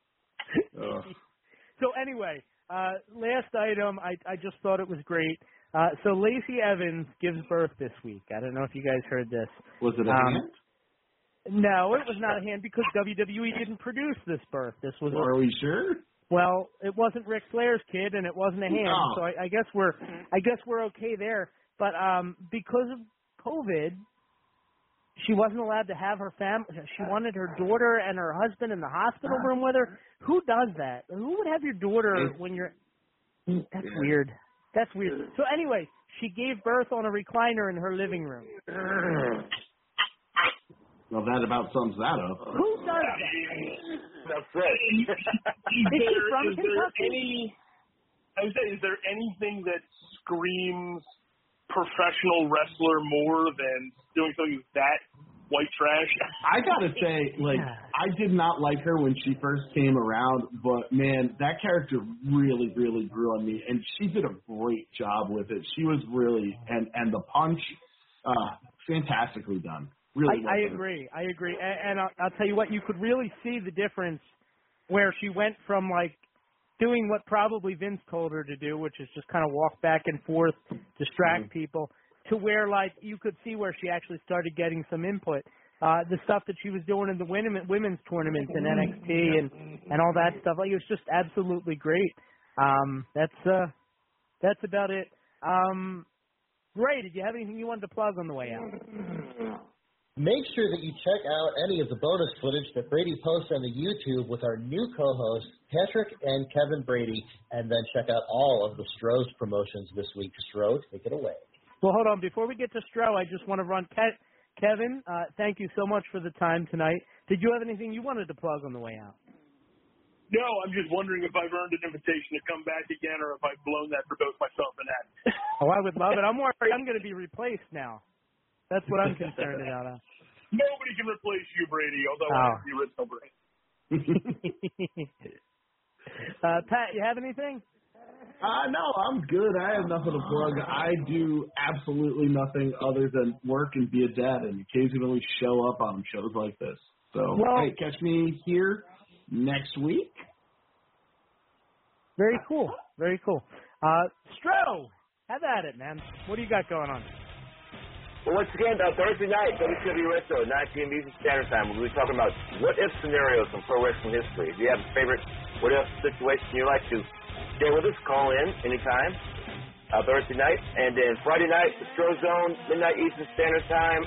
So anyway, last item, I just thought it was great. So Lacey Evans gives birth this week. I don't know if you guys heard this. Was it a hand? No, it was not a hand because WWE didn't produce this birth. This was. Are we sure? Well, it wasn't Ric Flair's kid, and it wasn't a hand, No. so I guess we're okay there. But because of COVID, she wasn't allowed to have her family. She wanted her daughter and her husband in the hospital room with her. Who does that? Who would have your daughter when you're? That's weird. That's weird. So anyway, she gave birth on a recliner in her living room. Well, that about sums that up. Who does that? That's it. Is there anything that screams professional wrestler more than doing something that white trash? I gotta say, I did not like her when she first came around, but man, that character really, really grew on me, and she did a great job with it. She was really, and the punch, fantastically done. Really I agree. And I'll tell you what, you could really see the difference where she went from, like, doing what probably Vince told her to do, which is just kind of walk back and forth, distract people, to where, like, you could see where she actually started getting some input. The stuff that she was doing in the women's tournaments in NXT and all that stuff, like, it was just absolutely great. That's about it. Ray, did you have anything you wanted to plug on the way out? Make sure that you check out any of the bonus footage that Brady posts on the YouTube with our new co-hosts, Patrick and Kevin Brady, and then check out all of the Stroh's promotions this week. Stroh, take it away. Well, hold on. Before we get to Stroh, I just want to run Kevin, thank you so much for the time tonight. Did you have anything you wanted to plug on the way out? No, I'm just wondering if I've earned an invitation to come back again or if I've blown that for both myself and that. Oh, I would love it. I'm worried I'm going to be replaced now. That's what I'm concerned about. Nobody can replace you, Brady, although I have the original Brady. Pat, you have anything? No, I'm good. I have nothing to plug. I do absolutely nothing other than work and be a dad and occasionally show up on shows like this. So, hey, catch me here next week Very cool. Very cool. Stro, have at it, man. What do you got going on? Well, once again, Thursday night, WCW Retro, 9 p.m. Eastern Standard Time. We'll be talking about what-if scenarios from pro wrestling history. If you have a favorite what-if situation you'd like to share with us, call in anytime Thursday night. And then Friday night, the Stro Zone, midnight Eastern Standard Time,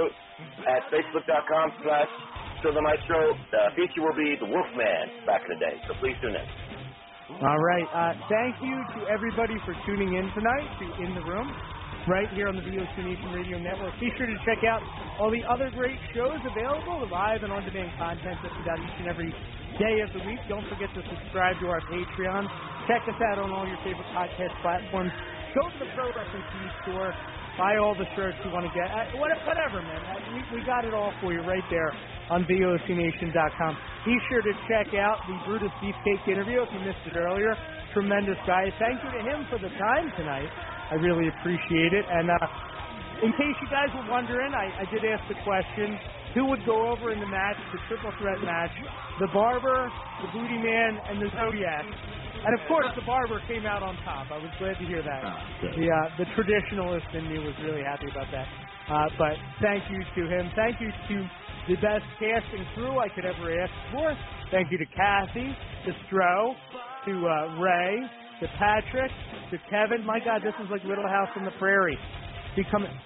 at facebook.com/Stro the Maestro. The feature will be the Wolfman back in the day, so please tune in. All right. Thank you to everybody for tuning in tonight to In the Room, right here on the VOC Nation Radio Network. Be sure to check out all the other great shows available, the live and on-demand content that's out each and every day of the week. Don't forget to subscribe to our Patreon. Check us out on all your favorite podcast platforms. Go to the Pro Wrestling Tees store. Buy all the shirts you want to get. Whatever, man. We got it all for you right there on VOCNation.com. Be sure to check out the Brutus Beefcake interview if you missed it earlier. Tremendous guy. Thank you to him for the time tonight. I really appreciate it. And in case you guys were wondering, I did ask the question, who would go over in the match, the triple threat match? The Barber, the Booty Man, and the Zodiac. And, of course, the Barber came out on top. I was glad to hear that. The traditionalist in me was really happy about that. But thank you to him. Thank you to the best casting crew I could ever ask for. Thank you to Kathy, to Stro, to Ray, to Patrick, to Kevin. My God, this is like Little House on the Prairie. To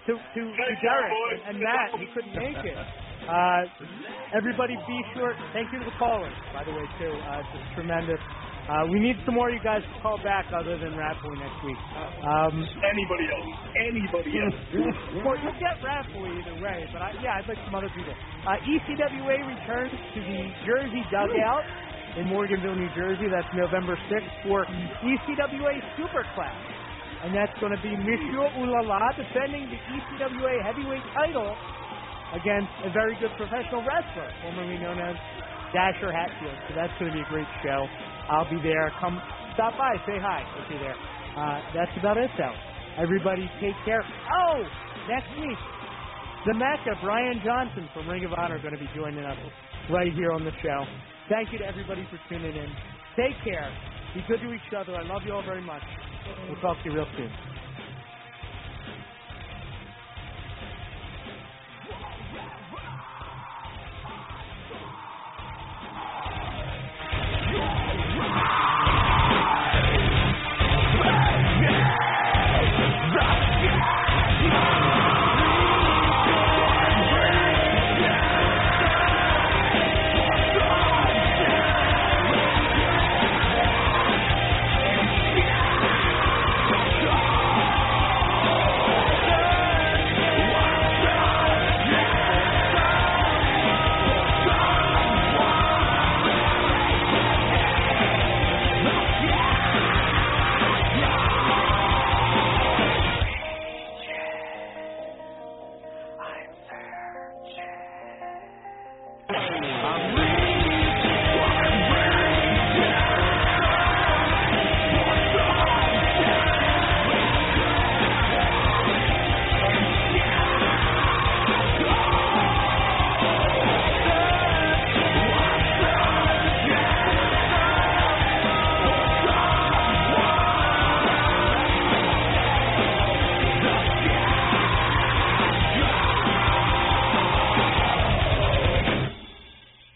Derek and Matt. He couldn't make it. Everybody be sure. Thank you to the callers, by the way, too. It's tremendous. We need some more of you guys to call back other than Rapoli next week. Anybody else. Well, you'll get Rapoli either way, but I'd like some other people. ECWA returns to the Jersey Dugout in Morganville, New Jersey. That's November 6th for ECWA Superclass. And that's going to be Monsieur Ulala defending the ECWA heavyweight title against a very good professional wrestler, formerly known as Dasher Hatfield. So that's going to be a great show. I'll be there. Come stop by, say hi if you're there. That's about it, though. Everybody take care. Oh, next week, the Mecca, Brian Johnson from Ring of Honor, going to be joining us right here on the show. Thank you to everybody for tuning in. Take care. Be good to each other. I love you all very much. We'll talk to you real soon.